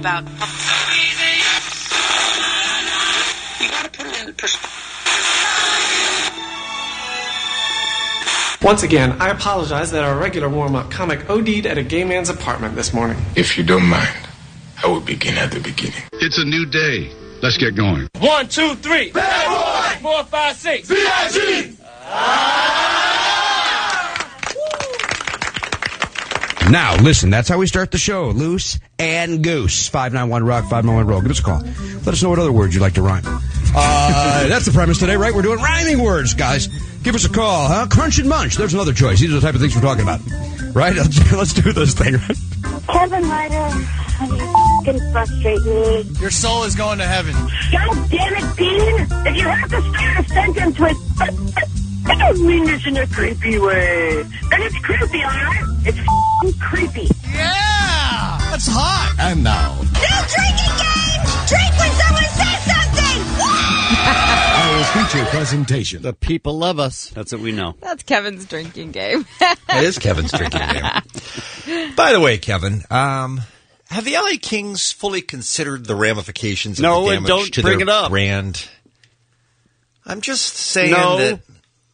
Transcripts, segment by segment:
about. You gotta put it in perspective. Once again, I apologize that our regular warm-up comic OD'd at a gay man's apartment this morning. If you don't mind, I will begin at the beginning. It's a new day. Let's get going. 1, 2, 3. Bad boy! 4, 5, 6. B.I.G. Now, listen, that's how we start the show. Loose and Goose. 591-ROCK, 591-ROLL. Give us a call. Let us know what other words you'd like to rhyme. That's the premise today, right? We're doing rhyming words, guys. Give us a call, huh? Crunch and munch. There's another choice. These are the type of things we're talking about. Right? Let's do this thing. Kevin Ryder, you can frustrate me. Your soul is going to heaven. God damn it, Dean! If you have to start a sentence with, I don't mean this in a creepy way. And it's creepy, alright? It's creepy. Yeah! That's hot. And now, No drinking games! Drink when someone says something! our feature presentation. The people love us. That's what we know. That's Kevin's drinking game. It is Kevin's drinking game. By the way, Kevin, have the LA Kings fully considered the ramifications of the damage don't to bring their it up. brand? I'm just saying No. that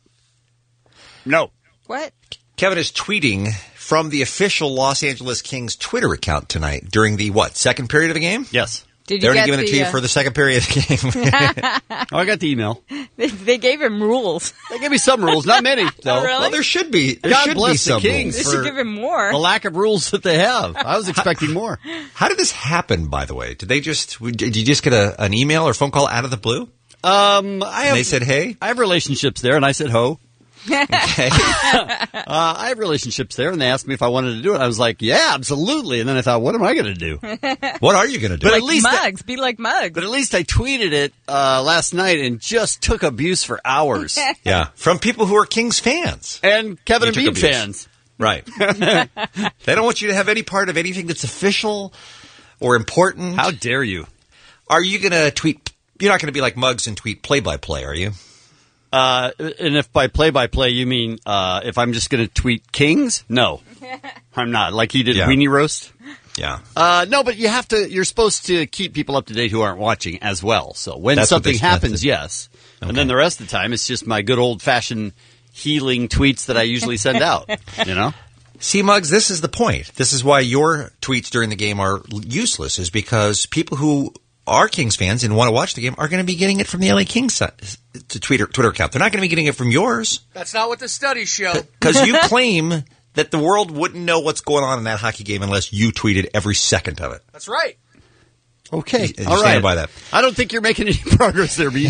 No. What? Kevin is tweeting from the official Los Angeles Kings Twitter account tonight during the, second period of the game? Yes. Did They're you only get giving it to you for the second period of the game. Oh, I got the email. They gave him rules. They gave me some rules, not many, though. Oh, really? Well, there should be. There God should bless be some the Kings. They rules. should give him more. The lack of rules that they have. I was expecting more. How did this happen, by the way? Did you just get an email or phone call out of the blue? And They said, hey? I have relationships there, and I said, ho. Okay. I have relationships there, and they asked me if I wanted to do it. I was like, yeah, absolutely. And then I thought, what am I going to do? What are you going to do? But Like at least Muggs. Be like Muggs. But at least I tweeted it last night and just took abuse for hours. Yeah, from people who are Kings fans. And Kevin You and took Bean abuse. fans. Right. They don't want you to have any part of anything that's official or important. How dare you? Are you going to tweet? You're not going to be like Muggs and tweet play-by-play, are you? And if by play-by-play you mean if I'm just going to tweet Kings? No, I'm not. Like he did Weenie Roast? Yeah. No, but you're supposed to keep people up to date who aren't watching as well. So when That's something what happens, yes. Okay. And then the rest of the time, it's just my good old-fashioned healing tweets that I usually send out, you know? See, Muggs, this is the point. This is why your tweets during the game are useless, is because people who are Kings fans and want to watch the game are going to be getting it from the LA Kings Twitter account. They're not going to be getting it from yours. That's not what the studies show. Because you claim that the world wouldn't know what's going on in that hockey game unless you tweeted every second of it. That's right. Okay, You all stand right. by that. I don't think you're making any progress there, B.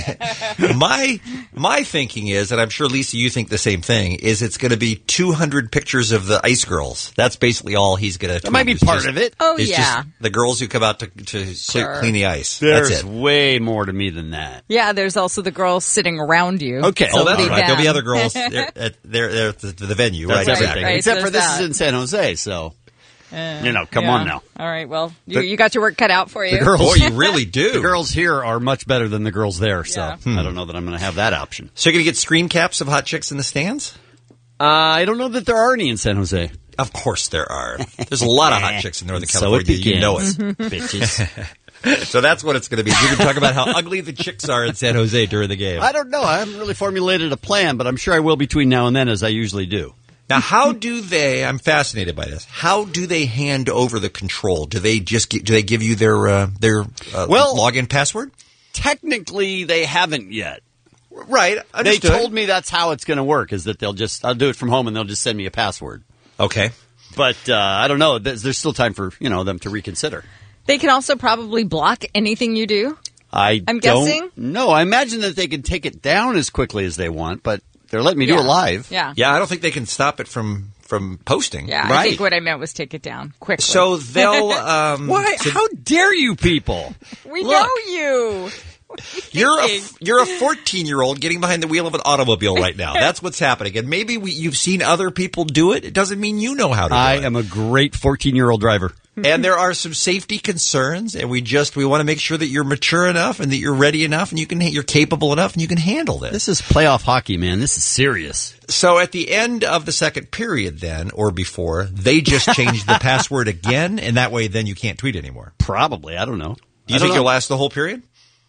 My thinking is, and I'm sure, Lisa, you think the same thing, is it's going to be 200 pictures of the ice girls. That's basically all he's going to tweet. That might be part of it. Oh, It's yeah. just the girls who come out to Sure. clean the ice. There's That's it. way more to me than that. Yeah, there's also the girls sitting around you. Okay. Oh, that's Leave right. There'll be them. other girls there at the venue. That's right, everything. exactly. Right, Except for there's this is that. in San Jose, so, come Yeah. on now. All right, well, you got your work cut out for you. The girls, Boy, you really do. The girls here are much better than the girls there, so Yeah. I don't know that I'm going to have that option. So you're going to get screen caps of hot chicks in the stands? I don't know that there are any in San Jose. Of course there are. There's a lot of hot chicks in Northern So it California. You know begins. it. Bitches. So that's what it's going to be. You're going to talk about how ugly the chicks are in San Jose during the game. I don't know. I haven't really formulated a plan, but I'm sure I will between now and then, as I usually do. Now, how do they? I'm fascinated by this. How do they hand over the control? Do they give you their login password? Technically, they haven't yet. Right. Understood. They told me that's how it's going to work, is that I'll do it from home and they'll just send me a password. Okay. But I don't know. There's still time for them to reconsider. They can also probably block anything you do. I'm guessing? No, I imagine that they can take it down as quickly as they want, but they're letting me do it live. Yeah. Yeah, I don't think they can stop it from posting. Yeah, Right. I think what I meant was take it down quickly. So they'll. Why? How dare you people? we Look. know you. You're a 14-year-old getting behind the wheel of an automobile right now. That's what's happening. And maybe you've seen other people do it. It doesn't mean you know how to do it. I am a great 14-year-old driver. And there are some safety concerns, and we want to make sure that you're mature enough and that you're ready enough and you're capable enough and you can handle this. This is playoff hockey, man. This is serious. So at the end of the second period then, or before, they just changed the password again, and that way then you can't tweet anymore. Probably. I don't know. Do you think you'll last the whole period?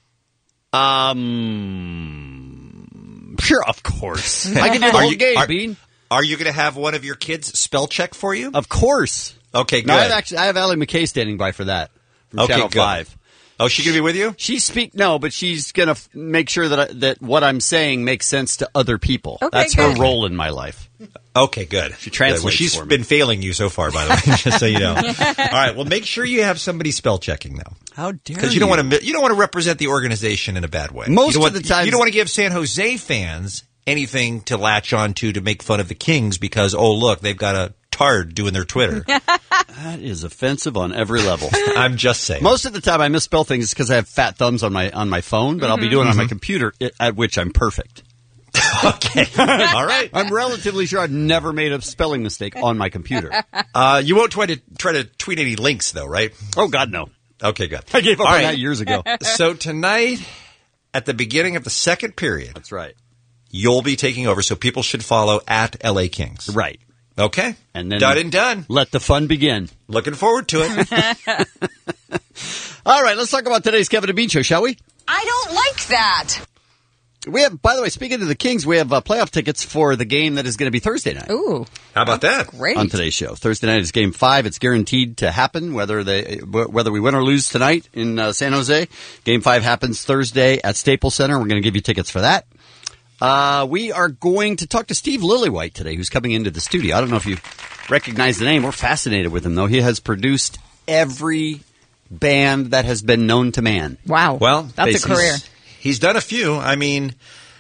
Sure, of course. I can do the whole game, Bean. Are you going to have one of your kids spell check for you? Of course. Okay, good. No, I have Allie McKay standing by for that from Channel 5. Oh, is she going to be with you? No, but she's going to make sure that what I'm saying makes sense to other people. Okay, that's her role in my life. Okay, good. She translates Well, she's for me. been failing you so far, by the way, just so you know. All right, well, make sure you have somebody spell checking, though. How dare you? Because you don't want to represent the organization in a bad way. Most of the time, you don't want to give San Jose fans anything to latch onto to make fun of the Kings because, oh, look, they've got a tard doing their Twitter. That is offensive on every level. I'm just saying. Most of the time I misspell things because I have fat thumbs on my phone, but I'll be doing it on my computer, at which I'm perfect. Okay. All right. I'm relatively sure I've never made a spelling mistake on my computer. You won't try to tweet any links, though, right? Oh, God, no. Okay, good. I gave up on that years ago. So tonight, at the beginning of the second period. That's right. You'll be taking over, so people should follow at LA Kings. Right. Okay. And then done and done. Let the fun begin. Looking forward to it. All right, let's talk about today's Kevin and Bean Show, shall we? I don't like that. We have, by the way, speaking of the Kings, we have playoff tickets for the game that is going to be Thursday night. Ooh. How about that? Great. On today's show. Thursday night is Game 5. It's guaranteed to happen, whether we win or lose tonight in San Jose. Game 5 happens Thursday at Staples Center. We're going to give you tickets for that. We are going to talk to Steve Lillywhite today, who's coming into the studio. I don't know if you recognize the name. We're fascinated with him, though. He has produced every band that has been known to man. Wow. Well, that's a career. He's done a few. I mean,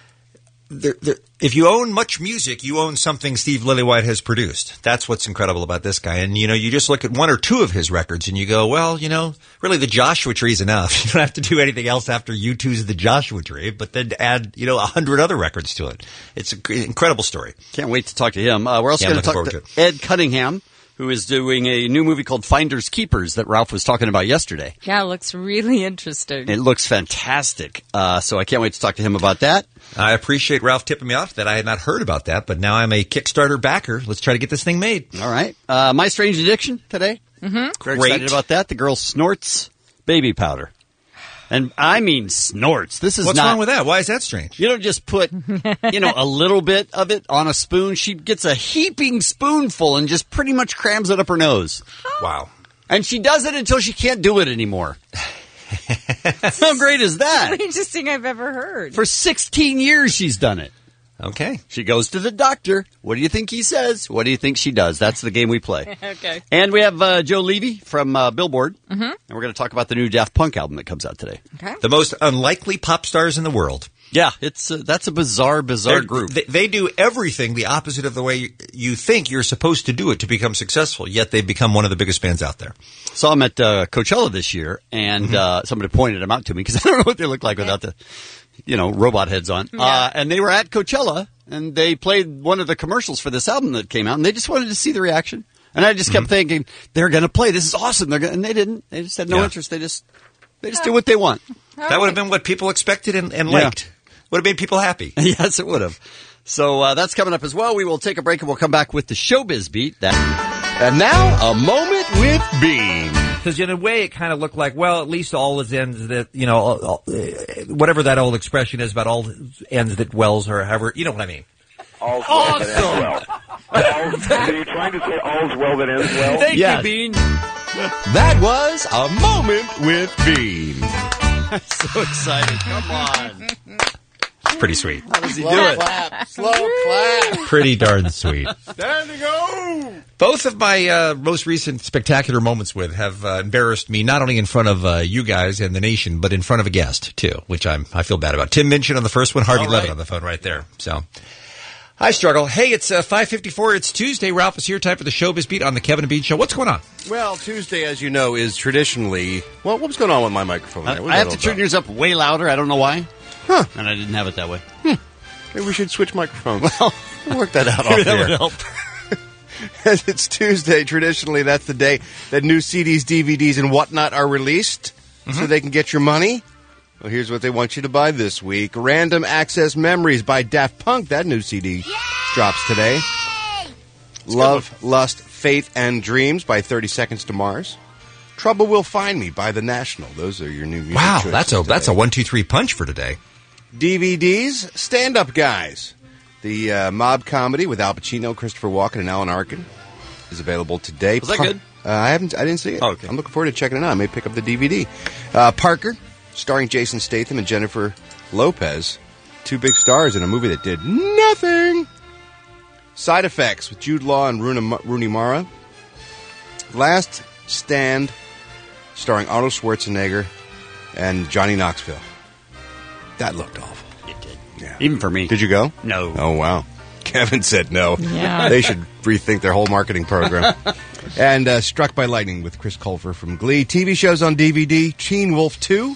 if you own much music, you own something Steve Lillywhite has produced. That's what's incredible about this guy. And, you just look at one or two of his records and you go, well, really the Joshua Tree is enough. You don't have to do anything else after U2's The Joshua Tree, but then add, 100 other records to it. It's an incredible story. Can't wait to talk to him. We're also going to talk to Ed Cunningham, who is doing a new movie called Finders Keepers that Ralph was talking about yesterday. Yeah, it looks really interesting. It looks fantastic. So I can't wait to talk to him about that. I appreciate Ralph tipping me off that I had not heard about that, but now I'm a Kickstarter backer. Let's try to get this thing made. All right. My Strange Addiction today. Mm-hmm. Very excited about that. The girl snorts baby powder. And I mean snorts. What's wrong with that? Why is that strange? You don't just put, a little bit of it on a spoon. She gets a heaping spoonful and just pretty much crams it up her nose. Wow. And she does it until she can't do it anymore. How great is that? The strangest thing I've ever heard. For 16 years she's done it. Okay. She goes to the doctor. What do you think he says? What do you think she does? That's the game we play. Okay. And we have Joe Levy from Billboard. Mm-hmm. And we're going to talk about the new Daft Punk album that comes out today. Okay. The most unlikely pop stars in the world. Yeah, that's a bizarre group. They do everything the opposite of the way you think you're supposed to do it to become successful, yet they've become one of the biggest bands out there. Saw them at Coachella this year, and somebody pointed them out to me because I don't know what they look like without the robot heads on. Yeah. And they were at Coachella, and they played one of the commercials for this album that came out, and they just wanted to see the reaction. And I just kept thinking, they're going to play. This is awesome. And they didn't. They just had no interest. They just do what they want. That would have been what people expected and liked. Would have made people happy. Yes, it would have. So that's coming up as well. We will take a break, and we'll come back with the Showbiz Beat. And now, a moment with Bean. Because in a way, it kind of looked like, well, at least all is ends that, whatever that old expression is about all ends that wells or however, you know what I mean. All's well that ends well. Are you trying to say all's well that ends well? Thank you, Bean. That was a moment with Bean. I'm so excited. Come on. It's pretty sweet. How does he do it? Slow clap. Pretty darn sweet. There you go. Both of my most recent spectacular moments have embarrassed me, not only in front of you guys and the nation, but in front of a guest, too, which I feel bad about. Tim Minchin on the first one, Harvey Levin on the phone right there. So I struggle. Hey, it's 5:54. It's Tuesday. Ralph is here. Time for the Showbiz Beat on the Kevin and Bean Show. What's going on? Well, Tuesday, as you know, is traditionally... Well, what's going on with my microphone there? I have to turn yours up way louder. I don't know why. Huh. And I didn't have it that way. Maybe we should switch microphones. Well, we'll work that out off that here. would help. As it's Tuesday, traditionally that's the day that new CDs, DVDs, and whatnot are released so they can get your money. Well, here's what they want you to buy this week. Random Access Memories by Daft Punk. That new CD drops today. Love, Lust, Faith, and Dreams by 30 Seconds to Mars. Trouble Will Find Me by The National. Those are your new music choices that's a today. 1-2-3 punch for today. DVDs, Stand Up Guys. The mob comedy with Al Pacino, Christopher Walken, and Alan Arkin is available today. Was that good? I didn't see it. Oh, okay. I'm looking forward to checking it out. I may pick up the DVD. Parker, starring Jason Statham and Jennifer Lopez. Two big stars in a movie that did nothing. Side Effects with Jude Law and Rooney Mara. Last Stand, starring Arnold Schwarzenegger and Johnny Knoxville. That looked awful. It did. Yeah. Even for me. Did you go? No. Oh, wow. Kevin said no. Yeah. They should rethink their whole marketing program. And Struck by Lightning with Chris Colfer from Glee. TV shows on DVD. Teen Wolf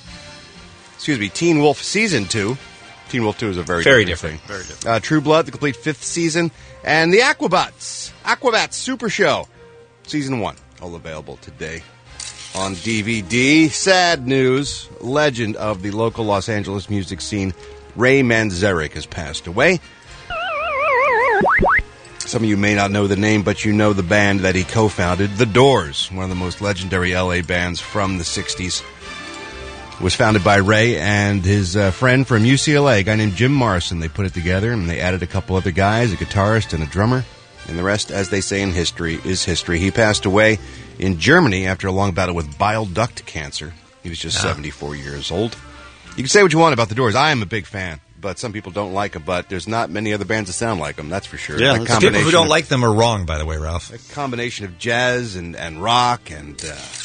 Season 2. Teen Wolf 2 is a very different thing. Very different. True Blood, the complete 5th season. And the Aquabats Super Show, Season 1. All available today on DVD. Sad news. Legend of the local Los Angeles music scene, Ray Manzarek, has passed away. Some of you may not know the name, but you know the band that he co-founded, The Doors, one of the most legendary L.A. bands from the 60s. Was founded by Ray and his friend from UCLA, a guy named Jim Morrison. They put it together, and they added a couple other guys, a guitarist and a drummer. And the rest, as they say in history, is history. He passed away in Germany after a long battle with bile duct cancer. He was just 74 years old. You can say what you want about The Doors. I am a big fan, but some people don't like them. But there's not many other bands that sound like them, that's for sure. Yeah, people who don't like them are wrong, by the way, Ralph. A combination of jazz and rock and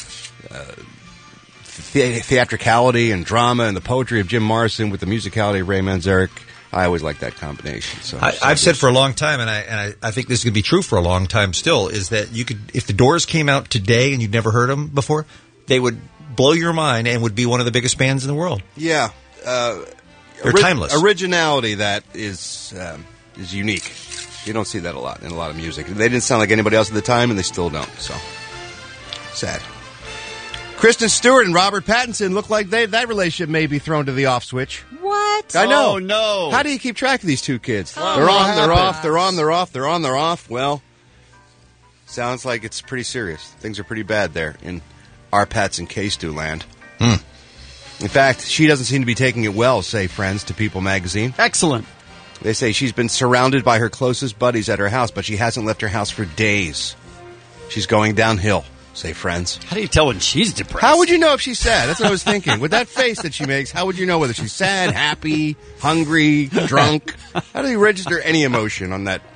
theatricality and drama and the poetry of Jim Morrison with the musicality of Ray Manzarek. I always like that combination. So I've said for a long time, and I think this is going to be true for a long time still, is that you could, if the Doors came out today and you'd never heard them before, they would blow your mind and would be one of the biggest bands in the world. Yeah, they're timeless. Originality that is unique. You don't see that a lot in a lot of music. They didn't sound like anybody else at the time, and they still don't. So sad. Kristen Stewart and Robert Pattinson look like that relationship may be thrown to the off switch. What? I know. Oh, no. How do you keep track of these two kids? Oh, they're on, they're happens? off, they're on, they're off, they're on, they're off. Well, sounds like it's pretty serious. Things are pretty bad there in our Pats and K-Stew land. In fact, she doesn't seem to be taking it well, say friends to People magazine. Excellent. They say she's been surrounded by her closest buddies at her house, but she hasn't left her house for days. She's going downhill, say friends. How do you tell when she's depressed? How would you know if she's sad? That's what I was thinking. With that face that she makes, how would you know whether she's sad, happy, hungry, drunk? How do you register any emotion on that?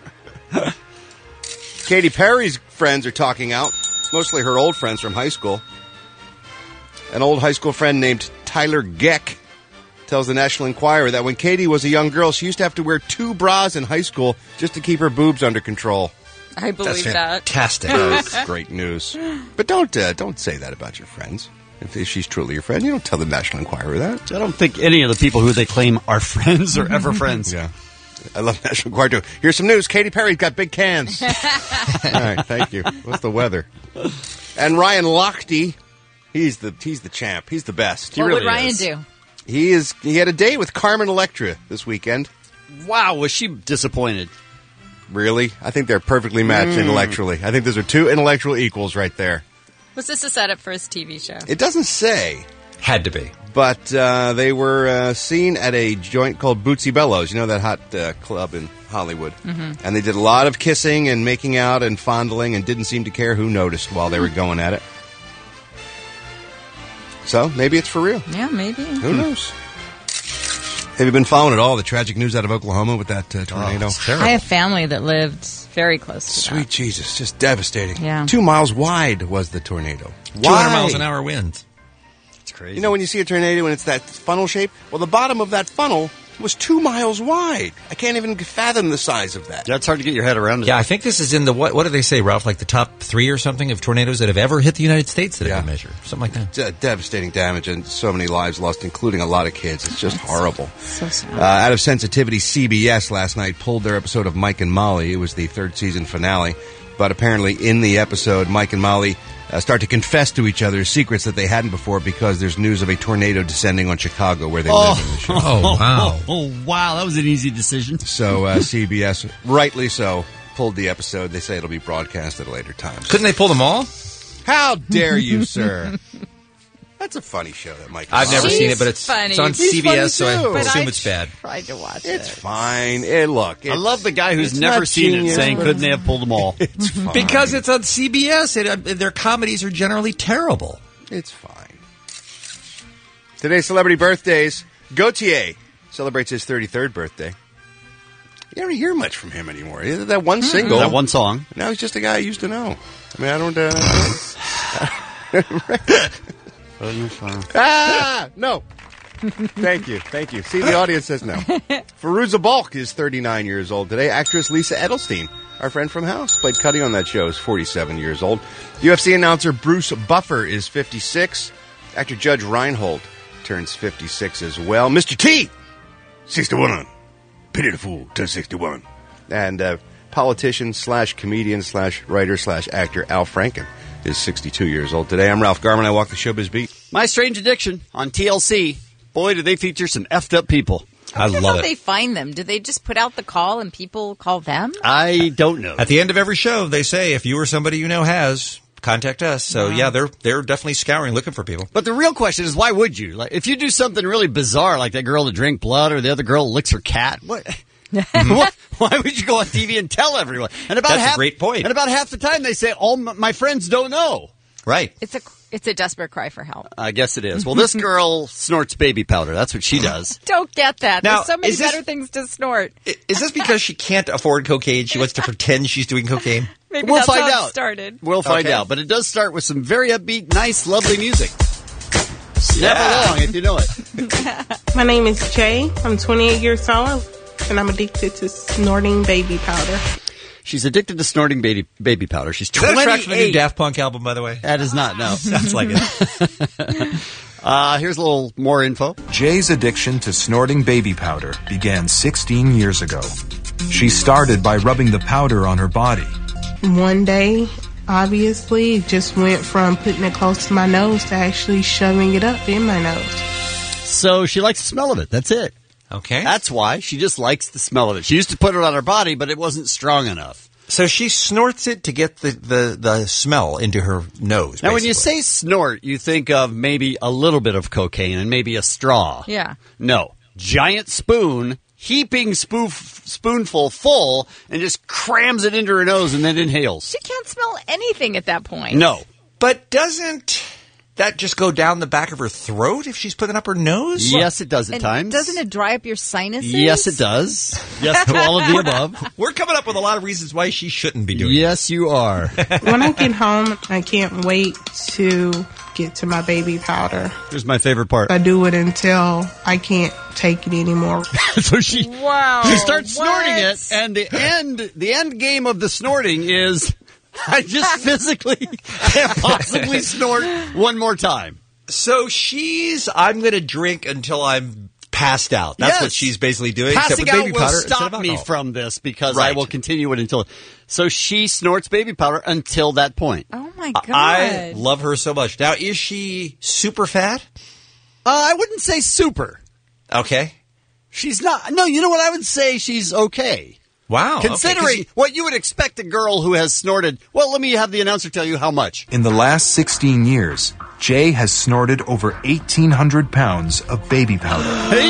Katy Perry's friends are talking out, mostly her old friends from high school. An old high school friend named Tyler Geck tells the National Enquirer that when Katy was a young girl, she used to have to wear 2 bras in high school just to keep her boobs under control. I believe that. Fantastic. That's great news. But don't say that about your friends. If she's truly your friend, you don't tell the National Enquirer that. I don't think any of the people who they claim are friends are ever friends. Yeah. I love National Enquirer too. Here's some news. Katy Perry's got big cans. All right, thank you. What's the weather? And Ryan Lochte, he's the champ. He's the best. What would Ryan do? He had a date with Carmen Electra this weekend. Wow, was she disappointed? Really? I think they're perfectly matched intellectually. I think those are 2 intellectual equals right there. Was this a setup for his TV show? It doesn't say. Had to be. But they were seen at a joint called Bootsy Bellows. You know that hot club in Hollywood. Mm-hmm. And they did a lot of kissing and making out and fondling and didn't seem to care who noticed while they were going at it. So maybe it's for real. Yeah, maybe. Who knows? Have you been following at all the tragic news out of Oklahoma with that tornado? I have family that lived very close to Sweet Jesus, just devastating. Yeah. 2 miles wide was the tornado. 200 miles an hour winds. It's crazy. You know when you see a tornado and it's that funnel shape? Well, the bottom of that funnel was 2 miles wide. I can't even fathom the size of that. Yeah, it's hard to get your head around it. Yeah, I think this is in the, what do they say, Ralph, like the top 3 or something of tornadoes that have ever hit the United States that have been measured. Something like that. Devastating damage and so many lives lost, including a lot of kids. It's just horrible. So sad. Out of sensitivity, CBS last night pulled their episode of Mike and Molly. It was the 3rd season finale. But apparently in the episode, Mike and Molly start to confess to each other secrets that they hadn't before because there's news of a tornado descending on Chicago where they live in the show. Oh, wow. Oh, wow. That was an easy decision. So CBS, rightly so, pulled the episode. They say it'll be broadcast at a later time. Couldn't they pull them all? How dare you, sir? That's a funny show, that Mike. I've never seen it, but it's funny. on He's CBS, so I funny, too. assume it's bad. Tried to watch It's it. fine. Look, I love the guy who's it's never not seen genius, it saying, but couldn't they have pulled them all? It's fine. Because it's on CBS. Their comedies are generally terrible. It's fine. Today's celebrity birthdays. Gautier celebrates his 33rd birthday. You never hear much from him anymore. That one single. That one song. Now he's just a guy I used to know. I mean, I don't... no. Thank you. See, the audience says no. Fairuza Balk is 39 years old today. Actress Lisa Edelstein, our friend from House, played Cuddy on that show, is 47 years old. UFC announcer Bruce Buffer is 56. Actor Judge Reinhold turns 56 as well. Mr. T, 61. Pity the fool, turns 61. And politician / comedian / writer / actor Al Franken is 62 years old today. I'm Ralph Garman. I walk the showbiz beat. My Strange Addiction on TLC. Boy, do they feature some effed up people. I love How it. they find them? Do they just put out the call and people call them? I don't know. At the end of every show, they say, if you or somebody you know has, contact us. So, yeah, they're definitely scouring, looking for people. But the real question is, why would you? Like, if you do something really bizarre, like that girl that drank blood or the other girl that licks her cat, what? Why would you go on TV and tell everyone? And That's a great point. And about half the time they say, all my friends don't know. Right. It's a desperate cry for help. I guess it is. Well, this girl snorts baby powder. That's what she does. Don't get that. Now, There's so many is this- better things to snort. Is this because she can't afford cocaine? She wants to pretend she's doing cocaine? Maybe We'll that's find how out. it started. We'll find Okay. out. But it does start with some very upbeat, nice, lovely music. Snap along if you know it. My name is Jay. I'm 28 years old, and I'm addicted to snorting baby powder. She's addicted to snorting baby powder. She's Is that a 28. track from the new Daft Punk album, by the way? That is not, no. Sounds like it. Here's a little more info. Jay's addiction to snorting baby powder began 16 years ago. She started by rubbing the powder on her body. One day, obviously, it just went from putting it close to my nose to actually shoving it up in my nose. So she likes the smell of it. That's it. Okay. That's why. She just likes the smell of it. She used to put it on her body, but it wasn't strong enough. So she snorts it to get the smell into her nose. Now, when you basically. say snort, you think of maybe a little bit of cocaine and maybe a straw. Yeah. No. Giant spoon, heaping spoonful full, and just crams it into her nose and then inhales. She can't smell anything at that point. No. But doesn't that just go down the back of her throat if she's putting it up her nose? Yes, it does at And times. doesn't it dry up your sinuses? Yes, it does. Yes to all of the above. We're coming up with a lot of reasons why she shouldn't be doing Yes, you are. When I get home, I can't wait to get to my baby powder. Here's my favorite part. I do it until I can't take it anymore. So she starts snorting what? it, and the end game of the snorting is I just physically can't possibly snort one more time. So I'm going to drink until I'm passed out. That's Yes. what she's basically doing. Passing except with baby out will powder instead stop of me alcohol. from this because Right. I will continue it until. So she snorts baby powder until that point. Oh, my God. I love her so much. Now, is she super fat? I wouldn't say super. Okay. She's not. No, you know what? I would say she's okay. Wow. Considering what you would expect a girl who has snorted. Well, let me have the announcer tell you how much. In the last 16 years, Jay has snorted over 1,800 pounds of baby powder.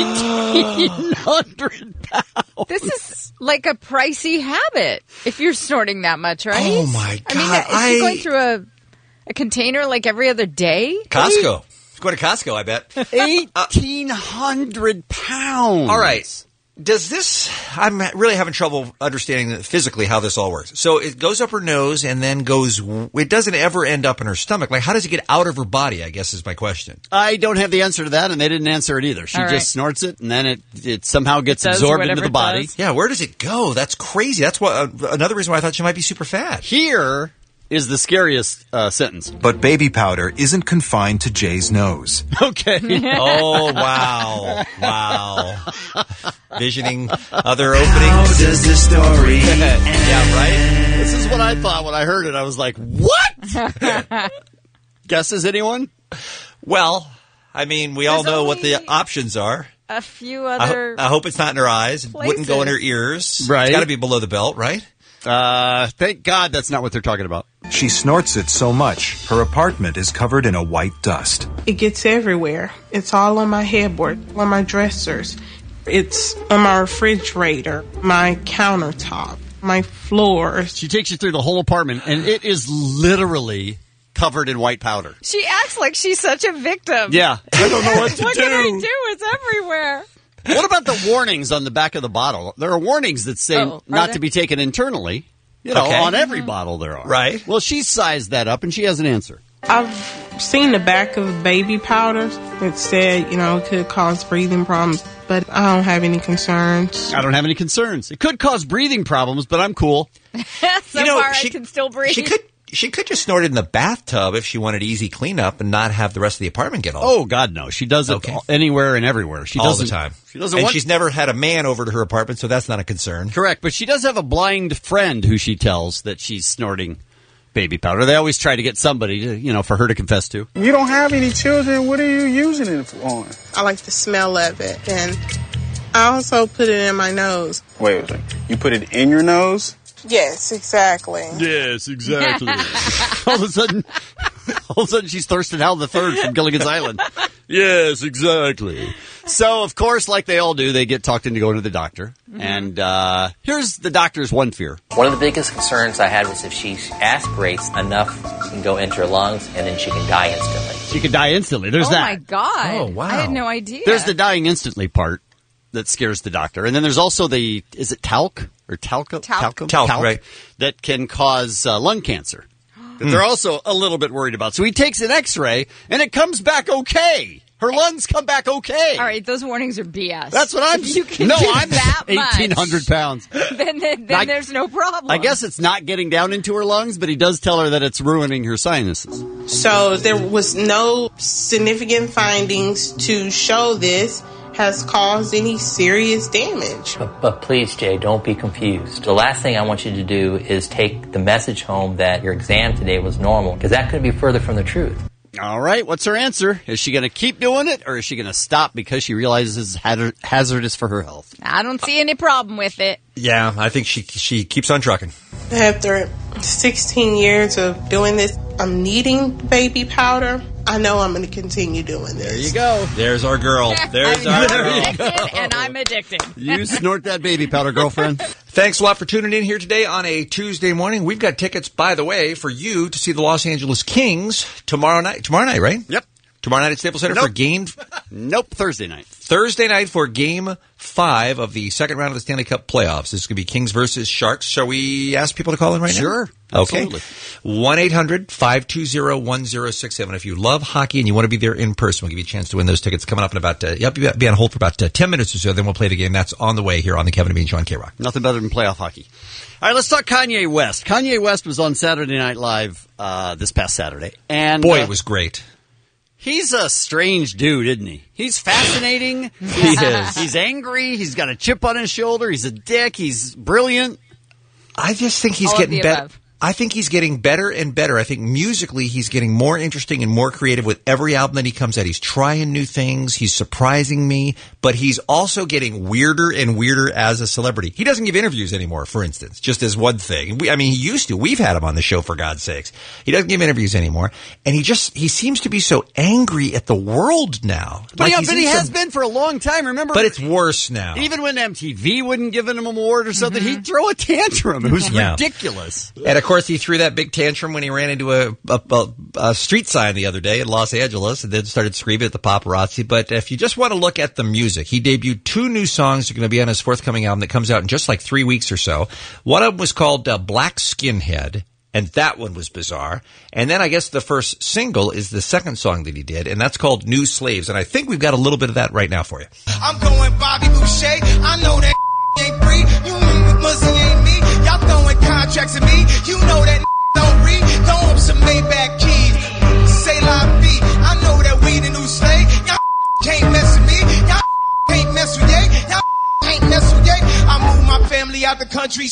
1,800 pounds. This is like a pricey habit if you're snorting that much, right? Oh, my I mean, God. is she going through a container like every other day? Costco. Go to Costco, I bet. 1,800 pounds. All right. Does this... I'm really having trouble understanding physically how this all works. So it goes up her nose and then goes... It doesn't ever end up in her stomach. Like, how does it get out of her body, I guess is my question. I don't have the answer to that, and they didn't answer it either. She All just right. snorts it, and then it somehow gets Does absorbed into whatever the it body. does. Yeah, where does it go? That's crazy. That's what another reason why I thought she might be super fat. Here is the scariest sentence. But baby powder isn't confined to Jay's nose. Okay. Oh, wow. Wow. Visioning other openings. How does the story Yeah, right? This is what I thought when I heard it. I was like, what? Guesses, anyone? Well, I mean, we all know what the options are. A few other. I hope it's not in her eyes. Places. Wouldn't go in her ears. Right. It's got to be below the belt, right? Thank God that's not what they're talking about. She snorts it so much, her apartment is covered in a white dust. It gets everywhere. It's all on my headboard, on my dressers. It's on my refrigerator, my countertop, my floors. She takes you through the whole apartment, and it is literally covered in white powder. She acts like she's such a victim. Yeah. I don't know what to do. What can I do? It's everywhere. What about the warnings on the back of the bottle? There are warnings that say not to be taken internally. You know, on every bottle there are. Right. Well, she sized that up, and she has an answer. I've seen the back of baby powders that said, it could cause breathing problems, but I don't have any concerns. I don't have any concerns. It could cause breathing problems, but I'm cool. So far, I can still breathe. She could just snort it in the bathtub if she wanted easy cleanup and not have the rest of the apartment get all. Oh God, no! She does it anywhere and everywhere. She all doesn't, the time. She doesn't. And she's never had a man over to her apartment, so that's not a concern. Correct, but she does have a blind friend who she tells that she's snorting baby powder. They always try to get somebody to, for her to confess to. You don't have any children. What are you using it on? I like the smell of it, and I also put it in my nose. Wait. You put it in your nose? Yes, exactly. Yes, exactly. all of a sudden, she's Thurston Howell III from Gilligan's Island. Yes, exactly. So, of course, like they all do, they get talked into going to the doctor. Mm-hmm. And here's the doctor's one fear. One of the biggest concerns I had was if she aspirates enough, it can go into her lungs, and then she can die instantly. She could die instantly. There's that. Oh, my God. Oh, wow. I had no idea. There's the dying instantly part that scares the doctor. And then there's also is it talc? Or talcum? Talc, right. That can cause lung cancer. That they're also a little bit worried about. So he takes an x-ray, and it comes back okay. Her lungs come back okay. All right, those warnings are BS. That's what I'm saying. I'm that 1,800 pounds. then there's no problem. I guess it's not getting down into her lungs, but he does tell her that it's ruining her sinuses. So there was no significant findings to show this has caused any serious damage. But please, Jay, don't be confused. The last thing I want you to do is take the message home that your exam today was normal, because that could be further from the truth. All right, what's her answer? Is she going to keep doing it, or is she going to stop because she realizes it's hazardous for her health? I don't see any problem with it. Yeah, I think she keeps on trucking. After 16 years of doing this, I'm needing baby powder. I know I'm going to continue doing this. There you go. There's our girl. There's our girl. Addicted, and I'm addicted. You snort that baby powder, girlfriend. Thanks a lot for tuning in here today on a Tuesday morning. We've got tickets, by the way, for you to see the Los Angeles Kings tomorrow night. Tomorrow night, right? Yep. Tomorrow night at Staples Center for game... Nope, Thursday night. Thursday night for Game 5 of the second round of the Stanley Cup playoffs. This is going to be Kings versus Sharks. Shall we ask people to call in right now? Sure. Okay. 1-800-520-1067. If you love hockey and you want to be there in person, we'll give you a chance to win those tickets coming up in about, be on hold for about 10 minutes or so. Then we'll play the game. That's on the way here on the Kevin and Bean Show on K-Rock. Nothing better than playoff hockey. All right, let's talk Kanye West. Kanye West was on Saturday Night Live this past Saturday. And boy, it was great. He's a strange dude, isn't he? He's fascinating. He is. He's angry. He's got a chip on his shoulder. He's a dick. He's brilliant. I just think he's getting better. I think he's getting better and better. I think musically he's getting more interesting and more creative with every album that he comes out. He's trying new things. He's surprising me, but he's also getting weirder and weirder as a celebrity. He doesn't give interviews anymore, for instance, just as one thing. He used to. We've had him on the show, for God's sakes. He doesn't give interviews anymore, and he seems to be so angry at the world now. But, but he has been for a long time, remember? But it's worse now. Even when MTV wouldn't give him an award or something, he'd throw a tantrum. It was ridiculous. And of course, he threw that big tantrum when he ran into a street sign the other day in Los Angeles and then started screaming at the paparazzi. But if you just want to look at the music, he debuted 2 new songs that are going to be on his forthcoming album that comes out in just like 3 weeks or so. One of them was called Black Skinhead, and that one was bizarre. And then I guess the first single is the second song that he did, and that's called New Slaves. And I think we've got a little bit of that right now for you. I'm going Bobby Boucher. I know that ain't free. You pussy ain't me. Y'all throwing contracts at me. You know that don't read. Throw up some Maybach keys. Say la vie. I know that we the new slave. Y'all can't mess with me. Y'all can't mess with Ye. Y'all can't mess with Ye. I moved my family out the country so you...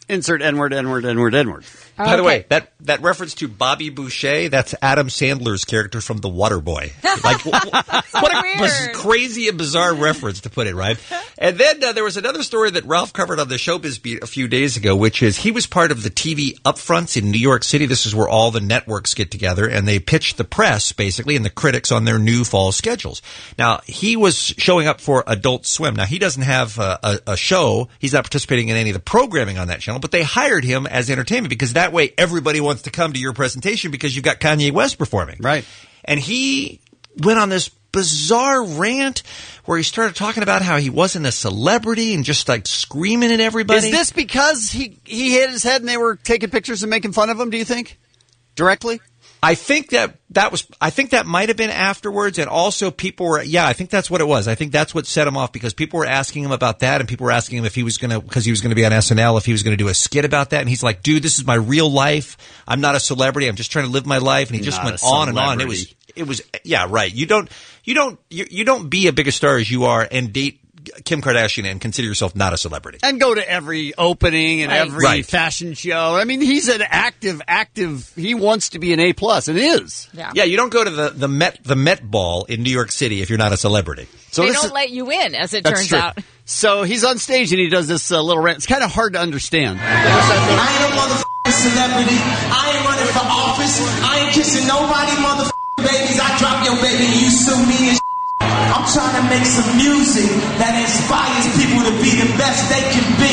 Insert N-word, N-word, N-word, N-word. By the way, that reference to Bobby Boucher, that's Adam Sandler's character from The Waterboy. Like, what a crazy and bizarre reference to put it, right? And then there was another story that Ralph covered on the Showbiz Beat a few days ago, which is he was part of the TV upfronts in New York City. This is where all the networks get together, and they pitch the press, basically, and the critics on their new fall schedules. Now, he was showing up for Adult Swim. Now, he doesn't have a show. He's not participating in any of the programming on that channel, but they hired him as entertainment because that way everybody wants to come to your presentation because you've got Kanye West performing. Right. And he went on this bizarre rant where he started talking about how he wasn't a celebrity and just like screaming at everybody. Is this because he hit his head and they were taking pictures and making fun of him, do you think? Directly? I think that might have been afterwards, and also people were, I think that's what it was. I think that's what set him off because people were asking him about that, and people were asking him if he was going to, because he was going to be on SNL, if he was going to do a skit about that, and he's like, dude, this is my real life. I'm not a celebrity. I'm just trying to live my life, and he just went on and on. It was, right. You don't be a bigger star as you are and date Kim Kardashian and consider yourself not a celebrity. And go to every opening and every fashion show. I mean, he's an active, he wants to be an A+, and is. Yeah, you don't go to the Met Ball in New York City if you're not a celebrity. So they don't let you in, as it turns out. So he's on stage and he does this little rant. It's kind of hard to understand. I ain't a motherfucking celebrity. I ain't running for office. I ain't kissing nobody motherfucking babies. I drop your baby and you sue me and I'm trying to make some music that inspires people to be the best they can be.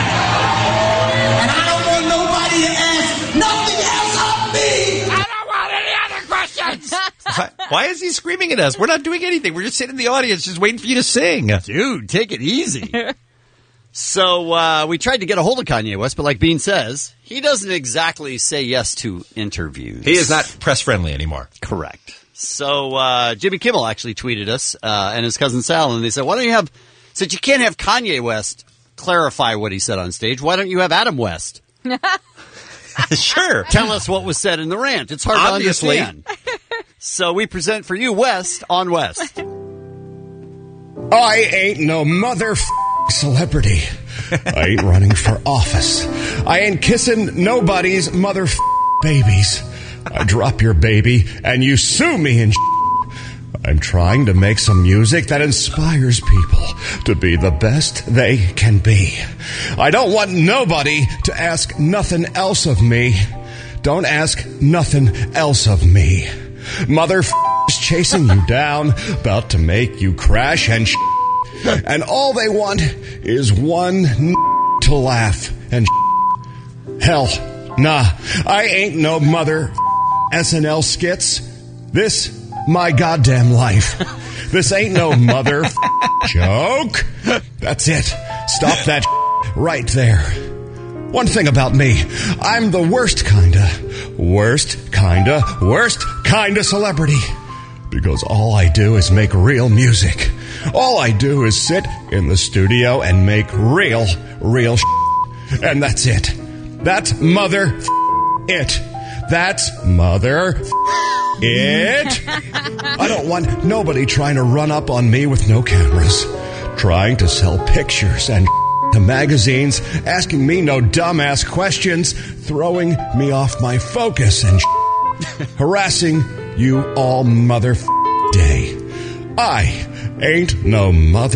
And I don't want nobody to ask nothing else of me. I don't want any other questions. Why is he screaming at us? We're not doing anything. We're just sitting in the audience just waiting for you to sing. Dude, take it easy. So we tried to get a hold of Kanye West, but like Bean says, he doesn't exactly say yes to interviews. He is not press friendly anymore. Correct. So Jimmy Kimmel actually tweeted us and his cousin Sal, and they said, why don't you have, since you can't have Kanye West clarify what he said on stage, why don't you have Adam West? Sure. Tell us what was said in the rant. It's hard to understand. So we present for you West on West. I ain't no celebrity. I ain't running for office. I ain't kissing nobody's babies. I drop your baby and you sue me and I'm trying to make some music that inspires people to be the best they can be. I don't want nobody to ask nothing else of me. Don't ask nothing else of me. Is chasing you down, about to make you crash and and all they want is one to laugh and hell, nah, I ain't no SNL skits. This my goddamn life. This ain't no joke. That's it. Stop that right there. One thing about me, I'm the worst kinda celebrity. Because all I do is make real music. All I do is sit in the studio and make real and that's it. That's it. That's it. I don't want nobody trying to run up on me with no cameras, trying to sell pictures and to magazines, asking me no dumbass questions, throwing me off my focus and harassing you all day. I ain't no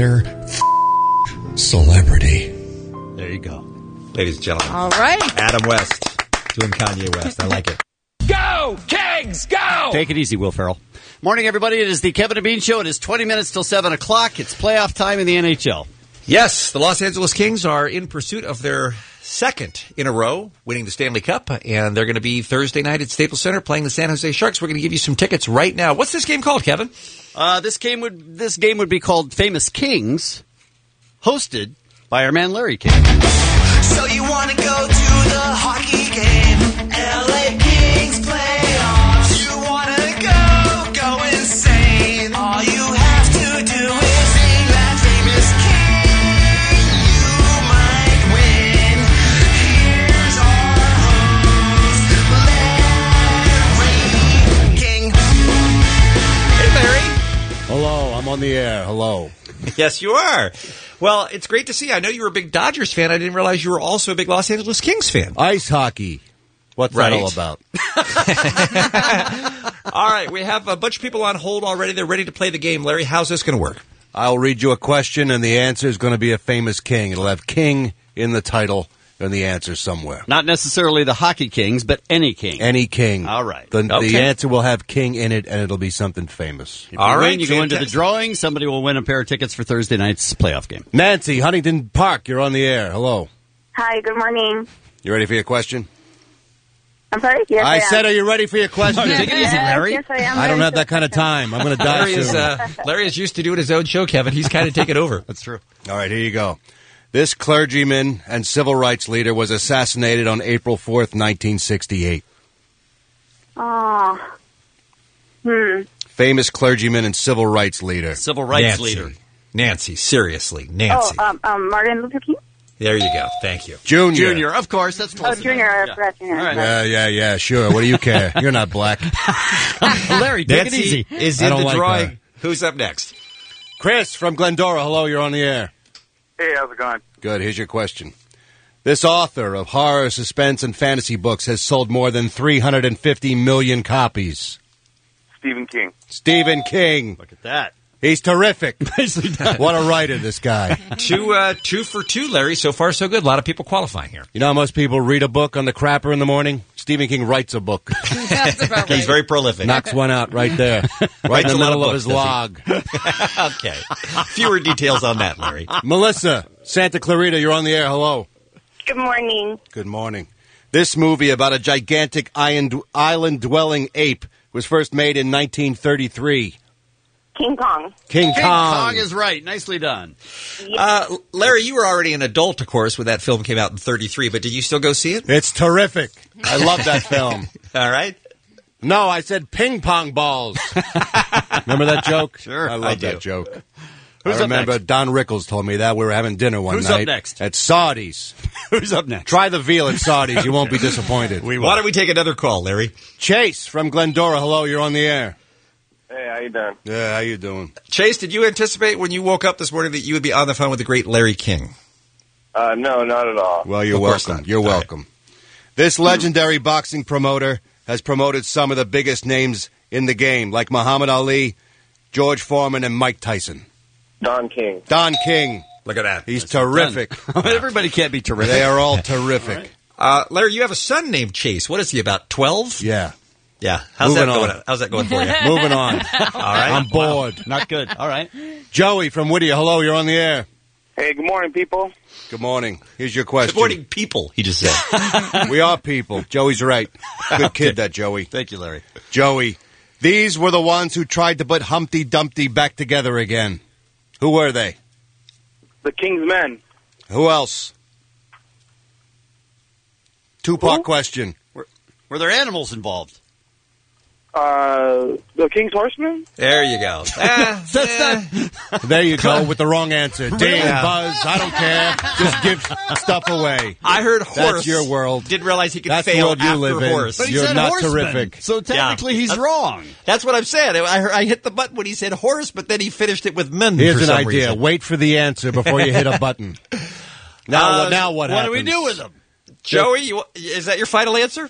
celebrity. There you go. Ladies and gentlemen. All right. Adam West doing Kanye West. I like it. Go, Kings, go! Take it easy, Will Ferrell. Morning, everybody. It is the Kevin and Bean Show. It is 20 minutes till 7 o'clock. It's playoff time in the NHL. Yes, the Los Angeles Kings are in pursuit of their second in a row, winning the Stanley Cup, and they're going to be Thursday night at Staples Center playing the San Jose Sharks. We're going to give you some tickets right now. What's this game called, Kevin? This game would be called Famous Kings, hosted by our man Larry King. So you want to go to the hockey game, LA Kings playoffs. You want to go insane. All you have to do is sing that famous king. You might win. Here's our host, Larry King. Hey, Larry. Hello, I'm on the air. Hello. Yes, you are. Well, it's great to see. I know you were a big Dodgers fan. I didn't realize you were also a big Los Angeles Kings fan. Ice hockey. What's that all about? All right, we have a bunch of people on hold already. They're ready to play the game. Larry, how's this going to work? I'll read you a question, and the answer is going to be a famous king. It'll have king in the title and the answer somewhere. Not necessarily the hockey kings, but any king. Any king. All right. The answer will have king in it, and it'll be something famous. If you win, you go into the drawing. Somebody will win a pair of tickets for Thursday night's playoff game. Nancy, Huntington Park, you're on the air. Hello. Hi, good morning. You ready for your question? I'm sorry? Yes, I said, are you ready for your question? Take it easy, Larry. Yes, I am. I don't have that kind of time. I'm going to die soon. Larry is used to doing his own show, Kevin. He's kind of taken over. That's true. All right, here you go. This clergyman and civil rights leader was assassinated on April 4th, 1968. Oh. Famous clergyman and civil rights leader. Civil rights leader. Nancy, seriously. Nancy. Oh, Martin Luther King? There you go. Thank you. Junior, of course. That's close. Oh, Junior. Junior. All right. Yeah, sure. What do you care? You're not black. Larry, take Nancy it easy. is in the drawing. Who's up next? Chris from Glendora. Hello, you're on the air. Hey, how's it going? Good. Here's your question. This author of horror, suspense, and fantasy books has sold more than 350 million copies. Stephen King. Stephen King. Look at that. He's terrific. Nicely done. What a writer, this guy. 2 for 2, Larry. So far, so good. A lot of people qualifying here. You know how most people read a book on the crapper in the morning? Stephen King writes a book. That's about right. He's very prolific. Knocks one out right there. Right in the middle of his log. Okay. Fewer details on that, Larry. Melissa, Santa Clarita, you're on the air. Hello. Good morning. Good morning. This movie about a gigantic island-dwelling ape was first made in 1933. King Kong. King Kong is right. Nicely done. Larry, you were already an adult, of course, when that film came out in 1933, but did you still go see it? It's terrific. I love that film. All right. No, I said ping pong balls. Remember that joke? Sure, I love that joke. Who's I remember up next? Don Rickles told me that. We were having dinner one Who's night. up next? At Saudi's. Who's up next? Try the veal at Saudi's. You won't be disappointed. Why don't we take another call, Larry? Chase from Glendora. Hello, you're on the air. Hey, how you doing? Yeah, how you doing? Chase, did you anticipate when you woke up this morning that you would be on the phone with the great Larry King? No, not at all. Well, you're Of course welcome. not. You're All right. welcome. This legendary boxing promoter has promoted some of the biggest names in the game, like Muhammad Ali, George Foreman, and Mike Tyson. Don King. Don King. Look at that. He's terrific. Everybody can't be terrific. They are all terrific. Larry, you have a son named Chase. What is he, about 12? Yeah. Yeah. How's Moving that going? on. How's that going for you? Moving on. All right. I'm bored. Not good. All right. Joey from Whittier. Hello, you're on the air. Hey, good morning, people. Good morning. Here's your question. Good morning, people, he just said. We are people. Joey's right. Good kid, that Joey. Thank you, Larry. Joey, these were the ones who tried to put Humpty Dumpty back together again. Who were they? The King's Men. Who else? Two-part question. Were there animals involved? The King's Horsemen? There you go. There you go with the wrong answer. Ding, buzz, I don't care. Just give stuff away. I heard horse. That's your world. Didn't realize he could That's fail the world you after live in. horse. But he You're said not horseman, terrific. So technically he's wrong. That's what I'm saying. I hit the button when he said horse, but then he finished it with men. Here's for an some idea. reason. Wait for the answer before you hit a button. Now what happens? What do we do with him? Joey, is that your final answer?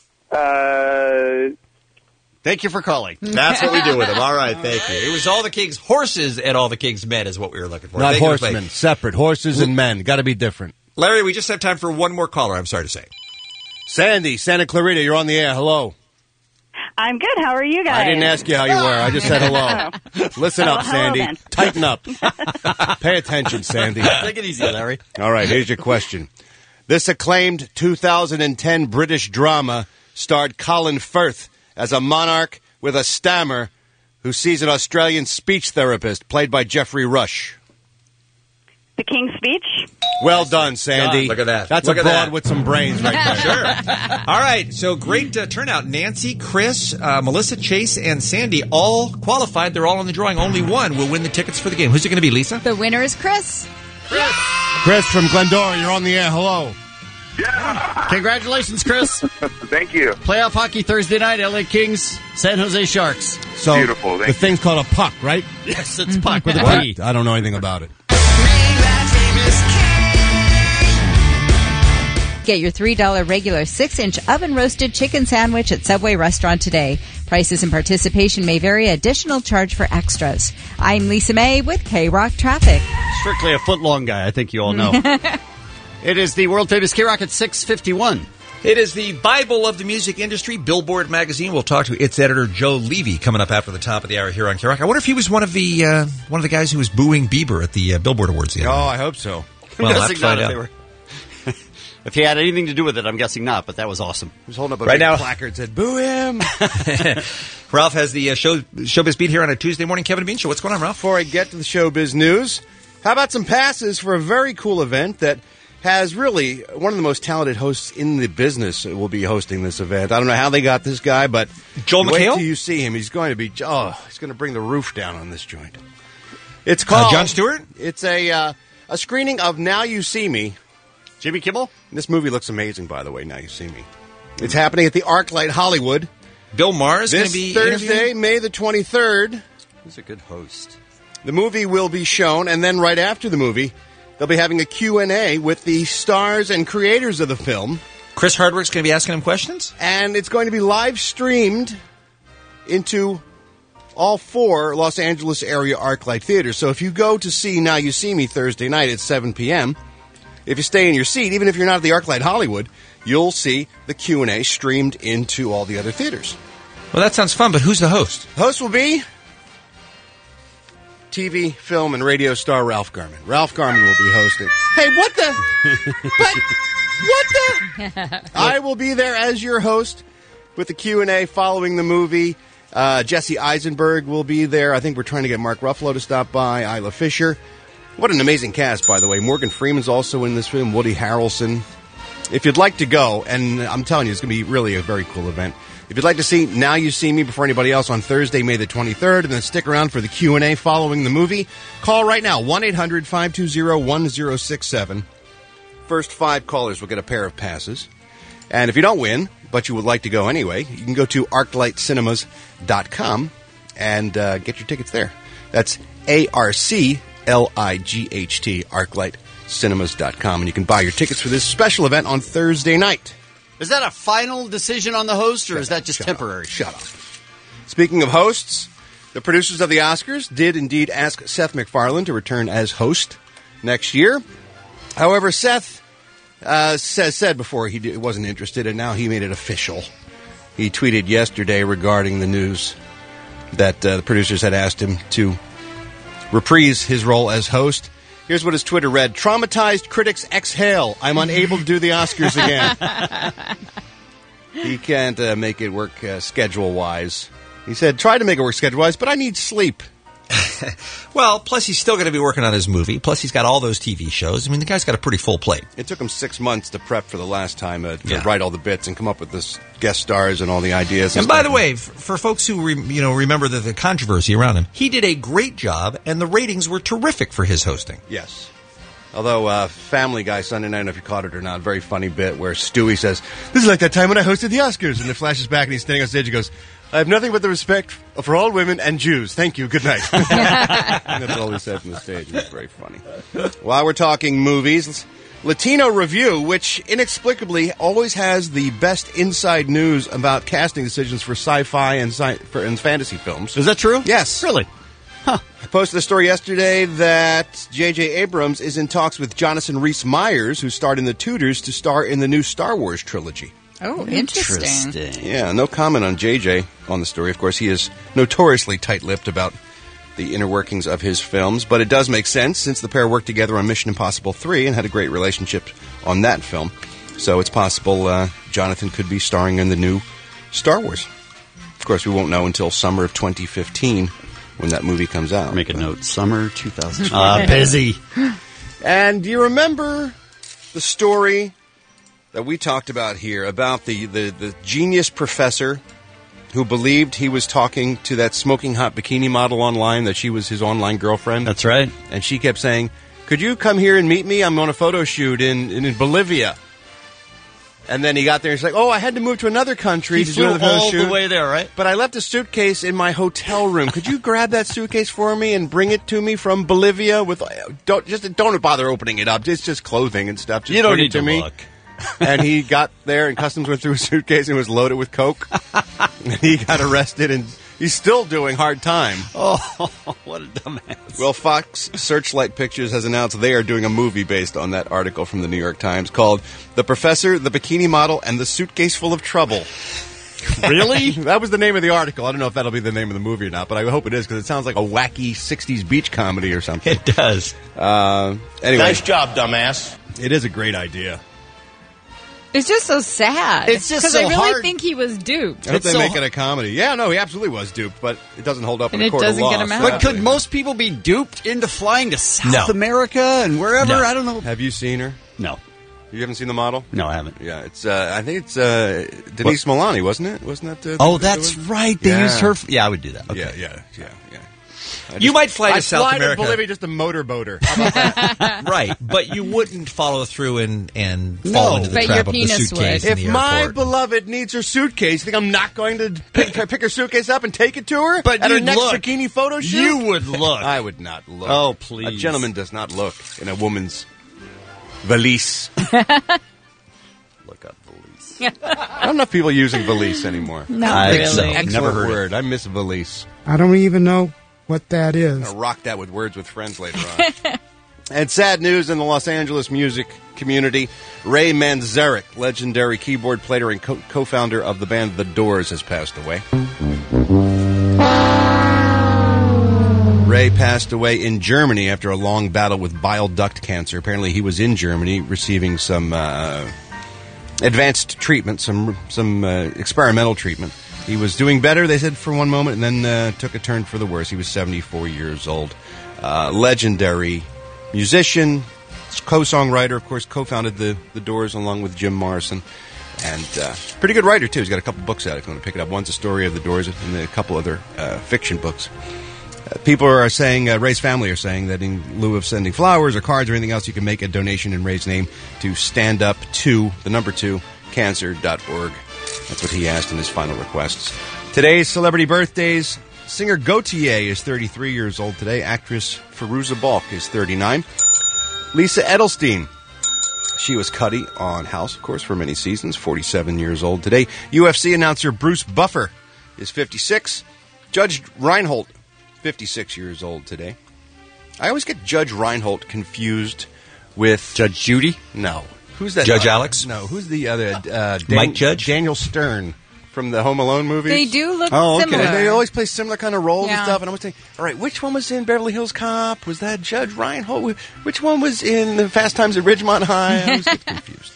Thank you for calling. That's what we do with him. All right, thank you. It was all the king's horses and all the king's men is what we were looking for. Not Thank you, horsemen. Separate. Horses and men. Got to be different. Larry, we just have time for one more caller, I'm sorry to say. Sandy, Santa Clarita, you're on the air. Hello. I'm good. How are you guys? I didn't ask you how you were. I just said hello. Listen up, hello Sandy. then. Tighten up. Pay attention, Sandy. Take it easy, Larry. All right, here's your question. This acclaimed 2010 British drama starred Colin Firth as a monarch with a stammer who sees an Australian speech therapist played by Geoffrey Rush. The King's Speech? Well done, Sandy. Look at that. That's Look a at broad that. with some brains right there. Sure. All right, so great turnout. Nancy, Chris, Melissa, Chase, and Sandy all qualified. They're all in the drawing. Only one will win the tickets for the game. Who's it going to be, Lisa? The winner is Chris. Chris from Glendora, you're on the air. Hello. Congratulations, Chris. Thank you. Playoff hockey Thursday night, LA Kings, San Jose Sharks. So Beautiful, thank the thing's called a puck, right? Yes, it's puck with a What? P. I don't know anything about it. Ring that Get your $3 regular 6-inch oven-roasted chicken sandwich at Subway Restaurant today. Prices and participation may vary. Additional charge for extras. I'm Lisa May with K-Rock Traffic. Strictly a foot-long guy, I think you all know. It is the world-famous K-Rock at 6:51. It is the Bible of the music industry, Billboard magazine. We'll talk to its editor, Joe Levy, coming up after the top of the hour here on K-Rock. I wonder if he was one of the guys who was booing Bieber at the Billboard Awards the other night. I hope so. Well, I'm I'll have guessing to not find if out. they were. If he had anything to do with it, I'm guessing not, but that was awesome. He was holding up a Right big now- placard that said, boo him. Ralph has the Showbiz Beat here on a Tuesday morning Kevin and Bean Show. What's going on, Ralph? Before I get to the showbiz news, how about some passes for a very cool event that has really one of the most talented hosts in the business will be hosting this event. I don't know how they got this guy, but Joel wait McHale? till you see him. He's going to be, he's going to bring the roof down on this joint. It's called Jon Stewart? It's a screening of Now You See Me. Jimmy Kimmel? This movie looks amazing, by the way, Now You See Me. It's happening at the ArcLight Hollywood. Bill Maher is going This to be Thursday, interviewing? May the 23rd. He's a good host. The movie will be shown, and then right after the movie, they'll be having a Q&A with the stars and creators of the film. Chris Hardwick's going to be asking him questions? And it's going to be live streamed into all 4 Los Angeles area ArcLight theaters. So if you go to see Now You See Me Thursday night at 7 p.m., if you stay in your seat, even if you're not at the ArcLight Hollywood, you'll see the Q&A streamed into all the other theaters. Well, that sounds fun, but who's the host? The host will be TV, film, and radio star Ralph Garman. Ralph Garman will be hosting. Hey, what the? But what the? I will be there as your host with the Q&A following the movie. Jesse Eisenberg will be there. I think we're trying to get Mark Ruffalo to stop by. Isla Fisher. What an amazing cast, by the way. Morgan Freeman's also in this film. Woody Harrelson. If you'd like to go, and I'm telling you, it's going to be really a very cool event. If you'd like to see Now You See Me before anybody else on Thursday, May the 23rd, and then stick around for the Q&A following the movie, call right now, 1-800-520-1067. First 5 callers will get a pair of passes. And if you don't win, but you would like to go anyway, you can go to arclightcinemas.com and get your tickets there. That's ARCLIGHT, arclightcinemas.com. And you can buy your tickets for this special event on Thursday night. Is that a final decision on the host, or is that just temporary? Shut up. Speaking of hosts, the producers of the Oscars did indeed ask Seth MacFarlane to return as host next year. However, Seth said before he wasn't interested, and now he made it official. He tweeted yesterday regarding the news that the producers had asked him to reprise his role as host. Here's what his Twitter read. Traumatized critics exhale. I'm unable to do the Oscars again. He can't make it work schedule-wise. He said, try to make it work schedule-wise, but I need sleep. Well, plus he's still going to be working on his movie. Plus he's got all those TV shows. I mean, the guy's got a pretty full plate. It took him 6 months to prep for the last time to write all the bits and come up with this guest stars and all the ideas. And by the way, for folks who remember the controversy around him, he did a great job, and the ratings were terrific for his hosting. Yes. Although Family Guy Sunday night, I don't know if you caught it or not, very funny bit where Stewie says, "This is like that time when I hosted the Oscars," and it flashes back and he's standing on stage and goes, "I have nothing but the respect for all women and Jews. Thank you. Good night." And that's all he said from the stage. It was very funny. While we're talking movies, Latino Review, which inexplicably always has the best inside news about casting decisions for sci-fi and fantasy films. Is that true? Yes. Really? Huh. I posted a story yesterday that J.J. Abrams is in talks with Jonathan Rhys-Meyers, who starred in The Tudors, to star in the new Star Wars trilogy. Oh, interesting. Yeah, no comment on JJ on the story. Of course, he is notoriously tight-lipped about the inner workings of his films, but it does make sense since the pair worked together on Mission Impossible 3 and had a great relationship on that film. So it's possible Jonathan could be starring in the new Star Wars. Of course, we won't know until summer of 2015 when that movie comes out. Make a note, summer 2020. Busy. And do you remember the story that we talked about here about the genius professor who believed he was talking to that smoking hot bikini model online, that she was his online girlfriend? That's right. And she kept saying, "Could you come here and meet me? I'm on a photo shoot in Bolivia." And then he got there and he's like, "Oh, I had to move to another country He to flew do another photo all shoot. the way there, right? But I left a suitcase in my hotel room. Could you grab that suitcase for me and bring it to me from Bolivia? Don't bother opening it up. It's just clothing and stuff. Just you don't bring need it to to me." look. And he got there, and customs went through his suitcase, and it was loaded with coke. And he got arrested, and he's still doing hard time. Oh, what a dumbass. Well, Fox Searchlight Pictures has announced they are doing a movie based on that article from the New York Times called The Professor, the Bikini Model, and the Suitcase Full of Trouble. Really? That was the name of the article. I don't know if that'll be the name of the movie or not, but I hope it is because it sounds like a wacky 60s beach comedy or something. It does. Anyway. Nice job, dumbass. It is a great idea. It's just so sad. It's just because so I really hard. think he was duped. I hope they make it a comedy. Yeah, no, he absolutely was duped, but it doesn't hold up in And a court of it doesn't law. get him out. But could most people be duped into flying to South America and wherever? No. I don't know. Have you seen her? No. You haven't seen the model? No, I haven't. Yeah, it's. I think it's Denise Milani, wasn't it? Wasn't that? That's right. They used her. I would do that. Okay. Yeah. You might fly to South fly America. to Bolivia just a motorboater. Right, but you wouldn't follow through and fall into the But trap your of the penis suitcase would. in the If my airport. beloved needs her suitcase, you think I'm not going to pick her suitcase up and take it to her? But at her you'd next look. bikini photo shoot? You would look. I would not look. Oh, please. A gentleman does not look in a woman's valise. Look up valise. Not enough people using valise anymore. Not really. Excellent Never heard word. I miss valise. I don't even know what that I'm is. going to rock that with Words with Friends later on. And sad news in the Los Angeles music community. Ray Manzarek, legendary keyboard player and co-founder of the band The Doors, has passed away. Ray passed away in Germany after a long battle with bile duct cancer. Apparently he was in Germany receiving some advanced treatment, some experimental treatment. He was doing better, they said, for one moment, and then took a turn for the worse. He was 74 years old. Legendary musician, co-songwriter, of course, co-founded the Doors along with Jim Morrison. And pretty good writer, too. He's got a couple books out if you want to pick it up. One's a story of the Doors and a couple other fiction books. People are saying, Ray's family are saying that in lieu of sending flowers or cards or anything else, you can make a donation in Ray's name to Stand Up to, the number 2, cancer.org. That's what he asked in his final requests. Today's celebrity birthdays. Singer Gautier is 33 years old today. Actress Fairuza Balk is 39. Lisa Edelstein. She was Cuddy on House, of course, for many seasons. 47 years old today. UFC announcer Bruce Buffer is 56. Judge Reinhold, 56 years old today. I always get Judge Reinhold confused with... Judge Judy? No. Who's that? Judge Alex? No. Who's the other? Mike Judge? Daniel Stern from the Home Alone movies. They do look okay. similar. They always play similar kind of roles and Yeah. stuff. And I was thinking, all right, which one was in Beverly Hills Cop? Was that Judge Reinhold? Which one was in the Fast Times at Ridgemont High? I was getting confused.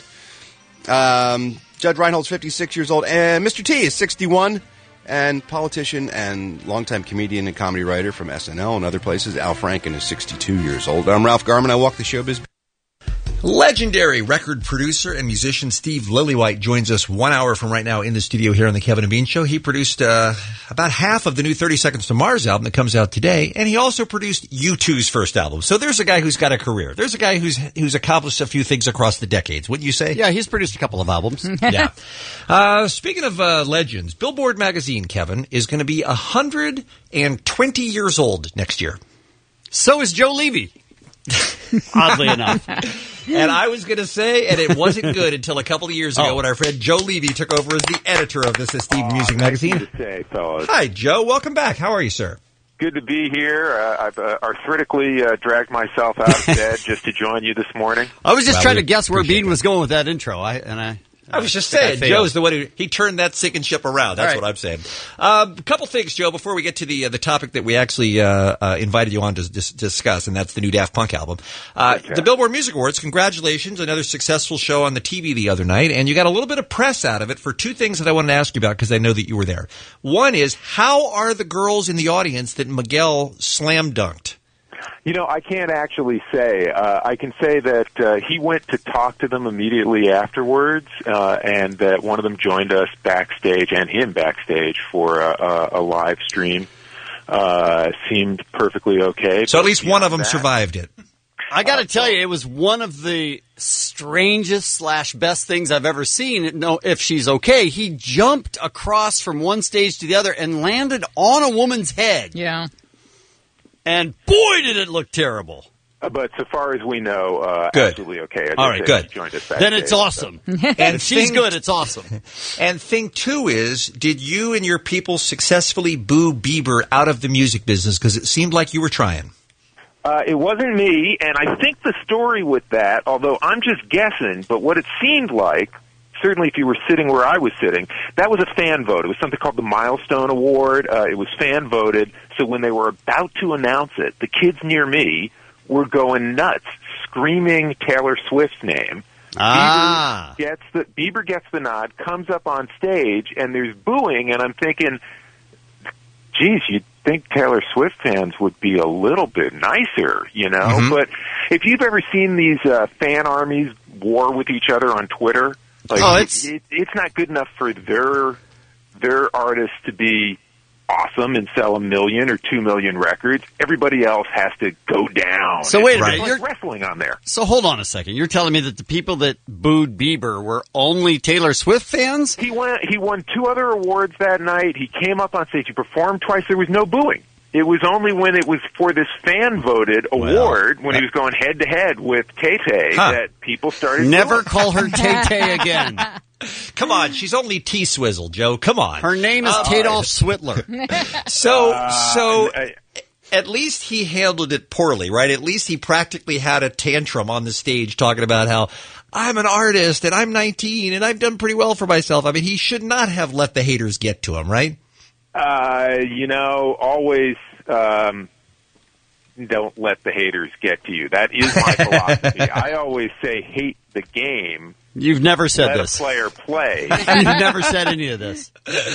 Judge Reinhold's 56 years old. And Mr. T is 61. And politician and longtime comedian and comedy writer from SNL and other places, Al Franken, is 62 years old. I'm Ralph Garman. I walk the showbiz. Legendary record producer and musician Steve Lillywhite joins us 1 hour from right now in the studio here on the Kevin and Bean Show. He produced about half of the new 30 Seconds to Mars album that comes out today, and he also produced U2's first album. So there's a guy who's got a career. There's a guy who's accomplished a few things across the decades. Wouldn't you say? Yeah, he's produced a couple of albums. Yeah. Speaking of legends, Billboard magazine, Kevin, is going to be 120 years old next year. So is Joe Levy. Oddly enough. And I was going to say, and it wasn't good until a couple of years ago when our friend Joe Levy took over as the editor of this esteemed music magazine. Good to say, fellas. Hi, Joe. Welcome back. How are you, sir? Good to be here. I've arthritically dragged myself out of bed just to join you this morning. I was just trying to guess where Bean was going with that intro. I was just saying, Joe's the one he turned that sinking ship around. That's what I'm saying. A couple things, Joe, before we get to the topic that we actually invited you on to discuss, and that's the new Daft Punk album. The Billboard Music Awards, congratulations, another successful show on the TV the other night, and you got a little bit of press out of it for two things that I wanted to ask you about because I know that you were there. One is, how are the girls in the audience that Miguel slam dunked? You know, I can't actually say. I can say that he went to talk to them immediately afterwards, and that one of them joined us backstage and him backstage for a live stream. Seemed perfectly okay. So at least one of them survived it. I got to tell you, it was one of the strangest / best things I've ever seen. No, if she's okay, he jumped across from one stage to the other and landed on a woman's head. Yeah. And boy, did it look terrible. But so far as we know, Good. Absolutely okay. All right, good. She joined us Then it's backstage, awesome. so. And if she's good, it's awesome. And thing two is, did you and your people successfully boo Bieber out of the music business? Because it seemed like you were trying. It wasn't me, and I think the story with that, although I'm just guessing, but what it seemed like, certainly if you were sitting where I was sitting, that was a fan vote. It was something called the Milestone Award. It was fan voted, so when they were about to announce it, the kids near me were going nuts, screaming Taylor Swift's name. Bieber gets the nod, comes up on stage, and there's booing, and I'm thinking, geez, you'd think Taylor Swift fans would be a little bit nicer, you know? Mm-hmm. But if you've ever seen these fan armies war with each other on Twitter, like it's not good enough for their artists to be awesome and sell 1 million or 2 million records. Everybody else has to go down. So wait a minute, you're wrestling on there. So hold on a second. You're telling me that the people that booed Bieber were only Taylor Swift fans? He won 2 other awards that night. He came up on stage. He performed twice. There was no booing. It was only when it was for this fan-voted award, when he was going head-to-head with Tay-Tay, that people started Never booing. call her Tay-Tay again. Come on, she's only T-Swizzle, Joe. Come on. Her name is Tadolf Switler. So at least he handled it poorly, right? At least he practically had a tantrum on the stage talking about how I'm an artist and I'm 19 and I've done pretty well for myself. I mean, he should not have let the haters get to him, right? Always don't let the haters get to you. That is my philosophy. I always say hate the game. You've never said let this. A player play. You've never said any of this.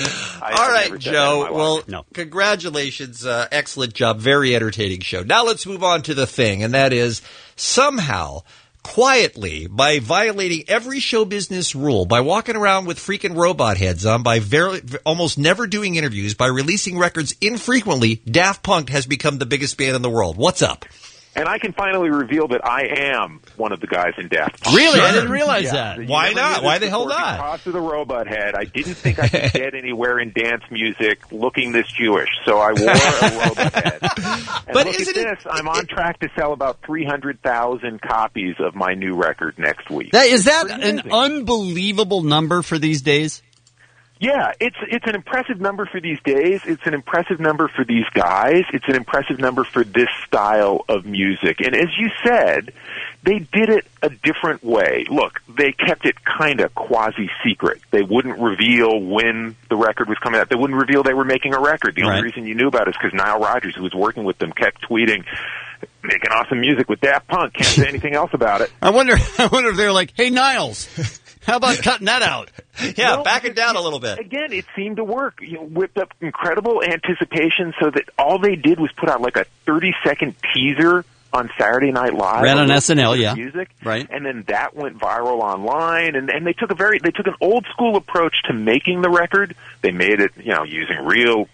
All right, Joe. Well, congratulations. Excellent job. Very entertaining show. Now let's move on to the thing, and that is somehow, quietly, by violating every show business rule, by walking around with freaking robot heads on, by almost never doing interviews, by releasing records infrequently, Daft Punk has become the biggest band in the world. What's up? And I can finally reveal that I am one of the guys in Daft Punk. Really? I didn't realize that. Why not? Why the hell not? Because of the robot head. I didn't think I could get anywhere in dance music looking this Jewish, so I wore a robot head. And but look isn't at this. I'm on track to sell about 300,000 copies of my new record next week. Is that an unbelievable number for these days? Yeah, it's an impressive number for these days. It's an impressive number for these guys. It's an impressive number for this style of music. And as you said, they did it a different way. Look, they kept it kind of quasi-secret. They wouldn't reveal when the record was coming out. They wouldn't reveal they were making a record. The only reason you knew about it is because Nile Rodgers, who was working with them, kept tweeting, making awesome music with Daft Punk. Can't say anything else about it. I wonder if they're like, hey, Niles, how about cutting that out? Yeah, back it down a little bit. Again, it seemed to work. Whipped up incredible anticipation so that all they did was put out like a 30-second teaser on Saturday Night Live. Ran on SNL, yeah. Music. Right. And then that went viral online, and they took an old school approach to making the record. They made it, using real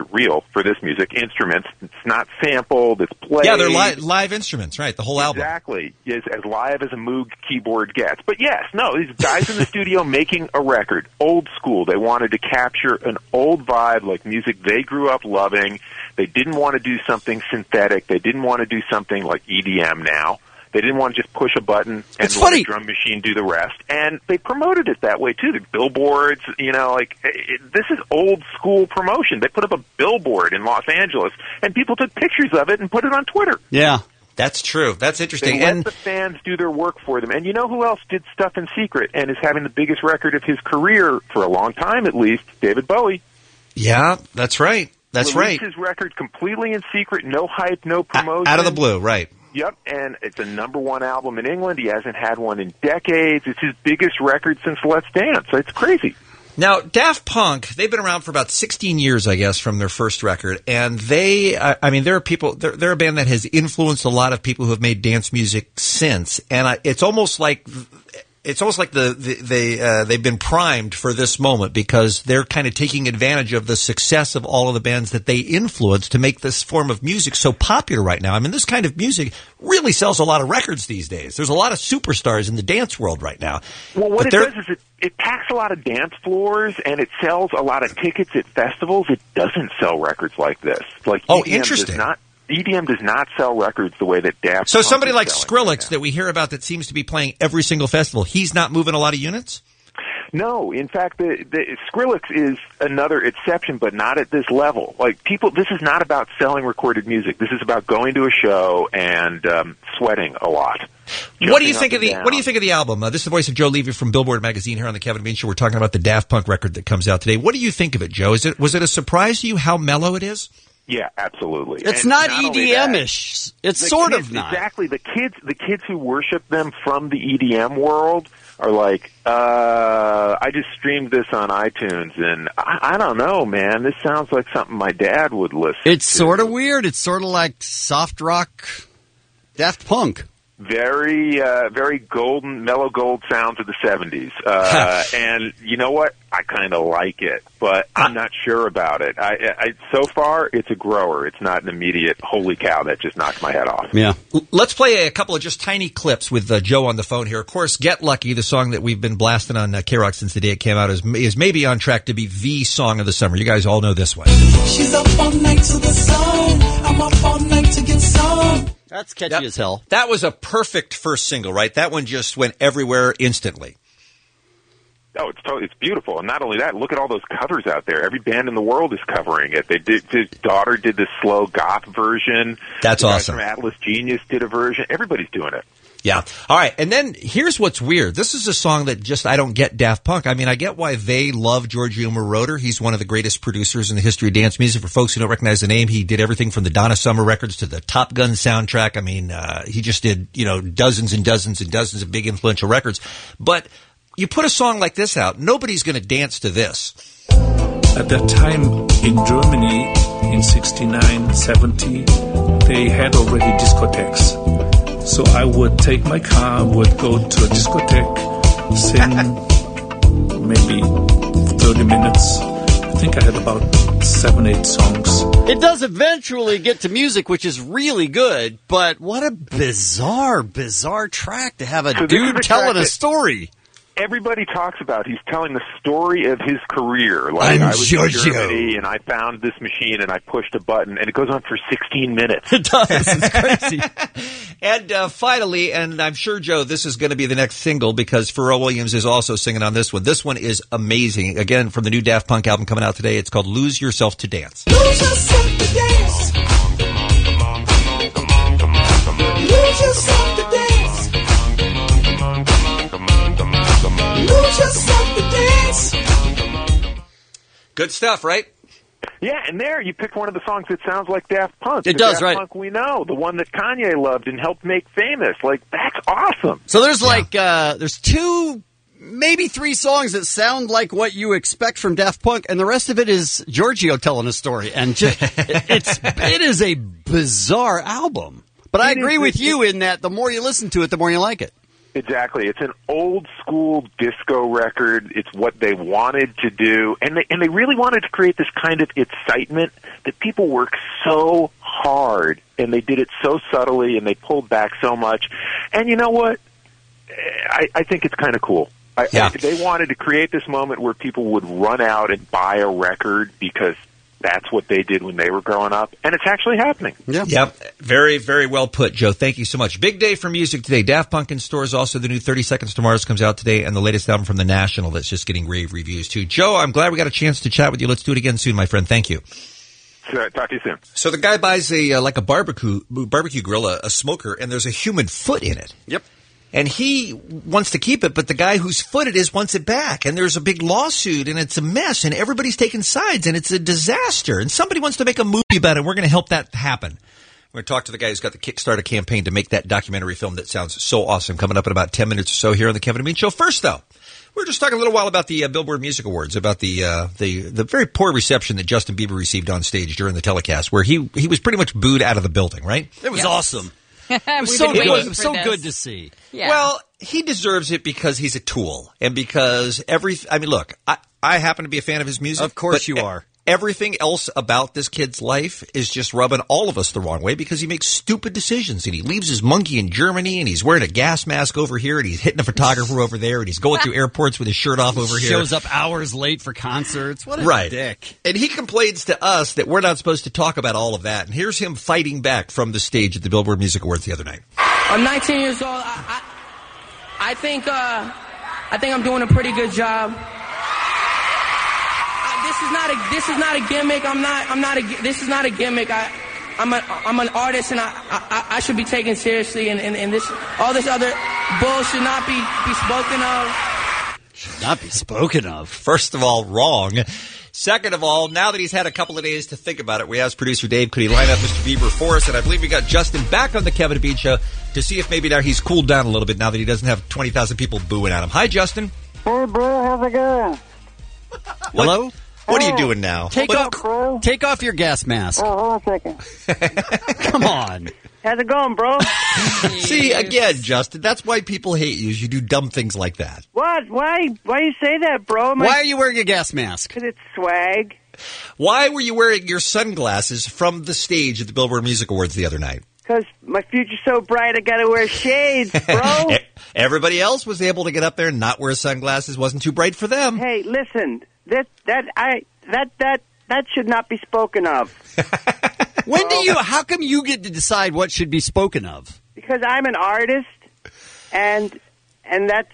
for this music instruments. It's not sampled, it's played. Yeah, they're live instruments, right? The whole album. Exactly. Is as live as a Moog keyboard gets. But yes, these guys in the studio making a record, old school. They wanted to capture an old vibe like music they grew up loving. They didn't want to do something synthetic. They didn't want to do something like EDM now. They didn't want to just push a button and let a drum machine do the rest. And they promoted it that way, too. The billboards, this is old school promotion. They put up a billboard in Los Angeles, and people took pictures of it and put it on Twitter. Yeah. That's true. That's interesting. They let the fans do their work for them. And you know who else did stuff in secret and is having the biggest record of his career, for a long time at least? David Bowie. Yeah, that's right. That's right. Released his record completely in secret, no hype, no promotion. Out of the blue, right. Yep, and it's a #1 album in England. He hasn't had one in decades. It's his biggest record since Let's Dance. It's crazy. Now, Daft Punk, they've been around for about 16 years, I guess, from their first record. And they're a band that has influenced a lot of people who have made dance music since. And it's almost like they've been primed for this moment because they're kind of taking advantage of the success of all of the bands that they influenced to make this form of music so popular right now. I mean, this kind of music really sells a lot of records these days. There's a lot of superstars in the dance world right now. Well, what it does is it packs a lot of dance floors and it sells a lot of tickets at festivals. It doesn't sell records like this. Like EDM interesting. EDM does not sell records the way that Daft So Punk somebody is like selling Skrillex that we hear about that seems to be playing every single festival, he's not moving a lot of units? No, in fact, the Skrillex is another exception, but not at this level. Like people, this is not about selling recorded music. This is about going to a show and sweating a lot. What do you think of the album? This is the voice of Joe Levy from Billboard magazine here on the Kevin and Bean Show. We're talking about the Daft Punk record that comes out today. What do you think of it, Joe? Was it a surprise to you how mellow it is? Yeah, absolutely. It's not EDM-ish. It's sort of not. Exactly. The kids who worship them from the EDM world are like, I just streamed this on iTunes, and I don't know, man. This sounds like something my dad would listen to. It's sort of weird. It's sort of like soft rock Daft Punk. Very, very golden, mellow gold sounds of the 70s. And you know what? I kind of like it, but I'm not sure about it. So far, it's a grower. It's not an immediate, holy cow, that just knocked my head off. Yeah. Let's play a couple of just tiny clips with Joe on the phone here. Of course, Get Lucky, the song that we've been blasting on K-Rock since the day it came out, is maybe on track to be the song of the summer. You guys all know this one. She's up all night to the sun. I'm up all night to get some. That's catchy as hell. That was a perfect first single, right? That one just went everywhere instantly. Oh, it's beautiful. And not only that, look at all those covers out there. Every band in the world is covering it. His daughter did the slow goth version. That's awesome. The guys from Atlas Genius did a version. Everybody's doing it. Yeah. All right. And then here's what's weird. This is a song that just, I don't get Daft Punk. I mean, I get why they love Giorgio Moroder. He's one of the greatest producers in the history of dance music. For folks who don't recognize the name, he did everything from the Donna Summer records to the Top Gun soundtrack. I mean, he just did, dozens and dozens and dozens of big influential records. But you put a song like this out, nobody's going to dance to this. At that time in Germany, in 69, 70, they had already discotheques. So I would take my car, would go to a discotheque, sing maybe 30 minutes. I think I had about 7-8 songs. It does eventually get to music, which is really good, but what a bizarre track to have a dude telling a story. Everybody talks about he's telling the story of his career. Like, I was in Germany and I found this machine and I pushed a button and it goes on for 16 minutes. It does. It's crazy. And finally, and I'm sure, Joe, this is going to be the next single because Pharrell Williams is also singing on this one. This one is amazing. Again, from the new Daft Punk album coming out today. It's called Lose Yourself to Dance. Lose yourself to dance. Lose yourself to dance. Lose yourself to dance. Good stuff, right? Yeah, and there you picked one of the songs that sounds like Daft Punk. It does, Daft right? Punk we know, the one that Kanye loved and helped make famous. Like, that's awesome. So there's there's 2, maybe 3 songs that sound like what you expect from Daft Punk, and the rest of it is Giorgio telling a story. And just, it is a bizarre album. But I agree with you in that the more you listen to it, the more you like it. Exactly. It's an old school disco record. It's what they wanted to do. And they really wanted to create this kind of excitement that people work so hard and they did it so subtly and they pulled back so much. And you know what? I think it's kind of cool. They wanted to create this moment where people would run out and buy a record because that's what they did when they were growing up, and it's actually happening. Yeah. Yep. Very, very well put, Joe. Thank you so much. Big day for music today. Daft Punk in stores. Also, the new 30 Seconds to Mars comes out today, and the latest album from The National that's just getting rave reviews, too. Joe, I'm glad we got a chance to chat with you. Let's do it again soon, my friend. Thank you. Sure, talk to you soon. So the guy buys a barbecue grill, a smoker, and there's a human foot in it. Yep. And he wants to keep it, but the guy whose foot it is wants it back. And there's a big lawsuit, and it's a mess, and everybody's taking sides, and it's a disaster. And somebody wants to make a movie about it, and we're going to help that happen. We're going to talk to the guy who's got the Kickstarter campaign to make that documentary film that sounds so awesome, coming up in about 10 minutes or so here on the Kevin and Bean Show. First, though, we were just talking a little while about the Billboard Music Awards, about the very poor reception that Justin Bieber received on stage during the telecast, where he was pretty much booed out of the building, right? It was awesome. It was so good. It was so good to see. Yeah. Well, he deserves it because he's a tool, and because look, I happen to be a fan of his music. Of course you are. everything else about this kid's life is just rubbing all of us the wrong way because he makes stupid decisions and he leaves his monkey in Germany and he's wearing a gas mask over here and he's hitting a photographer over there and he's going through airports with his shirt off over here. Shows up hours late for concerts. What a dick. And he complains to us that we're not supposed to talk about all of that. And here's him fighting back from the stage at the Billboard Music Awards the other night. I'm 19 years old. I think I'm doing a pretty good job. This is not a gimmick. This is not a gimmick. I'm an artist, and I should be taken seriously. And this all this other bull should not be spoken of. Should not be spoken of. First of all, wrong. Second of all, now that he's had a couple of days to think about it, we asked producer Dave, could he line up Mr. Bieber for us? And I believe we got Justin back on the Kevin and Bean Show to see if maybe now he's cooled down a little bit now that he doesn't have 20,000 people booing at him. Hi, Justin. Hey, bro. How's it going? Hello? What are you doing now? Take off your gas mask. Oh, hold on a second. Come on. How's it going, bro? See, again, Justin, that's why people hate you, is you do dumb things like that. What? Why you say that, bro? Why are you wearing a gas mask? Because it's swag. Why were you wearing your sunglasses from the stage at the Billboard Music Awards the other night? Because my future's so bright, I gotta wear shades, bro. Everybody else was able to get up there and not wear sunglasses. Wasn't too bright for them. Hey, listen, that should not be spoken of. How come you get to decide what should be spoken of? Because I'm an artist, and that's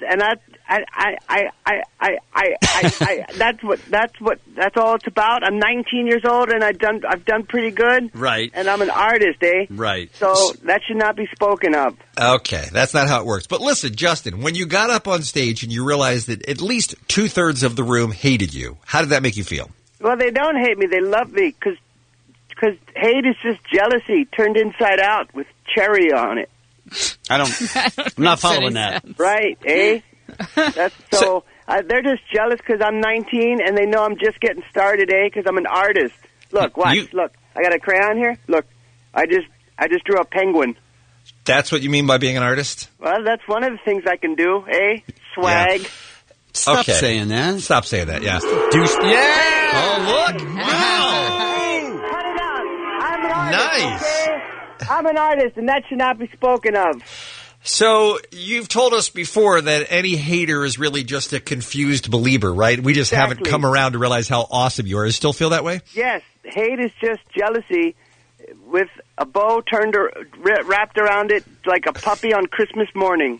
all it's about. I'm 19 years old, and I've done pretty good. Right. And I'm an artist, eh? Right. So that should not be spoken of. Okay, that's not how it works. But listen, Justin, when you got up on stage and you realized that at least 2/3 of the room hated you, how did that make you feel? Well, they don't hate me. They love me because hate is just jealousy turned inside out with cherry on it. I'm not following that. Right, eh? That's so they're just jealous because I'm 19 and they know I'm just getting started, eh? Because I'm an artist. Look, watch. Look, I got a crayon here. Look, I just drew a penguin. That's what you mean by being an artist? Well, that's one of the things I can do, eh? Swag. Yeah. Stop saying that. Stop saying that, yeah. Yeah! Oh, look! Wow! Cut it out. I'm an artist, Nice. okay? I'm an artist, and that should not be spoken of. So, you've told us before that any hater is really just a confused believer, right? We just haven't come around to realize how awesome you are. You still feel that way? Yes. Hate is just jealousy with a bow wrapped around it like a puppy on Christmas morning.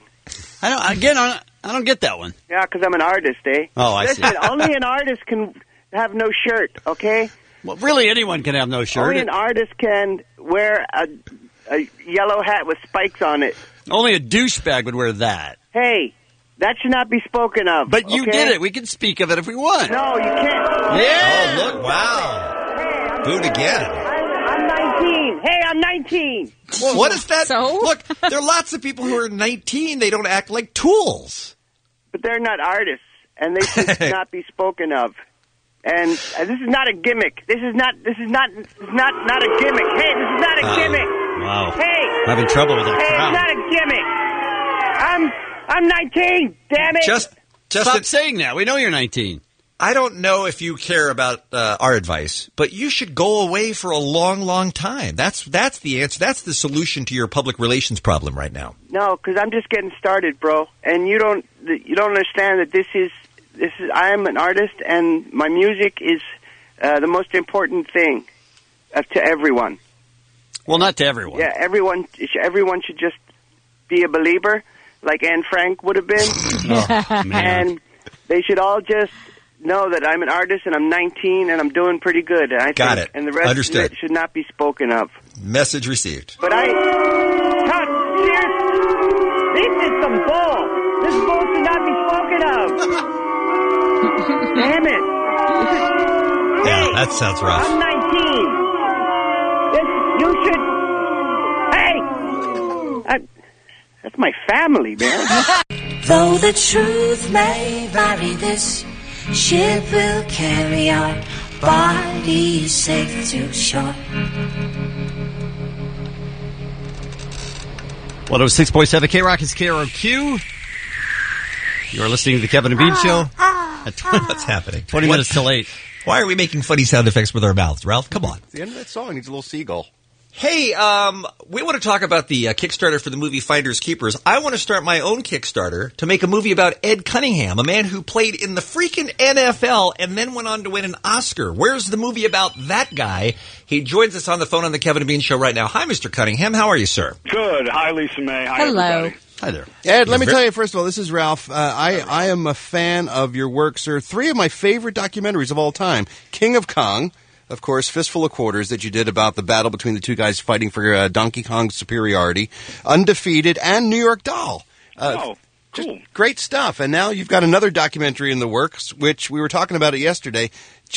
I don't get that one. Yeah, because I'm an artist, eh? Oh, I see. Listen, only an artist can have no shirt, okay? Well, really, anyone can have no shirt. Only an artist can wear a yellow hat with spikes on it. Only a douchebag would wear that. Hey, that should not be spoken of. But you did it. We can speak of it if we want. No, you can't. Yeah. Oh, look, wow. Booed again. I'm 19. Hey, I'm 19. Well, what is that? So? Look, there are lots of people who are 19. They don't act like tools. But they're not artists, and they should not be spoken of. And this is not a gimmick. This is not a gimmick. Hey, this is not a gimmick. Wow. Hey. I'm having trouble with that crowd. It's not a gimmick. I'm 19. Damn it. Justin, stop saying that. We know you're 19. I don't know if you care about our advice, but you should go away for a long, long time. That's the answer. That's the solution to your public relations problem right now. No, because I'm just getting started, bro. And you don't understand that this is I am an artist, and my music is the most important thing to everyone. Well, not to everyone. Yeah, everyone should just be a believer, like Anne Frank would have been. Oh, man. And they should all just know that I'm an artist and I'm 19 and I'm doing pretty good. Got it. And the rest Understood. of it should not be spoken of. Message received. But Todd, this is some bull. This bull should not be spoken of. Damn it. Yeah, that sounds rough. I'm 19. You should... Hey! That's my family, man. Though the truth may vary, this ship will carry our bodies safe to shore. 106.7 K-Rock is KROQ. You're listening to the Kevin and Bean Show. What's happening? 20 minutes till 8. Why are we making funny sound effects with our mouths, Ralph? Come on. It's the end of that song. Needs a little seagull. Hey, we want to talk about the Kickstarter for the movie Finders Keepers. I want to start my own Kickstarter to make a movie about Ed Cunningham, a man who played in the freaking NFL and then went on to win an Oscar. Where's the movie about that guy? He joins us on the phone on the Kevin and Bean Show right now. Hi, Mr. Cunningham. How are you, sir? Good. Hi, Lisa May. Hi, Hello. everybody. Hi there. Ed, let me tell you, first of all, this is Ralph. I am a fan of your work, sir. 3 of my favorite documentaries of all time. King of Kong. Of course, Fistful of Quarters that you did about the battle between the two guys fighting for Donkey Kong's superiority. Undefeated and New York Doll. Cool. Just great stuff. And now you've got another documentary in the works, which we were talking about it yesterday.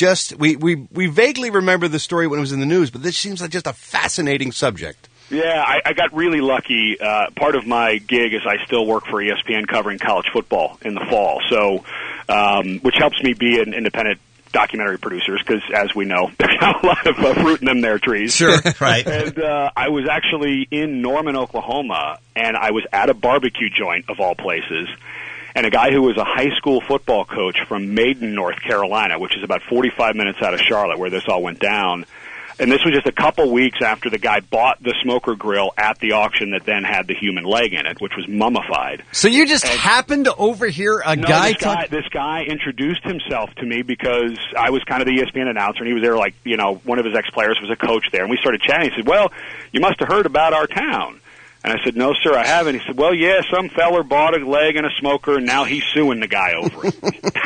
We vaguely remember the story when it was in the news, but this seems like just a fascinating subject. Yeah, I got really lucky. Part of my gig is I still work for ESPN covering college football in the fall, so which helps me be an independent documentary producers because, as we know, there's not a lot of fruit in them there trees. Sure, right. And I was actually in Norman, Oklahoma, and I was at a barbecue joint, of all places, and a guy who was a high school football coach from Maiden, North Carolina, which is about 45 minutes out of Charlotte, where this all went down. And this was just a couple weeks after the guy bought the smoker grill at the auction that then had the human leg in it, which was mummified. So you just happened to overhear this guy introduced himself to me because I was kind of the ESPN announcer, and he was there like, one of his ex-players was a coach there. And we started chatting. He said, well, you must have heard about our town. And I said, no, sir, I haven't. He said, well, yeah, some feller bought a leg and a smoker, and now he's suing the guy over it.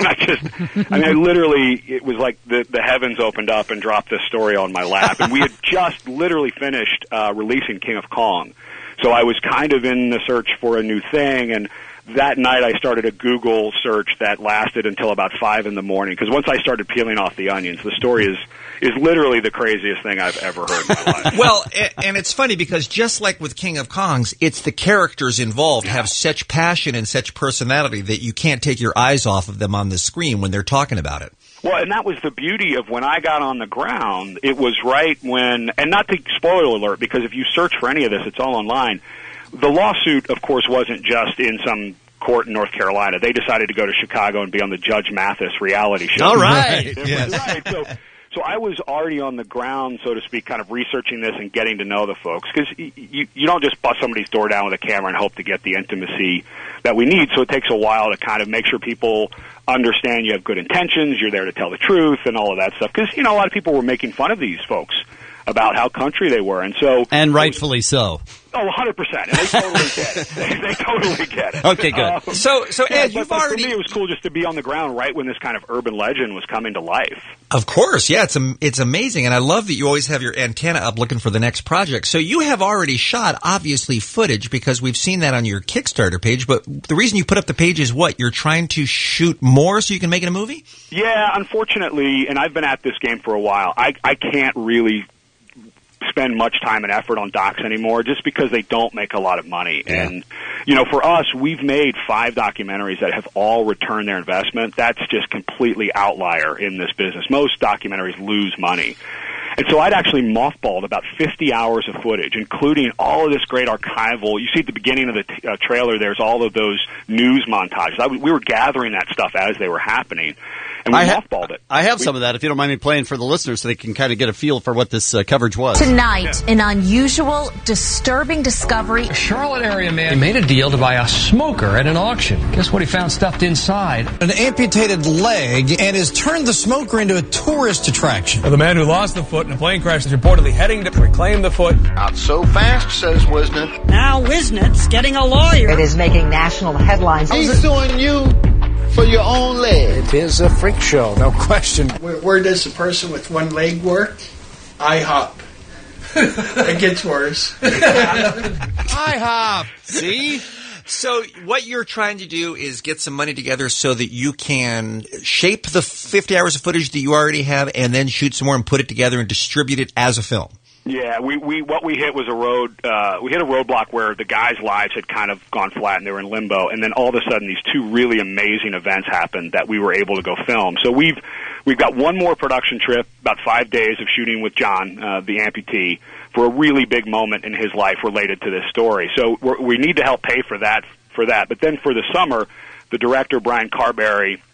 And I literally, it was like the heavens opened up and dropped this story on my lap. And we had just literally finished releasing King of Kong. So I was kind of in the search for a new thing, and that night I started a Google search that lasted until about 5 in the morning, because once I started peeling off the onions, the story is literally the craziest thing I've ever heard in my life. Well, and it's funny because just like with King of Kongs, it's the characters involved have such passion and such personality that you can't take your eyes off of them on the screen when they're talking about it. Well, and that was the beauty of when I got on the ground. It was right when, and not to spoiler alert, because if you search for any of this, it's all online. The lawsuit, of course, wasn't just in some court in North Carolina. They decided to go to Chicago and be on the Judge Mathis reality show. All right. Yes. Right. So I was already on the ground, so to speak, kind of researching this and getting to know the folks. Because you don't just bust somebody's door down with a camera and hope to get the intimacy that we need. So it takes a while to kind of make sure people understand you have good intentions, you're there to tell the truth, and all of that stuff. Because, a lot of people were making fun of these folks about how country they were. And rightfully so. Oh, 100%. And they totally get it. They totally get it. Okay, good. So Ed, you've already... For me, it was cool just to be on the ground right when this kind of urban legend was coming to life. Of course, yeah. It's amazing. And I love that you always have your antenna up looking for the next project. So you have already shot, obviously, footage because we've seen that on your Kickstarter page. But the reason you put up the page is what? You're trying to shoot more so you can make it a movie? Yeah, unfortunately, and I've been at this game for a while, I can't really spend much time and effort on docs anymore just because they don't make a lot of money. Yeah. And, for us, we've made 5 documentaries that have all returned their investment. That's just completely outlier in this business. Most documentaries lose money. And so I'd actually mothballed about 50 hours of footage, including all of this great archival. You see at the beginning of the trailer, there's all of those news montages. We were gathering that stuff as they were happening. And we mothballed it. I have some of that, if you don't mind me playing for the listeners so they can kind of get a feel for what this coverage was. Tonight, an unusual, disturbing discovery. A Charlotte area man made a deal to buy a smoker at an auction. Guess what he found stuffed inside? An amputated leg, and has turned the smoker into a tourist attraction. The man who lost the foot in a plane crash is reportedly heading to reclaim the foot. Not so fast, says Wisnett. Now Wisnett's getting a lawyer. It is making national headlines. He's suing you for your own leg. It is a freak show, no question. Where does a person with one leg work? IHOP. It gets worse. IHOP. See? So what you're trying to do is get some money together so that you can shape the 50 hours of footage that you already have and then shoot some more and put it together and distribute it as a film. Yeah, what we hit was we hit a roadblock where the guys' lives had kind of gone flat and they were in limbo, and then all of a sudden these 2 really amazing events happened that we were able to go film. So we've got one more production trip, about 5 days of shooting with John, the amputee, for a really big moment in his life related to this story. So we need to help pay for that. But then for the summer, the director, Brian Carberry,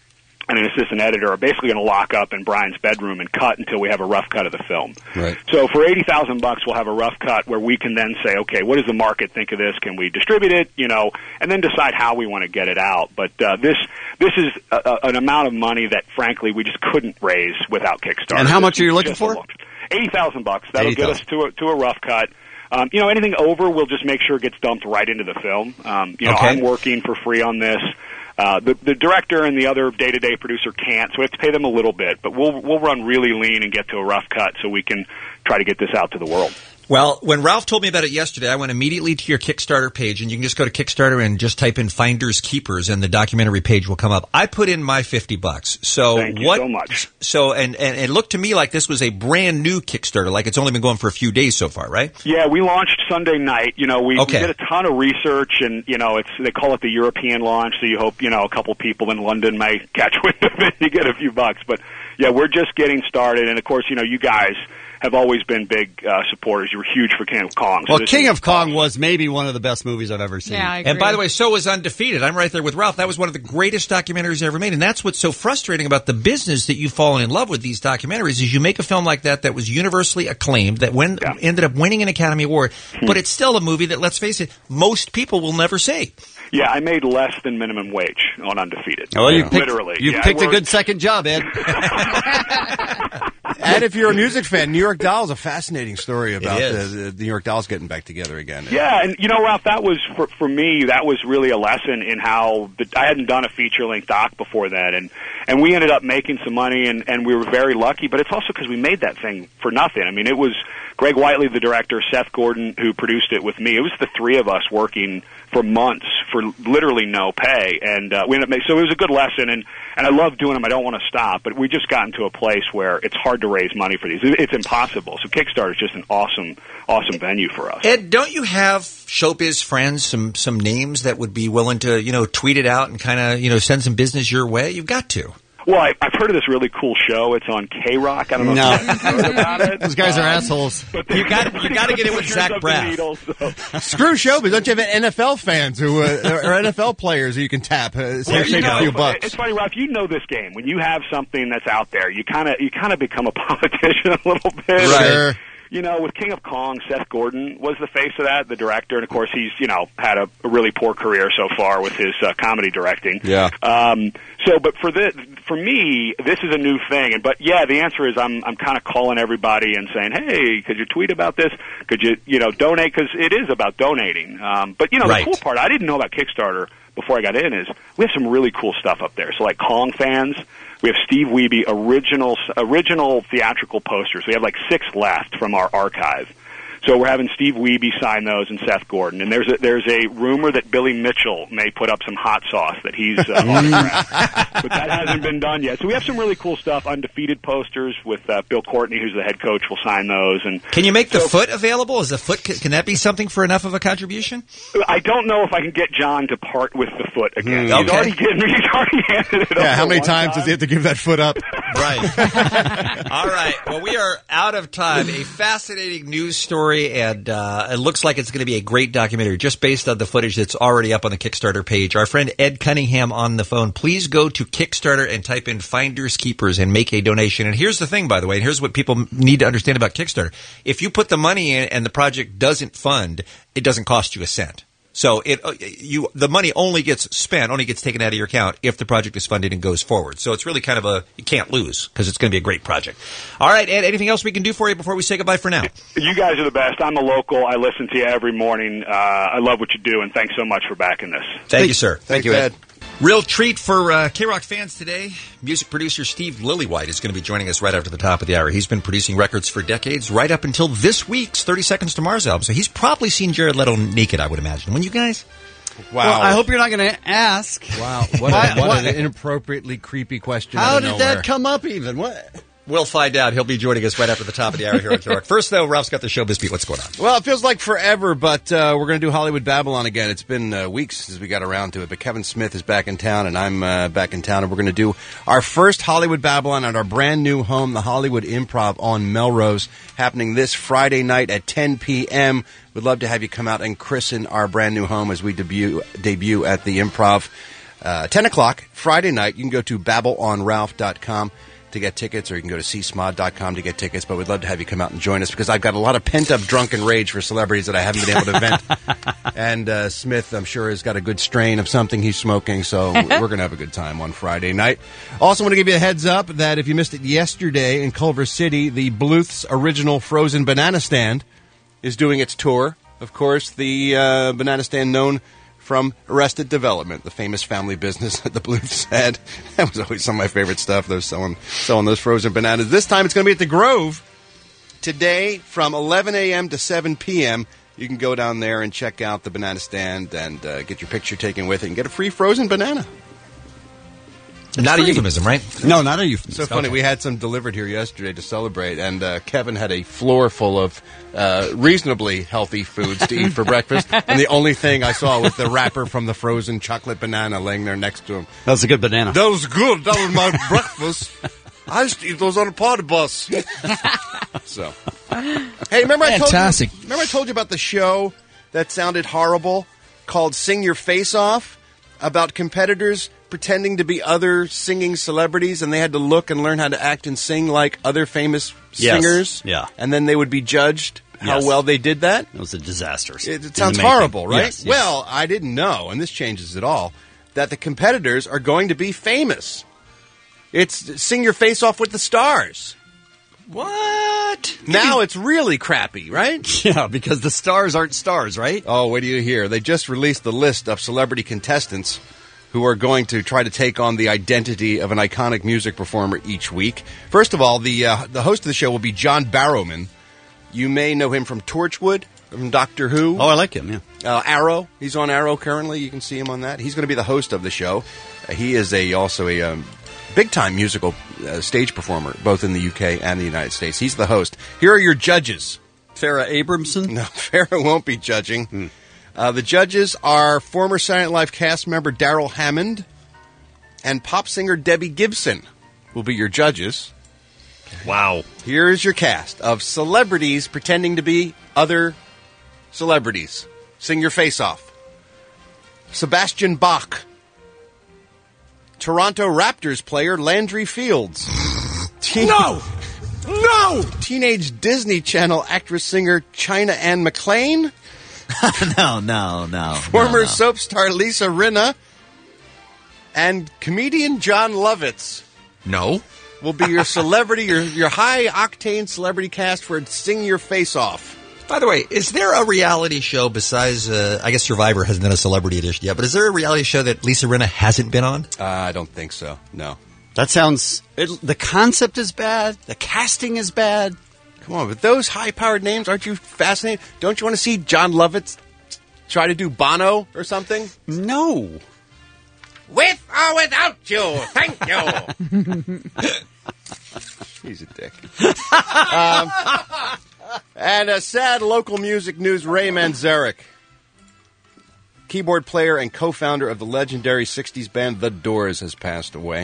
and an assistant editor are basically going to lock up in Brian's bedroom and cut until we have a rough cut of the film. Right. So for $80,000, we'll have a rough cut where we can then say, okay, what does the market think of this? Can we distribute it? And then decide how we want to get it out. But this is an amount of money that, frankly, we just couldn't raise without Kickstarter. And how much are you looking for? $80,000. That'll get us to a rough cut. Anything over, we'll just make sure it gets dumped right into the film. I'm working for free on this. The director and the other day-to-day producer can't, so we have to pay them a little bit. But we'll run really lean and get to a rough cut so we can try to get this out to the world. Well, when Ralph told me about it yesterday, I went immediately to your Kickstarter page, and you can just go to Kickstarter and just type in Finders Keepers, and the documentary page will come up. I put in my $50. So thank you so much. So and it looked to me like this was a brand new Kickstarter, like it's only been going for a few days so far, right? Yeah, we launched Sunday night. We did a ton of research, and they call it the European launch. So you hope a couple people in London may catch wind of it and you get a few bucks. But yeah, we're just getting started, and of course, you guys have always been big supporters. You were huge for King of Kong. So King of Kong was maybe one of the best movies I've ever seen. Yeah, I agree. And by the way, so was Undefeated. I'm right there with Ralph. That was one of the greatest documentaries ever made. And that's what's so frustrating about the business that you've fallen in love with these documentaries is you make a film like that was universally acclaimed, that ended up winning an Academy Award, but it's still a movie that, let's face it, most people will never see. Yeah, I made less than minimum wage on Undefeated. Oh, you picked, literally. You picked a good second job, Ed. And if you're a music fan, New York Dolls, a fascinating story about the New York Dolls getting back together again. Yeah, and Ralph, that was, for me, that was really a lesson in how I hadn't done a feature-length doc before then, and we ended up making some money, and we were very lucky, but it's also because we made that thing for nothing. I mean, it was Greg Whiteley, the director, Seth Gordon, who produced it with me. It was the three of us working for months for literally no pay, and we ended up so it was a good lesson, and I love doing them. I don't want to stop, but we just gotten to a place where it's hard to raise money for these. It's impossible. So Kickstarter is just an awesome venue for us. Ed, don't you have showbiz friends, some names that would be willing to tweet it out and kind of send some business your way? You've got to. Well, I've heard of this really cool show. It's on K-Rock. I don't know if you've heard about it. Those guys are assholes. You got to get in with Zach Braff. Screw showbiz. Don't you have NFL fans who are NFL players who you can tap? Shake a few bucks. It's funny, Ralph. You know this game. When you have something that's out there, you kind of become a politician a little bit. Right. With King of Kong, Seth Gordon was the face of that, the director, and of course he's had a really poor career so far with his comedy directing. Yeah. But for me, this is a new thing, but yeah, the answer is I'm kind of calling everybody and saying, hey, could you tweet about this? Could you donate? Because it is about donating. But the cool part I didn't know about Kickstarter before I got in is we have some really cool stuff up there. So like Kong fans. We have Steve Wiebe original theatrical posters. We have like 6 left from our archive. So we're having Steve Wiebe sign those and Seth Gordon. And there's a rumor that Billy Mitchell may put up some hot sauce that he's autographed. But that hasn't been done yet. So we have some really cool stuff. Undefeated posters with Bill Courtney, who's the head coach, will sign those. And can you make the foot available? Is the foot? Can that be something for enough of a contribution? I don't know if I can get John to part with the foot again. Okay. He's already handed it up. Yeah, how many times does he have to give that foot up? Right. All right. Well, we are out of time. A fascinating news story. And it looks like it's going to be a great documentary just based on the footage that's already up on the Kickstarter page. Our friend Ed Cunningham on the phone. Please go to Kickstarter and type in Finders Keepers and make a donation. And here's the thing, by the way, and here's what people need to understand about Kickstarter. If you put the money in and the project doesn't fund, it doesn't cost you a cent. So the money only gets taken out of your account if the project is funded and goes forward. So it's really kind of you can't lose because it's going to be a great project. All right, Ed, anything else we can do for you before we say goodbye for now? You guys are the best. I'm a local. I listen to you every morning. I love what you do, and thanks so much for backing this. Thank you, sir. Thank you, Ed. Real treat for K-Rock fans today. Music producer Steve Lillywhite is going to be joining us right after the top of the hour. He's been producing records for decades, right up until this week's 30 Seconds to Mars album. So he's probably seen Jared Leto naked, I would imagine. Wouldn't you guys? Wow. Well, I hope you're not going to ask. Wow. What an inappropriately creepy question. How did that come up even? What? We'll find out. He'll be joining us right after the top of the hour here on K-Rock. First, though, Ralph's got the showbiz beat. What's going on? Well, it feels like forever, but we're going to do Hollywood Babylon again. It's been weeks since we got around to it, but Kevin Smith is back in town, and I'm back in town, and we're going to do our first Hollywood Babylon at our brand new home, the Hollywood Improv on Melrose, happening this Friday night at 10 p.m. We'd love to have you come out and christen our brand new home as we debut at the Improv. 10 o'clock, Friday night. You can go to babbleonralph.com to get tickets, or you can go to csmod.com to get tickets, but we'd love to have you come out and join us because I've got a lot of pent-up drunken rage for celebrities that I haven't been able to vent. And Smith, I'm sure, has got a good strain of something he's smoking, so we're going to have a good time on Friday night. Also want to give you a heads up that if you missed it yesterday in Culver City, the Bluth's original frozen banana stand is doing its tour. Of course, the banana stand known from Arrested Development, the famous family business that the Bluths had. That was always some of my favorite stuff, those selling those frozen bananas. This time it's going to be at the Grove. Today from 11 a.m. to 7 p.m., you can go down there and check out the banana stand and get your picture taken with it and get a free frozen banana. Not a euphemism, right? No, not a euphemism. So funny. We had some delivered here yesterday to celebrate, and Kevin had a floor full of reasonably healthy foods to eat for breakfast, and the only thing I saw was the wrapper from the frozen chocolate banana laying there next to him. That was a good banana. That was good. That was my breakfast. I used to eat those on a party bus. So, hey, remember I told you about the show that sounded horrible called Sing Your Face Off, about competitors pretending to be other singing celebrities, and they had to look and learn how to act and sing like other famous singers. Yeah. And then they would be judged how well they did that. It was a disaster. It sounds horrible, right? Yes. Well, I didn't know, and this changes it all, that the competitors are going to be famous. It's Sing Your Face Off with the Stars. What? Now it's really crappy, right? Yeah, because the stars aren't stars, right? Oh, wait till you hear. They just released the list of celebrity contestants who are going to try to take on the identity of an iconic music performer each week. First of all, the host of the show will be John Barrowman. You may know him from Torchwood, from Doctor Who. Oh, I like him, yeah. Arrow. He's on Arrow currently. You can see him on that. He's going to be the host of the show. He is also a big-time musical stage performer, both in the UK and the United States. He's the host. Here are your judges. Farrah Abramson? No, Farrah won't be judging. The judges are former Saturday Night Live cast member Daryl Hammond and pop singer Debbie Gibson will be your judges. Wow. Here's your cast of celebrities pretending to be other celebrities. Sing Your Face Off. Sebastian Bach. Toronto Raptors player Landry Fields. No! Teenage Disney Channel actress-singer China Ann McClain. No. Former soap star Lisa Rinna. And comedian John Lovitz. No. Will be your celebrity, your high-octane celebrity cast for Sing Your Face Off. By the way, is there a reality show besides, I guess Survivor hasn't done a celebrity edition yet, but is there a reality show that Lisa Rinna hasn't been on? I don't think so, no. That sounds... the concept is bad. The casting is bad. Come on, with those high-powered names, aren't you fascinated? Don't you want to see John Lovitz try to do Bono or something? No. With or without you, thank you. He's a dick. And a sad local music news, Ray Manzarek, keyboard player and co-founder of the legendary 60s band The Doors, has passed away.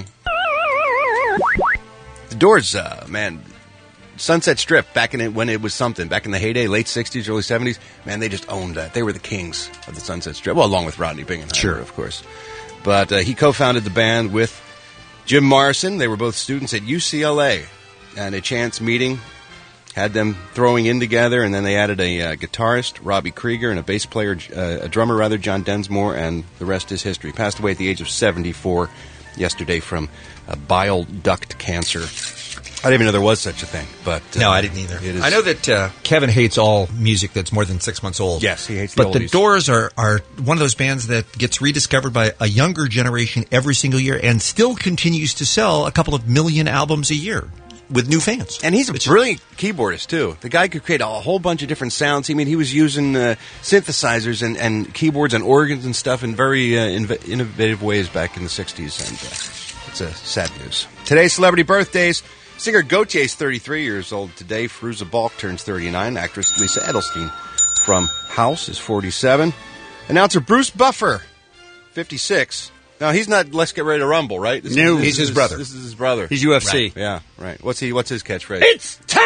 The Doors, man, Sunset Strip, back in it, when it was something, back in the heyday, late 60s, early 70s, man, they just owned that. They were the kings of the Sunset Strip. Well, along with Rodney Bingenheimer, of course. But he co-founded the band with Jim Morrison. They were both students at UCLA, and a chance meeting had them throwing in together, and then they added a guitarist, Robbie Krieger, and a bass player, a drummer, John Densmore, and the rest is history. Passed away at the age of 74 yesterday from bile duct cancer. I didn't even know there was such a thing. But no, I didn't either. I know that Kevin hates all music that's more than 6 months old. Yes, he hates the oldies. But the Doors are one of those bands that gets rediscovered by a younger generation every single year and still continues to sell a couple of million albums a year with new fans. And he's a brilliant keyboardist, too. The guy could create a whole bunch of different sounds. I mean, he was using synthesizers and keyboards and organs and stuff in very innovative ways back in the 60s. And it's a sad news. Today's celebrity birthdays. Singer Gautier's 33 years old today. Fairuza Balk turns 39. Actress Lisa Edelstein from House is 47. Announcer Bruce Buffer, 56. Now, he's not Let's Get Ready to Rumble, right? No, he's his brother. This is his brother. He's UFC. Right. Yeah, right. What's his catchphrase? It's time!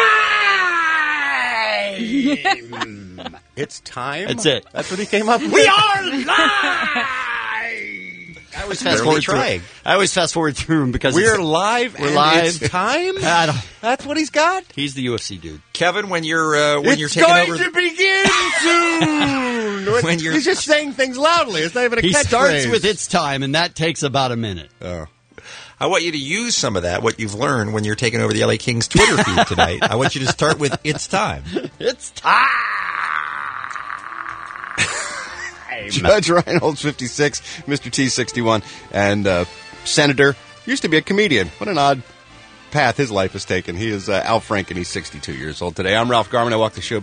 It's time? That's it. That's what he came up with? We are live! I always fast forward through him because we're live. We're live. It's time. That's what he's got. He's the UFC dude. Kevin, when you're taking over, it's going to begin soon. He's just saying things loudly. It's not even a catchphrase. He starts with "it's time," and that takes about a minute. Oh. I want you to use some of that, what you've learned when you're taking over the LA Kings Twitter feed tonight. I want you to start with "it's time." It's time. Judge Reinhold's 56, Mr. T 61, and Senator used to be a comedian. What an odd path his life has taken. He is Al Franken. He's 62 years old today. I'm Ralph Garman. I walk the show.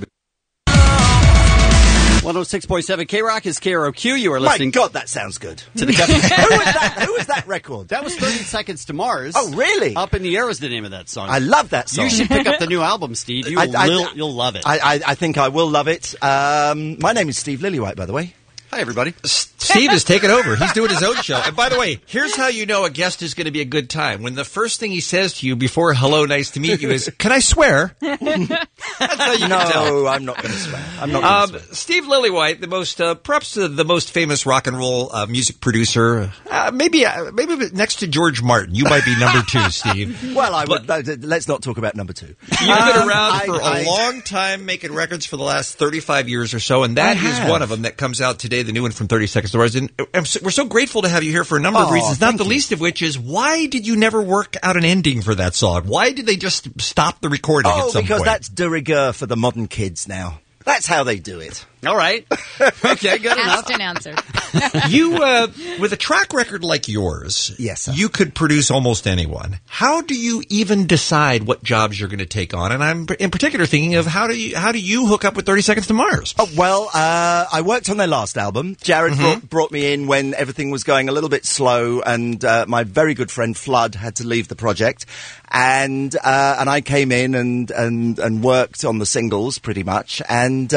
106.7 K-Rock is KROQ. You are listening. My God, that sounds good. To the Who was that record? That was 30 Seconds to Mars. Oh, really? Up in the Air was the name of that song. I love that song. You should pick up the new album, Steve. You'll love it. I think I will love it. My name is Steve Lillywhite, by the way. Hi, everybody. Steve is taking over. He's doing his own show. And by the way, here's how you know a guest is going to be a good time. When the first thing he says to you before "hello, nice to meet you" is, "Can I swear?" That's how you can tell. I'm not going to swear. I'm not going to swear. Steve Lillywhite, the most, perhaps the most famous rock and roll music producer, maybe next to George Martin. You might be number 2, Steve. Well, let's not talk about number 2. You've been around for a long time, making records for the last 35 years or so, and that is one of them that comes out today. The new one from 30 Seconds to Mars. And we're so grateful to have you here for a number of reasons, not the least of which is, why did you never work out an ending for that song? Why did they just stop the recording at some point? Because that's de rigueur for the modern kids now. That's how they do it. All right. Okay, good enough. Asked and answered. You, with a track record like yours, yes, sir, you could produce almost anyone. How do you even decide what jobs you're going to take on? And I'm in particular thinking of how do you hook up with 30 Seconds to Mars? Oh, well, I worked on their last album. Jared brought me in when everything was going a little bit slow, and my very good friend Flood had to leave the project, and I came in and worked on the singles pretty much, and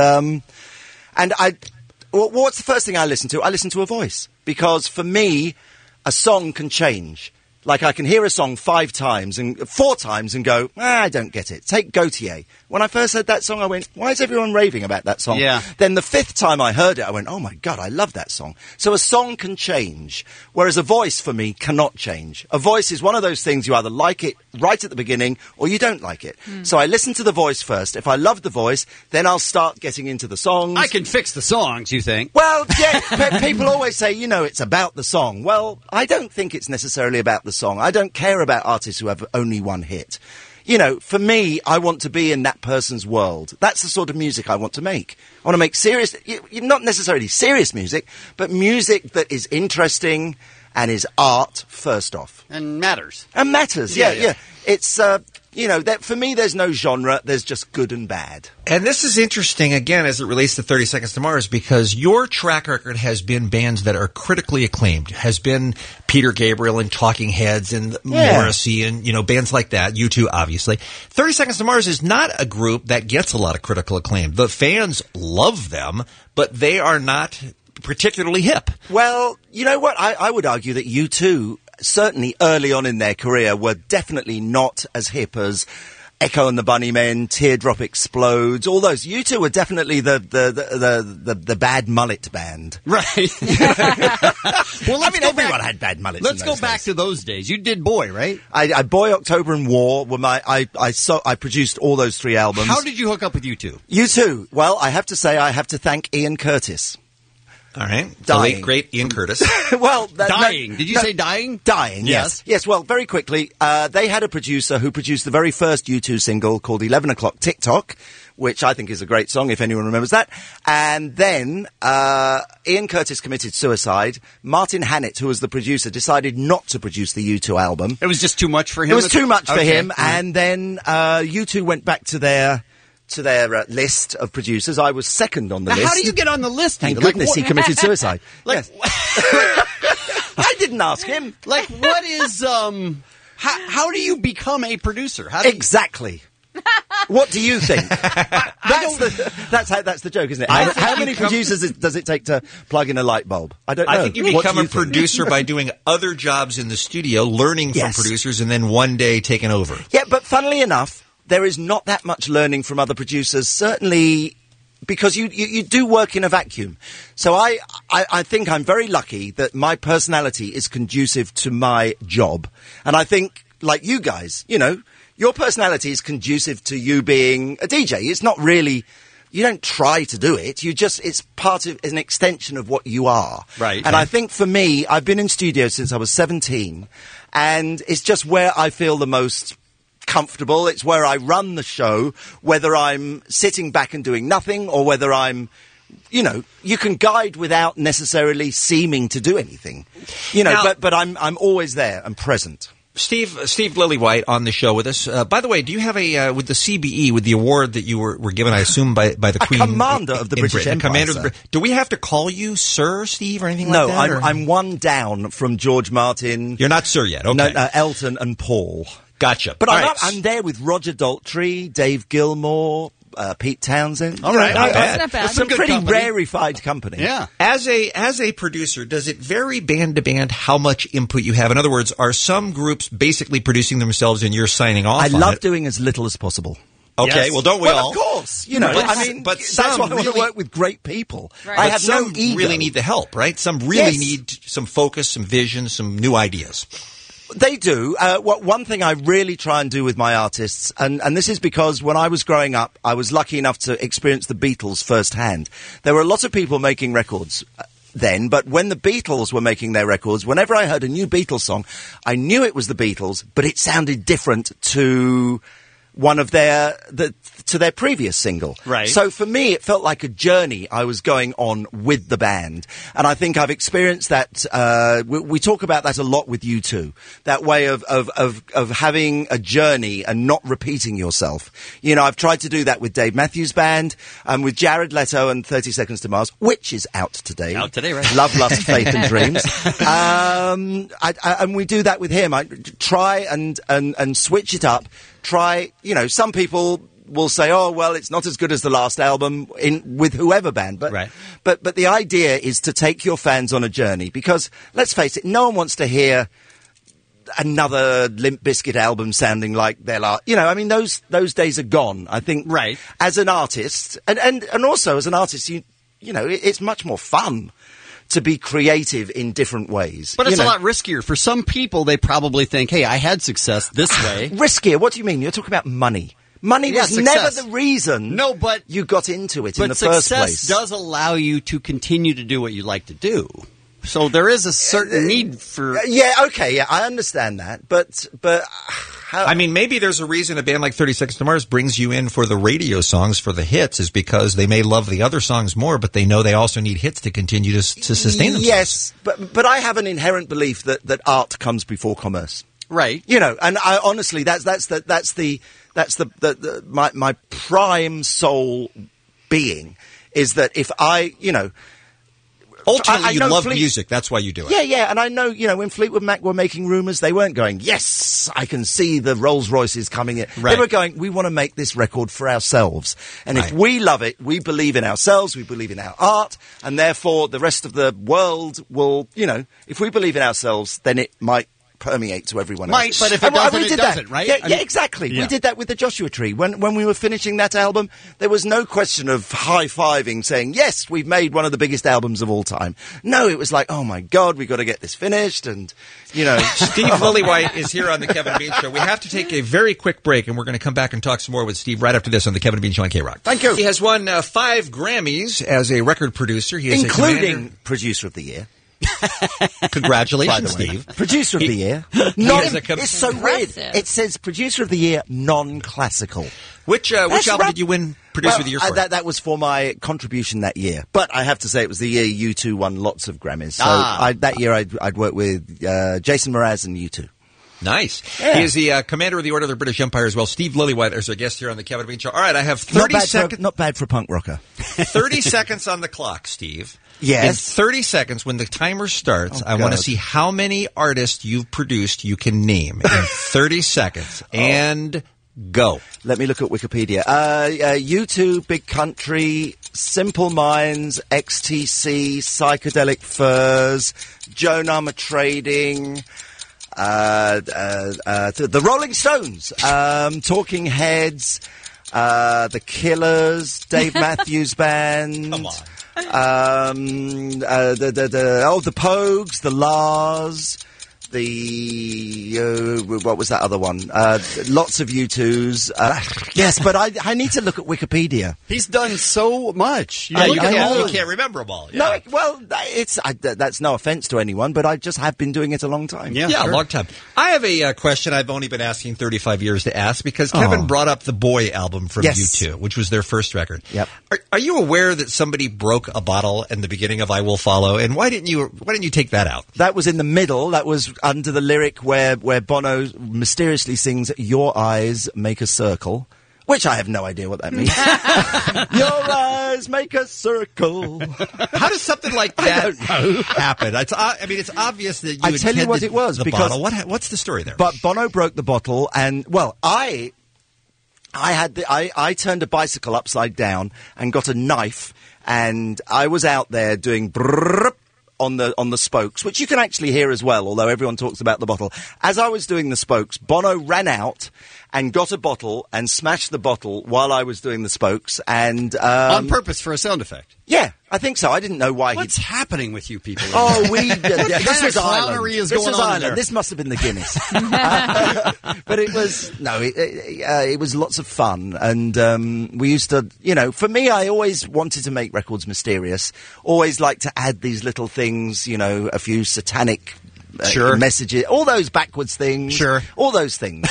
what's the first thing I listen to? I listen to a voice, because for me, a song can change. Like, I can hear a song 5 times and 4 times and go, I don't get it. Take Gautier. When I first heard that song, I went, why is everyone raving about that song? Yeah. Then the 5th time I heard it, I went, oh my God, I love that song. So a song can change, whereas a voice for me cannot change. A voice is one of those things, you either like it right at the beginning or you don't like it. So I listen to the voice first. If I love the voice, then I'll start getting into the songs. I can fix the songs, you think? Well, yeah, people always say, it's about the song. Well, I don't think it's necessarily about the song. I don't care about artists who have only one hit. For me, I want to be in that person's world. That's the sort of music I want to make. I want to make serious, not necessarily serious music, but music that is interesting and is art first off. And matters. And matters, yeah. It's, that for me, there's no genre. There's just good and bad. And this is interesting, again, as it relates to 30 Seconds to Mars, because your track record has been bands that are critically acclaimed. Has been Peter Gabriel and Talking Heads and Morrissey and, bands like that. U2, obviously. 30 Seconds to Mars is not a group that gets a lot of critical acclaim. The fans love them, but they are not particularly hip. Well, you know what? I would argue that U2, certainly early on in their career, were definitely not as hip as Echo and the Bunnymen, Teardrop Explodes, all those. U2 were definitely the bad mullet band. Right. Well, everyone had bad mullets. Let's go back to those days. You did Boy, right? I Boy, October and War were I produced all those 3 albums. How did you hook up with U2? U2. Well, I have to say I have to thank Ian Curtis. All right. The late, great Ian Curtis. Well, dying. Did you say dying? Dying, yes. Yes, well, very quickly, they had a producer who produced the very first U2 single called 11 O'Clock TikTok, which I think is a great song, if anyone remembers that. And then Ian Curtis committed suicide. Martin Hannett, who was the producer, decided not to produce the U2 album. It was just too much for him? It was too much for him. Right. And then U2 went back to their list of producers. I was second on the list. How do you get on the list? Thank goodness he committed suicide. Yes. I didn't ask him. What is, how do you become a producer? Exactly. What do you think? That's the joke, isn't it? How many producers does it take to plug in a light bulb? I don't know. I think you become a producer by doing other jobs in the studio, learning from producers, and then one day taking over. Yeah, but funnily enough, there is not that much learning from other producers. Certainly, because you do work in a vacuum. So I think I'm very lucky that my personality is conducive to my job. And I think, like you guys, you know, your personality is conducive to you being a DJ. It's not really, you don't try to do it. It's part of, an extension of what you are. Right. And I think for me, I've been in studio since I was 17, and it's just where I feel the most comfortable. It's where I run the show, whether I'm sitting back and doing nothing or whether I'm, you know, you can guide without necessarily seeming to do anything, you know, Now, but I'm always there and present. Steve Lillywhite on the show with us. By the way, do you have with the CBE, with the award that you were given, I assume, by the Queen? Commander of the British Britain, Empire. Commander of the Brit- Do we have to call you Sir, Steve, or anything No, like that? No, I'm one down from George Martin. You're not Sir yet, okay. No, Elton and Paul. Gotcha. But All right. I'm there with Roger Daltrey, Dave Gilmour, Pete Townsend. All right, not bad. Not bad. Some Good pretty company. rarefied company. Yeah. As a producer, does it vary band to band how much input you have? In other words, are some groups basically producing themselves and you're signing off I on love it? doing as little as possible. Okay, Yes. well, don't we Well, all? of course. You know, But- I mean, but that's some why I want to really- work with great people. Right. I But have some no ego. really need the help, right? Some really Yes. need some focus, some vision, some new ideas. They do. One thing I really try and do with my artists, and this is because when I was growing up, I was lucky enough to experience the Beatles firsthand. There were a lot of people making records then, but when the Beatles were making their records, whenever I heard a new Beatles song, I knew it was the Beatles, but it sounded different to one of their previous single. Right. So for me, it felt like a journey I was going on with the band. And I think I've experienced that, we talk about that a lot with you too. That way of having a journey and not repeating yourself. You know, I've tried to do that with Dave Matthews Band, and with Jared Leto and 30 Seconds to Mars, which is out today. Out today, right? Love, Lust, Faith and Dreams. And we do that with him. I try and switch it up. Try, you know, some people will say, oh, well, it's not as good as the last album with whoever band. But, Right. but the idea is to take your fans on a journey, because let's face it, no one wants to hear another Limp Bizkit album sounding like their last. You know, I mean, those days are gone. I think, right. As an artist, and also as an artist, you know, it's much more fun to be creative in different ways. But it's a lot riskier. For some people, they probably think, hey, I had success this way. Riskier? What do you mean? You're talking about money. Money was never the reason you got into it in the first place. Success does allow you to continue to do what you like to do. So there is a certain need for... I understand that. But I mean, maybe there's a reason a band like 30 Seconds to Mars brings you in for the radio songs, for the hits, is because they may love the other songs more, but they know they also need hits to continue to sustain themselves. Yes, but I have an inherent belief that art comes before commerce. Right. You know, and I honestly, that's my prime soul being is that if I, you know, ultimately, you love music. That's why you do it. Yeah. And I know, you know, when Fleetwood Mac were making Rumours, they weren't going, yes, I can see the Rolls Royces coming in. Right. They were going, we want to make this record for ourselves. And if we love it, we believe in ourselves, we believe in our art, and therefore the rest of the world will, you know, if we believe in ourselves, then it might permeate to everyone else. But if it doesn't, it doesn't, right? Yeah, exactly. Yeah. We did that with the Joshua Tree. When we were finishing that album, there was no question of high-fiving, saying, yes, we've made one of the biggest albums of all time. No, it was like, oh my God, we've got to get this finished, and, you know. Steve Lillywhite is here on the Kevin and Bean Show. We have to take a very quick break, and we're going to come back and talk some more with Steve right after this on the Kevin and Bean Show on K-Rock. Thank you. He has won 5 Grammys as a record producer. He is including Producer of the Year. Congratulations, Steve. Producer of the Year. It's so weird. It says Producer of the Year, non-classical. Which album did you win Producer of the Year for? That was for my contribution that year. But I have to say it was the year U2 won lots of Grammys. So that year I'd worked with Jason Mraz and U2. Nice. Yeah. He is the commander of the Order of the British Empire as well. Steve Lillywhite is our guest here on the Kevin and Bean Show. All right, I have 30 seconds. Not bad for a punk rocker. 30 seconds on the clock, Steve. Yes. In 30 seconds, when the timer starts, I want to see how many artists you've produced you can name in 30 seconds. And go. Let me look at Wikipedia. U2, Big Country, Simple Minds, XTC, Psychedelic Furs, Joan Armour Trading, the Rolling Stones, Talking Heads, The Killers, Dave Matthews Band. Come on. The Pogues, the Lars, what was that other one? Lots of U2s. Yes, but I need to look at Wikipedia. He's done so much. You can't remember them all. Yeah. No, that's no offense to anyone, but I just have been doing it a long time. Yeah, sure. A long time. I have a question I've only been asking 35 years to ask because Kevin brought up the Boy album from U2, which was their first record. Yep. Are you aware that somebody broke a bottle in the beginning of I Will Follow? And why didn't you take that out? That was in the middle. That was under the lyric where Bono mysteriously sings "Your eyes make a circle," which I have no idea what that means. Your eyes make a circle. How does something like that happen? It's obvious that you. I tell you what it was the because bottle. What's the story there? But Bono broke the bottle, and I turned a bicycle upside down and got a knife, and I was out there doing brrrr on the spokes, which you can actually hear as well, although everyone talks about the bottle. As I was doing the spokes, Bono ran out and got a bottle and smashed the bottle while I was doing the spokes, and on purpose for a sound effect. Yeah, I think so. I didn't know why. What's happening with you people? Oh, this was clownery is going on there? This must have been the Guinness. But it was it was lots of fun, and we used to, for me, I always wanted to make records mysterious. Always like to add these little things, a few satanic. Messages, all those backwards things, all those things.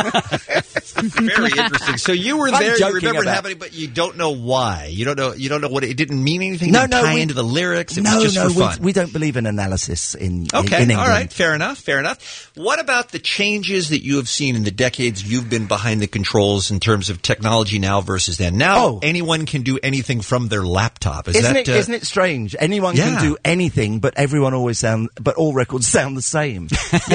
Very interesting. So you were there, you remember it happening, but you don't know why. You don't know what it didn't mean anything. No, tie into the lyrics. It was just for fun. We don't believe in analysis in England. All right, fair enough. What about the changes that you have seen in the decades you've been behind the controls in terms of technology now versus then? Now anyone can do anything from their laptop. Isn't it strange? Anyone can do anything, but all records sound the same.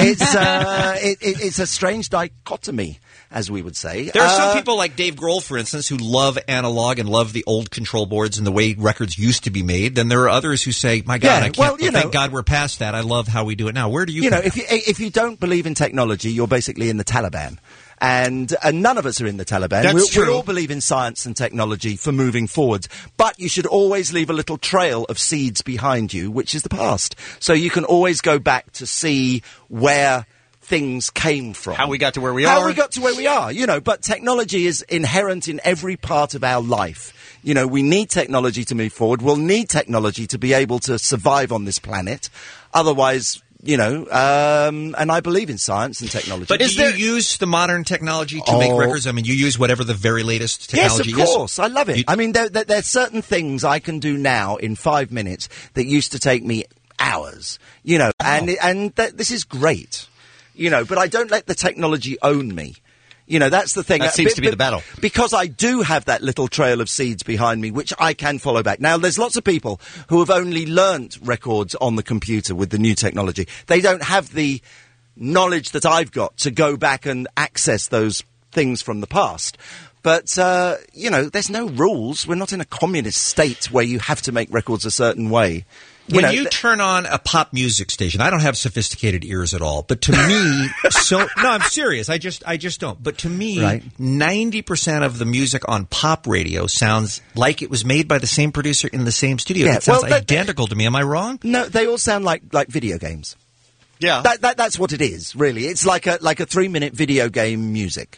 It's a strange dichotomy, as we would say. There are some people like Dave Grohl, for instance, who love analog and love the old control boards and the way records used to be made. Then there are others who say, "My God, thank God we're past that. I love how we do it now." Where do you? If you don't believe in technology, you're basically in the Taliban. And none of us are in the Taliban. That's true. We all believe in science and technology for moving forward. But you should always leave a little trail of seeds behind you, which is the past. So you can always go back to see where things came from. How we got to where we are. But technology is inherent in every part of our life. We need technology to move forward. We'll need technology to be able to survive on this planet. Otherwise... and I believe in science and technology. But do you use the modern technology to make records? I mean, you use whatever the very latest technology is? Yes, of course. I love it. There's certain things I can do now in 5 minutes that used to take me hours, and this is great, but I don't let the technology own me. That's the thing. That seems to be the battle. Because I do have that little trail of seeds behind me, which I can follow back. Now, there's lots of people who have only learnt records on the computer with the new technology. They don't have the knowledge that I've got to go back and access those things from the past. But, there's no rules. We're not in a communist state where you have to make records a certain way. When you turn on a pop music station, I don't have sophisticated ears at all, but to me, no, I'm serious. I just don't. But to me, 90% of the music on pop radio sounds like it was made by the same producer in the same studio. Yeah, it sounds identical to me. Am I wrong? No, they all sound like video games. Yeah. That's what it is, really. It's like a 3-minute video game music.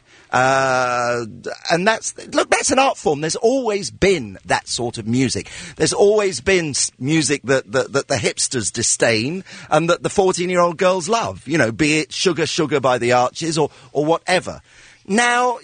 And that's an art form. There's always been that sort of music. There's always been music that the hipsters disdain and that the 14-year-old girls love, be it Sugar Sugar by the Archies or whatever. Now,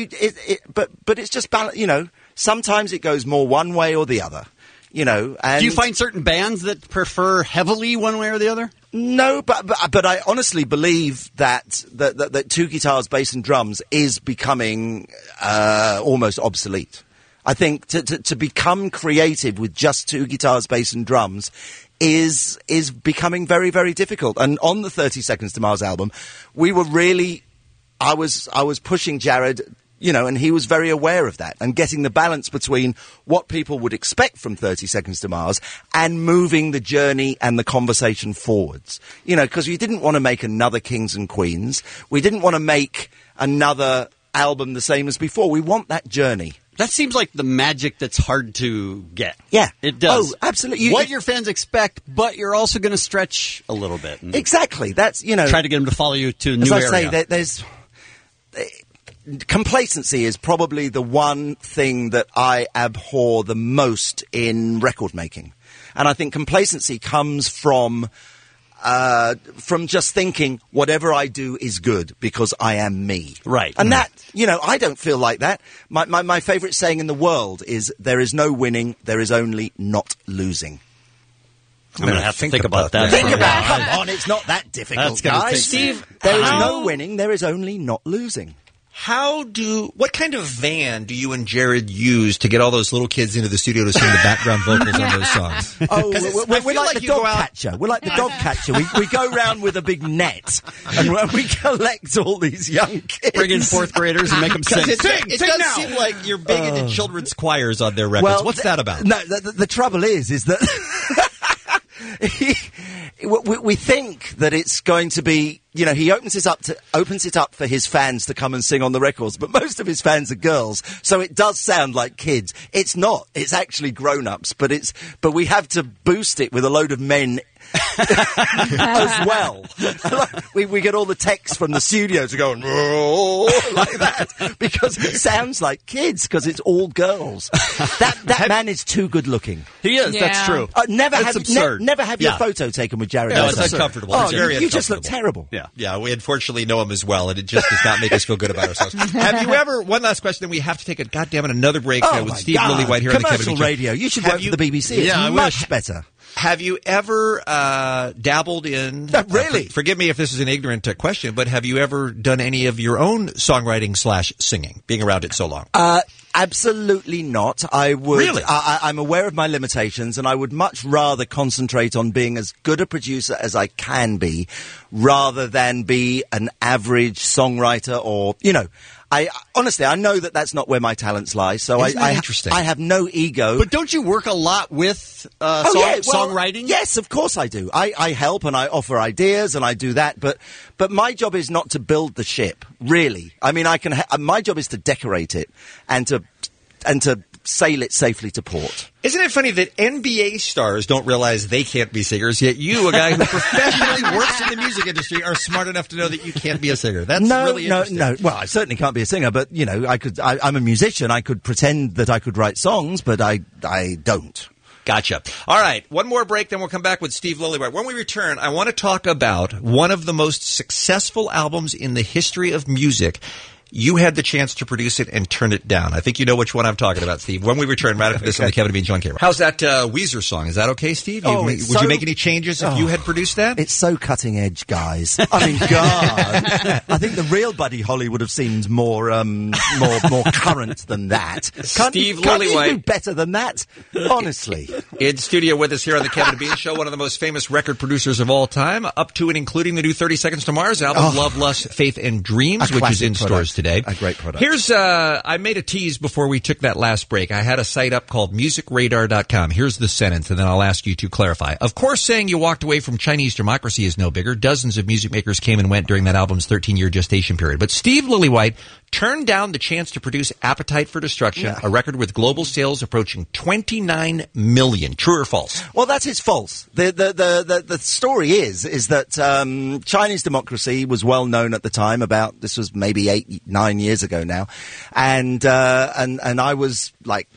but it's just balance, sometimes it goes more one way or the other. And do you find certain bands that prefer heavily one way or the other? No, but I honestly believe that 2 guitars, bass and drums is becoming almost obsolete. I think to become creative with just 2 guitars, bass and drums is becoming very, very difficult. And on the 30 Seconds to Mars album, we were really, I was pushing Jared, and he was very aware of that and getting the balance between what people would expect from 30 Seconds to Mars and moving the journey and the conversation forwards. Because we didn't want to make another Kings and Queens. We didn't want to make another album the same as before. We want that journey. That seems like the magic that's hard to get. Yeah. It does. Oh, absolutely. What your fans expect, but you're also going to stretch a little bit. Exactly. That's, try to get them to follow you to a new as I area. say, there's... complacency is probably the one thing that I abhor the most in record making. And I think complacency comes from just thinking whatever I do is good because I am me. Right. And that, I don't feel like that. My favourite saying in the world is there is no winning, there is only not losing. I'm going to have to think about that. Think about it. Come on, it's not that difficult, guys. Steve, there is no winning, there is only not losing. What kind of van do you and Jared use to get all those little kids into the studio to sing the background vocals on those songs? Oh, we're like the dog catcher. We're like the dog catcher. We go round with a big net and we collect all these young kids. Bring in fourth graders and make them sing. It does seem like you're big into children's choirs on their records. Well, what's that about? No, the trouble is that we think that it's going to be, he opens it up for his fans to come and sing on the records, but most of his fans are girls, so it does sound like kids. It's not. It's actually grown-ups, but we have to boost it with a load of men as well. We get all the texts from the studio to go like that because it sounds like kids because it's all girls. That man is too good looking. He is. Yeah. That's true. Never That's have your photo taken with Jared. No, it's uncomfortable. Oh, it's very you just look terrible. Yeah. We unfortunately know him as well, and it just does not make us feel good about ourselves. Have you ever? One last question, then we have to take another break with Steve Lillywhite here on the Commercial radio. You should work for the BBC. It's much better. Have you ever dabbled in... really? Forgive me if this is an ignorant question, but have you ever done any of your own songwriting / singing, being around it so long? Absolutely not. I would. Really? I'm aware of my limitations, and I would much rather concentrate on being as good a producer as I can be, rather than be an average songwriter or, I honestly, I know that that's not where my talents lie, so interesting? I have no ego. But don't you work a lot with songwriting? Yes, of course I do. I help and I offer ideas and I do that, but my job is not to build the ship, really. I mean, my job is to decorate it and to sail it safely to port. Isn't it funny that NBA stars don't realize they can't be singers, yet you, a guy who professionally works in the music industry, are smart enough to know that you can't be a singer? That's really interesting. No. Well, I certainly can't be a singer, but, I'm a musician. I could pretend that I could write songs, but I don't. Gotcha. All right, one more break, then we'll come back with Steve Lillywhite. When we return, I want to talk about one of the most successful albums in the history of music. You had the chance to produce it and turn it down. I think you know which one I'm talking about, Steve. When we return, right after this on the Kevin and Bean Show on K-Rock. How's that Weezer song? Is that okay, Steve? Would you make any changes if you had produced that? It's so cutting edge, guys. I mean, God. I think the real Buddy Holly would have seemed more current than that. Can't you do better than that? Honestly. In studio with us here on the Kevin and Bean Show, one of the most famous record producers of all time, up to and including the new 30 Seconds to Mars album, Love, Lust, Faith, and Dreams, which is in stores today. A great product. Here's, I made a tease before we took that last break. I had a site up called musicradar.com. Here's the sentence, and then I'll ask you to clarify. Of course, saying you walked away from Chinese democracy is no bigger. Dozens of music makers came and went during that album's 13-year gestation period. But Steve Lillywhite turned down the chance to produce Appetite for Destruction, a record with global sales approaching 29 million. True or false? Well, that is false. The story is that Chinese democracy was well known at the time. This was maybe 8-9 years ago now, and I was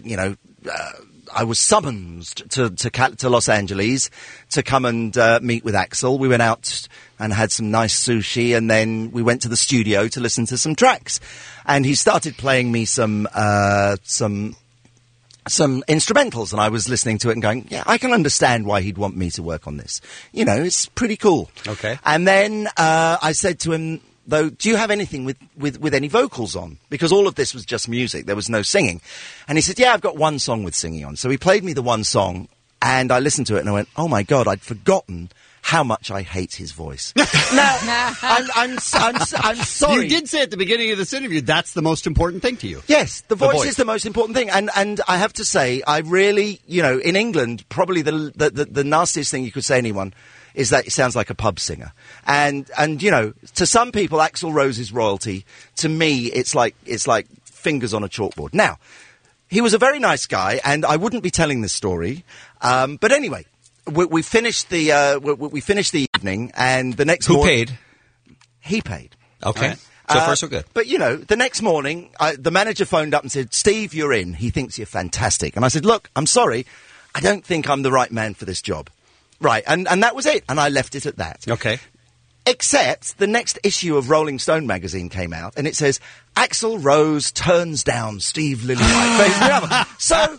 I was summoned to Los Angeles to come and meet with Axl. We went out and had some nice sushi, and then we went to the studio to listen to some tracks. And he started playing me some instrumentals, and I was listening to it and going, yeah, I can understand why he'd want me to work on this. It's pretty cool. Okay. And then I said to him, though, do you have anything with any vocals on? Because all of this was just music. There was no singing. And he said, yeah, I've got one song with singing on. So he played me the one song, And I listened to it and I went, oh my God, I'd forgotten how much I hate his voice. Now, I'm sorry. You did say at the beginning of this interview that's the most important thing to you. Yes, the voice is the most important thing. And I have to say, I really, in England, probably the nastiest thing you could say to anyone is that it sounds like a pub singer. And to some people, Axl Rose is royalty. To me, it's like fingers on a chalkboard. Now, he was a very nice guy, and I wouldn't be telling this story. But anyway, we finished the evening, and the next morning... Who paid? He paid. Okay. Right. So far, so good. But, the next morning, the manager phoned up and said, Steve, you're in. He thinks you're fantastic. And I said, look, I'm sorry. I don't think I'm the right man for this job. Right. And that was it. And I left it at that. Okay. Except the next issue of Rolling Stone magazine came out, and it says, Axl Rose turns down Steve Lillywhite. So,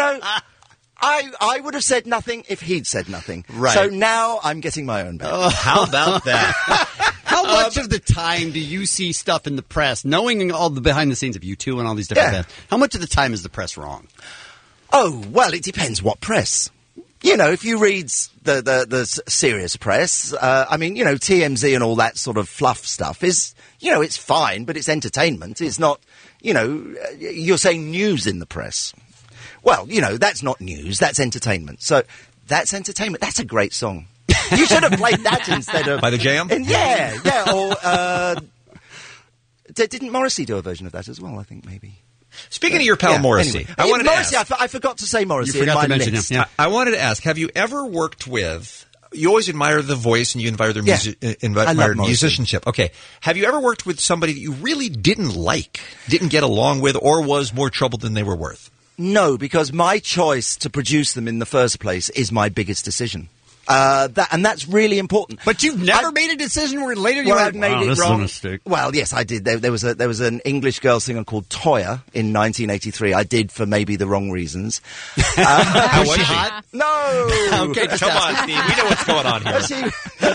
I would have said nothing if he'd said nothing. Right. So now I'm getting my own back. Oh, how about that? How much of the time do you see stuff in the press, knowing all the behind the scenes of U2 and all these different bands, how much of the time is the press wrong? Oh, well, it depends what press. If you read the serious press, TMZ and all that sort of fluff stuff is, it's fine, but it's entertainment. It's not, you're saying news in the press. Well, that's not news, that's entertainment. So, that's entertainment. That's a great song. You should have played that instead of... By the Jam? Yeah. Or, didn't Morrissey do a version of that as well, I think, maybe? Speaking of your pal Morrissey, anyway. I wanted Morrissey, to ask. I forgot to say Morrissey. You forgot to mention list. him. Yeah. I wanted to ask, have you ever worked with... You always admire the voice and you admire their musicianship. Okay. Have you ever worked with somebody that you really didn't like, didn't get along with, or was more trouble than they were worth? No, because my choice to produce them in the first place is my biggest decision. And that's really important. But you've never made a decision where later you I've made it this wrong. Is a mistake. Well, yes, I did. There was an English girl singer called Toyah in 1983. I did for maybe the wrong reasons. How was she hot? No. Okay, come on, Steve. We know what's going on here.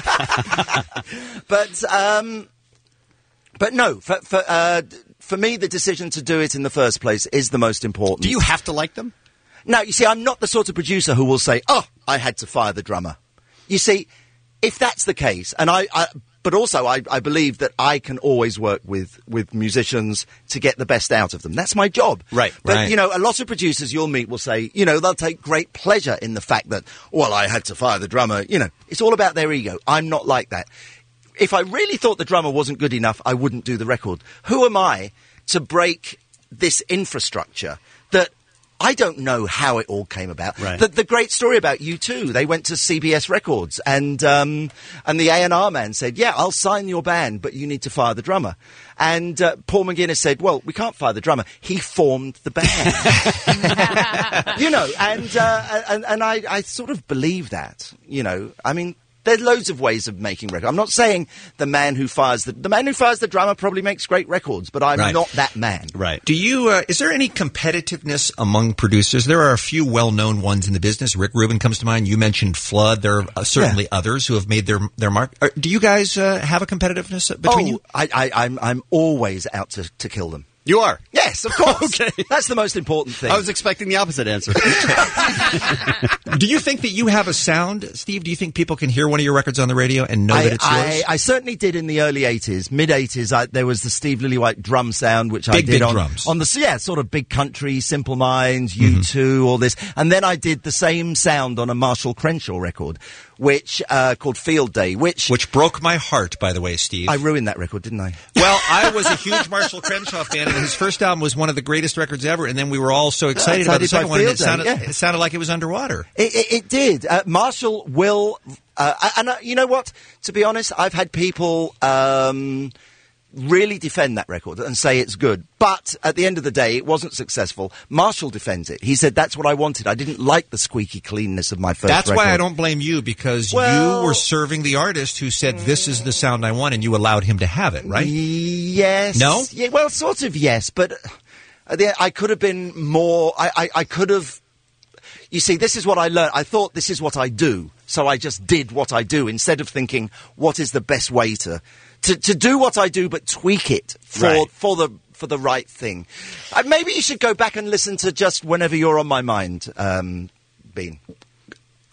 But no, for me, the decision to do it in the first place is the most important. Do you have to like them? Now, you see, I'm not the sort of producer who will say, oh, I had to fire the drummer. You see, if that's the case, and but also I believe that I can always work with musicians to get the best out of them. That's my job. Right. But, a lot of producers you'll meet will say, they'll take great pleasure in the fact that, well, I had to fire the drummer. It's all about their ego. I'm not like that. If I really thought the drummer wasn't good enough, I wouldn't do the record. Who am I to break this infrastructure that I don't know how it all came about. Right. The great story about U2, they went to CBS Records and the A&R man said, yeah, I'll sign your band, but you need to fire the drummer. And Paul McGuinness said, well, we can't fire the drummer. He formed the band. And I sort of believe that, there's loads of ways of making records. I'm not saying the man who fires the drummer probably makes great records, but I'm not that man. Right. Do you? Is there any competitiveness among producers? There are a few well-known ones in the business. Rick Rubin comes to mind. You mentioned Flood. There are certainly others who have made their mark. Do you guys have a competitiveness between you? I'm always out to kill them. You are? Yes, of course. Okay. That's the most important thing. I was expecting the opposite answer. Do you think that you have a sound, Steve? Do you think people can hear one of your records on the radio and know that it's yours? I certainly did in the early 80s. Mid-80s, there was the Steve Lillywhite drum sound, which I did big on drums. On the sort of big country, Simple Minds, U2, all this. And then I did the same sound on a Marshall Crenshaw record, which called Field Day, which broke my heart, by the way, Steve. I ruined that record, didn't I? Well, I was a huge Marshall Crenshaw fan, and his first album was one of the greatest records ever, and then we were all so excited about the second one, and it sounded like it was underwater. It did. Marshall will... you know what? To be honest, I've had people... really defend that record and say it's good. But at the end of the day, it wasn't successful. Marshall defends it. He said, that's what I wanted. I didn't like the squeaky cleanness of my first record. That's why I don't blame you, because you were serving the artist who said, this is the sound I want, and you allowed him to have it, right? Yes. No? Yeah, well, sort of yes, but I could have been more... I could have... You see, this is what I learned. I thought this is what I do, so I just did what I do instead of thinking, what is the best way to do what I do, but tweak it for the right thing. Maybe you should go back and listen to just Whenever You're on My Mind, Bean.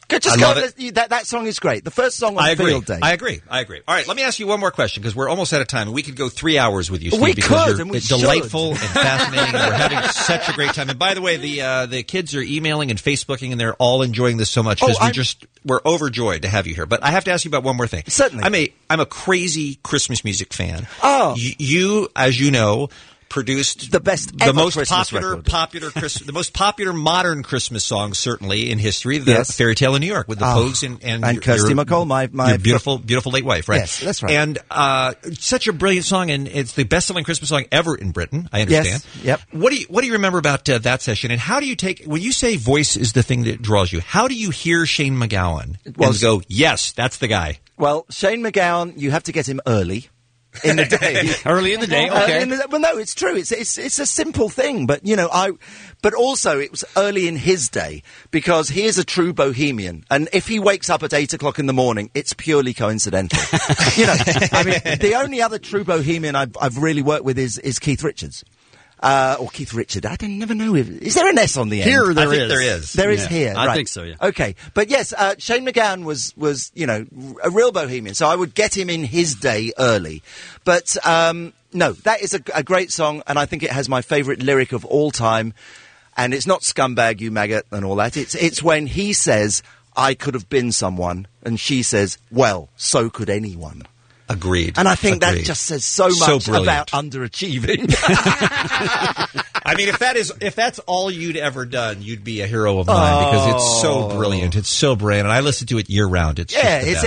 Just go. That song is great. The first song on Field Day. I agree. All right, let me ask you one more question because we're almost out of time, and we could go 3 hours with you, Steve, we because could, you're delightful and fascinating, and we're having such a great time. And by the way, the kids are emailing and Facebooking, and they're all enjoying this so much because we're overjoyed to have you here. But I have to ask you about one more thing. Certainly, I'm a crazy Christmas music fan. Oh, you, as you know, produced the most popular modern Christmas song certainly in history, the Fairy Tale in New York with the Pogues and Kirsty MacColl, my beautiful late wife, right? Yes, that's right. And such a brilliant song, and it's the best-selling Christmas song ever in Britain. I understand. Yes. Yep. What do you remember about that session? And how do you take when you say voice is the thing that draws you? How do you hear Shane MacGowan and go, yes, that's the guy? Well, Shane MacGowan, you have to get him early. In the day, early in the day. Okay. Well, no, it's true. It's a simple thing, but but also it was early in his day because he is a true bohemian, and if he wakes up at 8 o'clock in the morning, it's purely coincidental. I mean, the only other true bohemian I've really worked with is Keith Richards. Or Keith Richard. I never know. Is there an S on the end? Here there is. There is. There is here. I right. think so, yeah. Okay. But yes, Shane MacGowan was a real bohemian. So I would get him in his day early. But, no, that is a great song. And I think it has my favourite lyric of all time. And it's not scumbag, you maggot and all that. It's when he says, I could have been someone. And she says, well, so could anyone. Agreed. And I think that just says so much about underachieving. I mean, if that's all you'd ever done, you'd be a hero of mine because it's so brilliant. It's so brilliant. And I listen to it year round. It's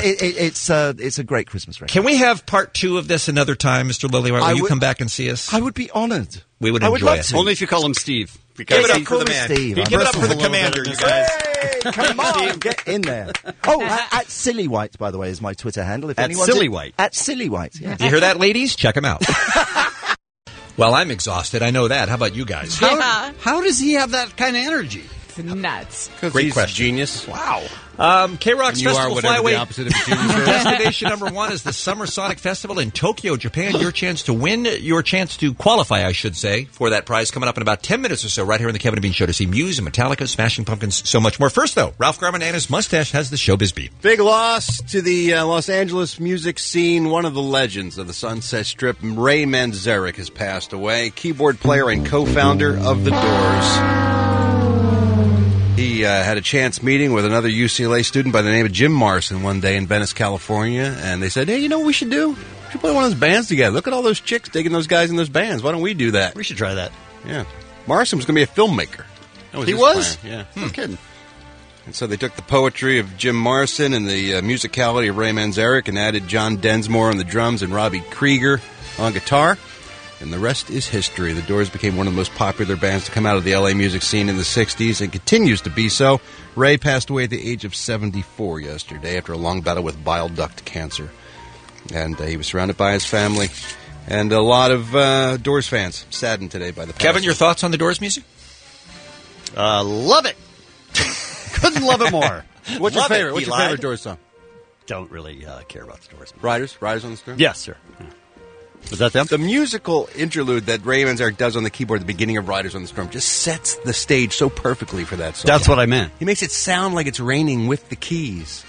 a great Christmas record. Can we have part 2 of this another time, Mr. Lillywhite? Will you come back and see us? I would be honored. We would enjoy it. Only if you call him Steve. Give it up for the man. Steve. Give it up for the commander, you guys. Hey, come on, get in there. Oh, at Silly White, by the way, is my Twitter handle. If at Silly White. At Silly White, yeah. You hear that, ladies? Check him out. Well, I'm exhausted. I know that. How about you guys? How does he have that kind of energy? It's nuts. Great question. Genius. Wow. K-Rock's Festival Flyway. The opposite of a genius. Destination number 1 is the Summer Sonic Festival in Tokyo, Japan. Your chance to qualify, I should say, for that prize coming up in about 10 minutes or so right here on the Kevin and Bean Show to see Muse and Metallica, Smashing Pumpkins, so much more. First, though, Ralph Garman and his mustache has the showbiz beat. Big loss to the Los Angeles music scene. One of the legends of the Sunset Strip, Ray Manzarek, has passed away. Keyboard player and co-founder of The Doors. He had a chance meeting with another UCLA student by the name of Jim Morrison one day in Venice, California, and they said, hey, you know what we should do? We should play one of those bands together. Look at all those chicks digging those guys in those bands. Why don't we do that? We should try that. Yeah. Morrison was going to be a filmmaker. He was? Plan. Yeah. No kidding. And so they took the poetry of Jim Morrison and the musicality of Ray Manzarek and added John Densmore on the drums and Robbie Krieger on guitar. And the rest is history. The Doors became one of the most popular bands to come out of the LA music scene in the 60s and continues to be so. Ray passed away at the age of 74 yesterday after a long battle with bile duct cancer. And he was surrounded by his family and a lot of Doors fans saddened today by the passing. Kevin, your thoughts on the Doors music? Love it. Couldn't love it more. What's your favorite? What's your favorite Doors song? Don't really care about the Doors. Riders on the Storm? Yes, sir. Yeah. Was that them? The musical interlude that Ray Manzarek does on the keyboard at the beginning of Riders on the Storm just sets the stage so perfectly for that song. That's what I meant. He makes it sound like it's raining with the keys.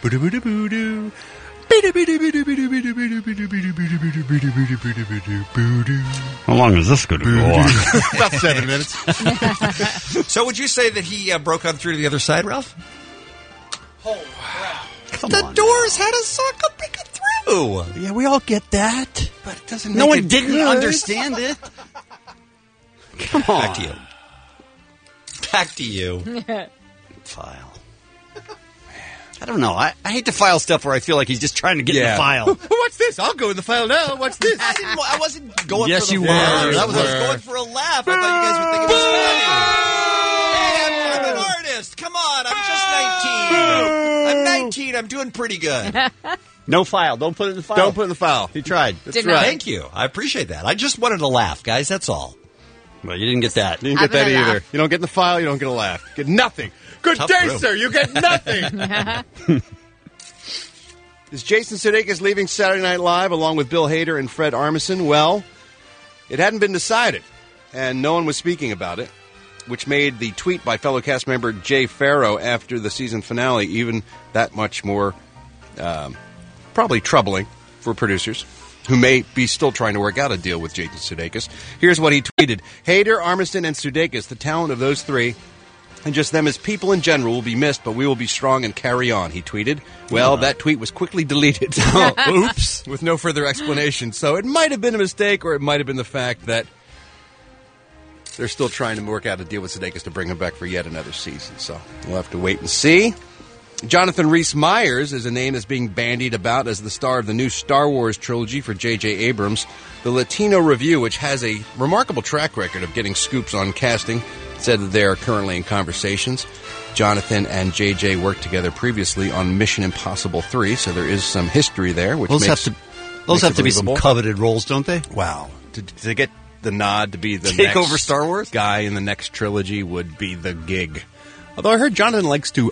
How long is this going to go on? About 7 minutes. So would you say that he broke on through to the other side, Ralph? Oh, wow. The Doors had a song break it through. Yeah, we all get that, but it doesn't make No one it didn't good. understand it. Come on. Back to you. File. I don't know. I hate to file stuff where I feel like he's just trying to get in the file. What's this? I'll go in the file now. What's this? I wasn't going yes, for the you file. were. I was going for a laugh. I thought you guys would think it was funny. Hey, I'm an artist. Come on. I'm just 19. I'm 19. I'm doing pretty good. No file. Don't put it in the file. Don't put it in the file. He tried. Did not. Thank you. I appreciate that. I just wanted to laugh, guys. That's all. Well, you didn't get that. You didn't get that either. You don't get in the file, you don't get a laugh. You get nothing. Good Tough day, room. sir. You get nothing. Is Jason Sudeikis leaving Saturday Night Live along with Bill Hader and Fred Armisen? Well, it hadn't been decided, and no one was speaking about it. which made the tweet by fellow cast member Jay Farrow after the season finale even that much more probably troubling for producers who may be still trying to work out a deal with Jason Sudeikis. Here's what he tweeted. Hader, Armiston, and Sudeikis, the talent of those three, and just them as people in general, will be missed, but we will be strong and carry on, he tweeted. Well, that tweet was quickly deleted. Oops. With no further explanation. So it might have been a mistake, or it might have been the fact that they're still trying to work out a deal with Sudeikis to bring him back for yet another season. So we'll have to wait and see. Jonathan Rhys-Meyers is a name that's being bandied about as the star of the new Star Wars trilogy for J.J. Abrams. The Latino Review, which has a remarkable track record of getting scoops on casting, said that they are currently in conversations. Jonathan and J.J. worked together previously on Mission Impossible 3, so there is some history there, which those have to be some coveted roles, don't they? Wow. To get the nod to be the take next over Star Wars guy in the next trilogy would be the gig. Although I heard Jonathan likes to...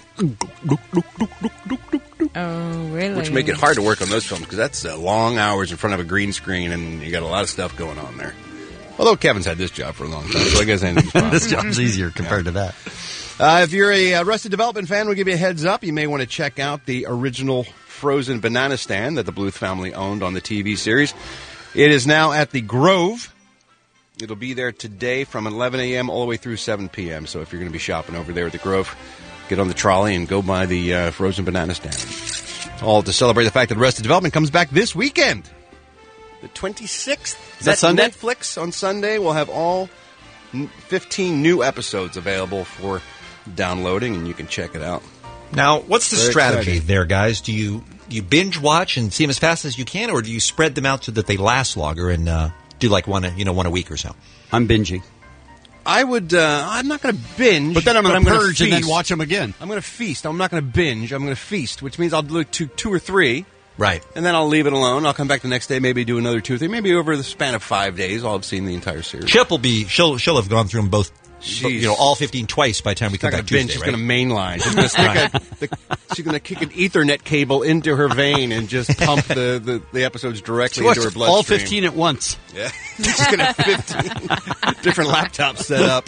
Oh, really? Which make it hard to work on those films, because that's long hours in front of a green screen, and you got a lot of stuff going on there. Although Kevin's had this job for a long time, so I guess anything's possible. This job's easier compared to that. If you're a Arrested Development fan, we'll give you a heads up. You may want to check out the original frozen banana stand that the Bluth family owned on the TV series. It is now at the Grove. It'll be there today from 11 a.m. all the way through 7 p.m. So if you're going to be shopping over there at the Grove, get on the trolley and go by the frozen banana stand. All to celebrate the fact that Arrested Development comes back this weekend. The 26th. Is that Sunday? Netflix on Sunday will have all 15 new episodes available for downloading, and you can check it out. Now, what's the Very strategy exciting. there, guys? Do you binge watch and see them as fast as you can, or do you spread them out so that they last longer and do like one a week or so? I'm binging. I would. I'm not going to binge, But then I'm going to purge and then feast. watch them again. I'm going to feast. I'm not going to binge. I'm going to feast, which means I'll do two or three. Right. And then I'll leave it alone. I'll come back the next day, maybe do another 2 or 3. Maybe over the span of 5 days, I'll have seen the entire series. Chip will be. She'll have gone through them both. All 15 twice by the time we come back Tuesday. She's right? going to mainline. She's going to stick she's going to kick an Ethernet cable into her vein and just pump the episodes directly into her bloodstream. All 15 at once. Yeah. She's going to have 15 different laptops set up.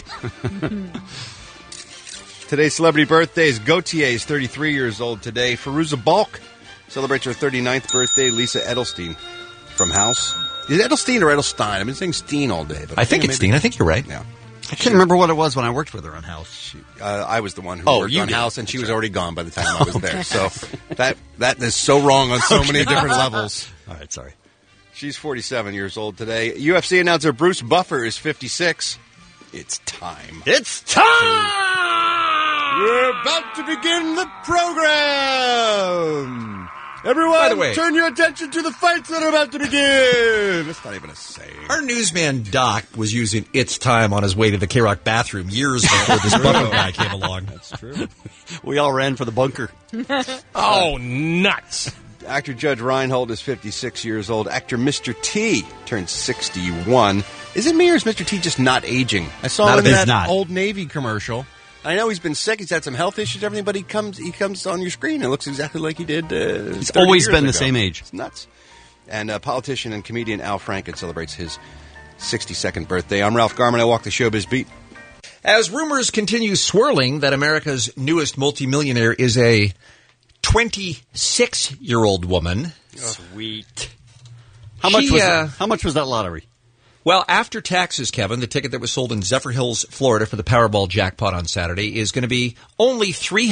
Today's celebrity birthdays. Gautier is 33 years old today. Fairuza Balk celebrates her 39th birthday. Lisa Edelstein from House. Is it Edelstein or Edelstein? I've been saying Steen all day. But I think it's Steen. I think you're right. Yeah. I can't remember what it was when I worked with her on House. I was the one who worked you on did. House, and she was already gone by the time I was there. So that is so wrong on so many different levels. All right, sorry. She's 47 years old today. UFC announcer Bruce Buffer is 56. It's time. It's time! We're about to begin the program. Everyone, By the way, turn your attention to the fights that are about to begin. That's not even a saying. Our newsman Doc was using "It's Time" on his way to the K-Rock bathroom years before this Buffer guy came along. That's true. We all ran for the bunker. Oh, nuts. Actor Judge Reinhold is 56 years old. Actor Mr. T turned 61. Is it me or is Mr. T just not aging? I saw him in that Old Navy commercial. I know he's been sick. He's had some health issues, everything, but he comes on your screen and looks exactly like he did. He's always been the same age. It's nuts. And politician and comedian Al Franken celebrates his 62nd birthday. I'm Ralph Garman. I walk the showbiz beat. As rumors continue swirling that America's newest multimillionaire is a 26-year-old woman. Sweet. How much was that lottery? Well, after taxes, Kevin, the ticket that was sold in Zephyrhills, Florida for the Powerball jackpot on Saturday is going to be only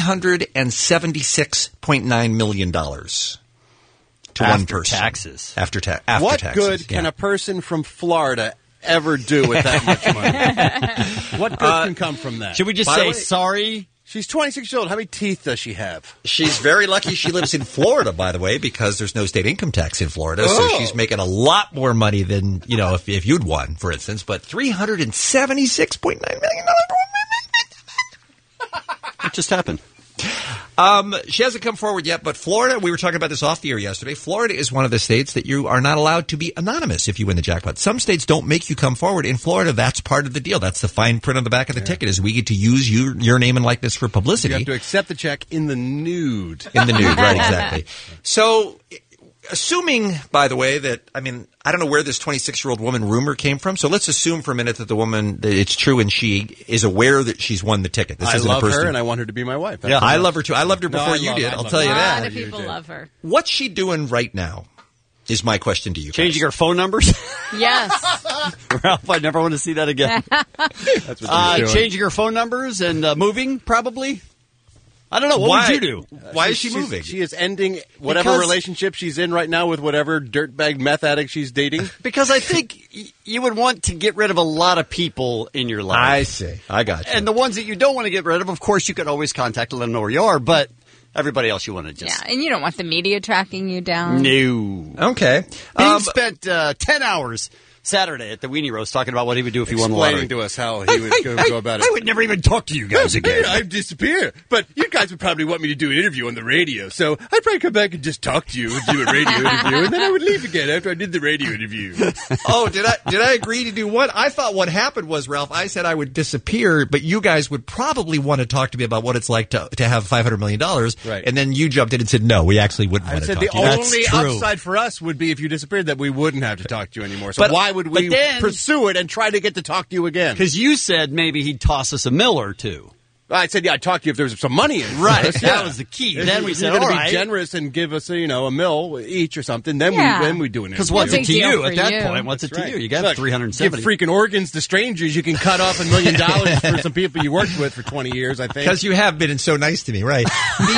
$376.9 million to one person. Taxes. After taxes. What good can a person from Florida ever do with that much money? What good can come from that? Should we just say sorry? She's 26 years old. How many teeth does she have? She's very lucky she lives in Florida, by the way, because there's no state income tax in Florida. So she's making a lot more money than, if you'd won, for instance. But $376.9 million. What just happened? She hasn't come forward yet, but Florida, we were talking about this off the air yesterday, Florida is one of the states that you are not allowed to be anonymous if you win the jackpot. Some states don't make you come forward. In Florida, that's part of the deal. That's the fine print on the back of the ticket, is we get to use your name and likeness for publicity. You have to accept the check in the nude. In the nude, right, exactly. So assuming, by the way, that, I mean, I don't know where this 26-year-old woman rumor came from, so let's assume for a minute that the woman, that it's true and she is aware that she's won the ticket. This I isn't love a person. her and I want her to be my wife. Yeah, I love her too. I loved her before you did. I'll tell you that. A lot of people love her. What's she doing right now is my question to you. Changing her phone numbers? Yes. Ralph, I never want to see that again. That's what she's doing. Changing her phone numbers and moving, probably? I don't know. What would you do? Why is she moving? She is ending whatever relationship she's in right now with whatever dirtbag meth addict she's dating. Because I think you would want to get rid of a lot of people in your life. I see. I got you. And the ones that you don't want to get rid of course, you can always contact and let them know where you are, but everybody else you want to just... Yeah, and you don't want the media tracking you down. No. Okay. He spent 10 hours Saturday at the Weenie Roast talking about what he would do if he won the lottery. Explaining to us how he would go about it. I would never even talk to you guys again. I'd disappear. But you guys would probably want me to do an interview on the radio, so I'd probably come back and just talk to you and do a radio interview, and then I would leave again after I did the radio interview. Oh, did I agree to do what? I thought what happened was, Ralph, I said I would disappear, but you guys would probably want to talk to me about what it's like to have $500 million. Right. And then you jumped in and said, no, we actually wouldn't want to talk to you. I said the only upside for us would be if you disappeared, that we wouldn't have to talk to you anymore. So why would we pursue it and try to get to talk to you again? Because you said maybe he'd toss us $1 million or $2 million. I said, yeah, I'd talk to you if there was some money in it. Right, that was the key. Then we said, you're all going to right. be generous and give us, $1 million each or something. Then we do an interview. Because what's it to you at that point? What's it to you? You got 370. Give freaking organs to strangers. You can cut off $1 million for some people you worked with for 20 years, I think. Because you have been so nice to me, right?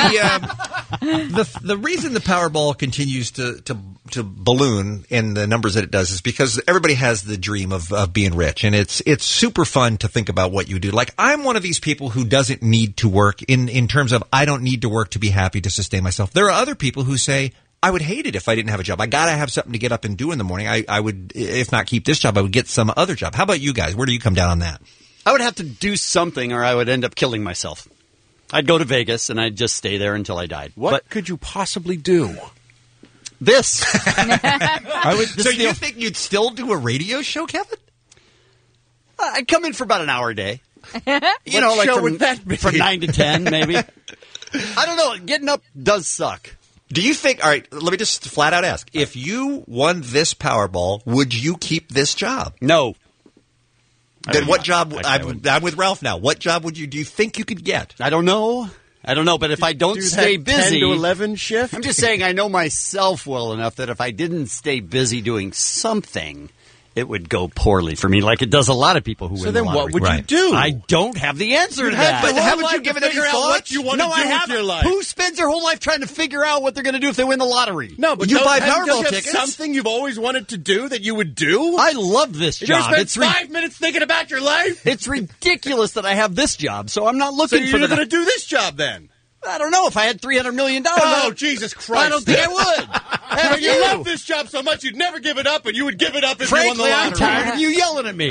The reason the Powerball continues to balloon in the numbers that it does is because everybody has the dream of being rich, and it's super fun to think about what you do. Like, I'm one of these people who doesn't need to work in terms of I don't need to work to be happy to sustain myself. There are other people who say, I would hate it if I didn't have a job. I got to have something to get up and do in the morning. I would, if not keep this job, I would get some other job. How about you guys? Where do you come down on that? I would have to do something or I would end up killing myself. I'd go to Vegas and I'd just stay there until I died. What could you possibly do? This. So you think you'd still do a radio show, Kevin? I'd come in for about an hour a day. What show would that be? From 9 to 10, maybe. I don't know. Getting up does suck. Do you think, all right, let me just flat out ask. If you won this Powerball, would you keep this job? No. Then what job, I'm with Ralph now. What job do you think you could get? I don't know. But if I don't stay busy. 10 to 11 shift? I'm just saying I know myself well enough that if I didn't stay busy doing something, it would go poorly for me, like it does a lot of people who win the lottery. So then what would you do? I don't have the answer to that. But haven't you given any thought what you want to do with your life? Who spends their whole life trying to figure out what they're going to do if they win the lottery? No, but you buy Powerball Powerball tickets. tickets. Something you've always wanted to do that you would do? I love this job. You spend 5 minutes thinking about your life? It's ridiculous that I have this job, so I'm not So looking for you're going to do this job then? I don't know if I had $300 million. Oh, Jesus Christ. I don't think I would. But you love this job so much you'd never give it up, and you would give it up if you won the Frankly, lottery. I'm tired of you yelling at me.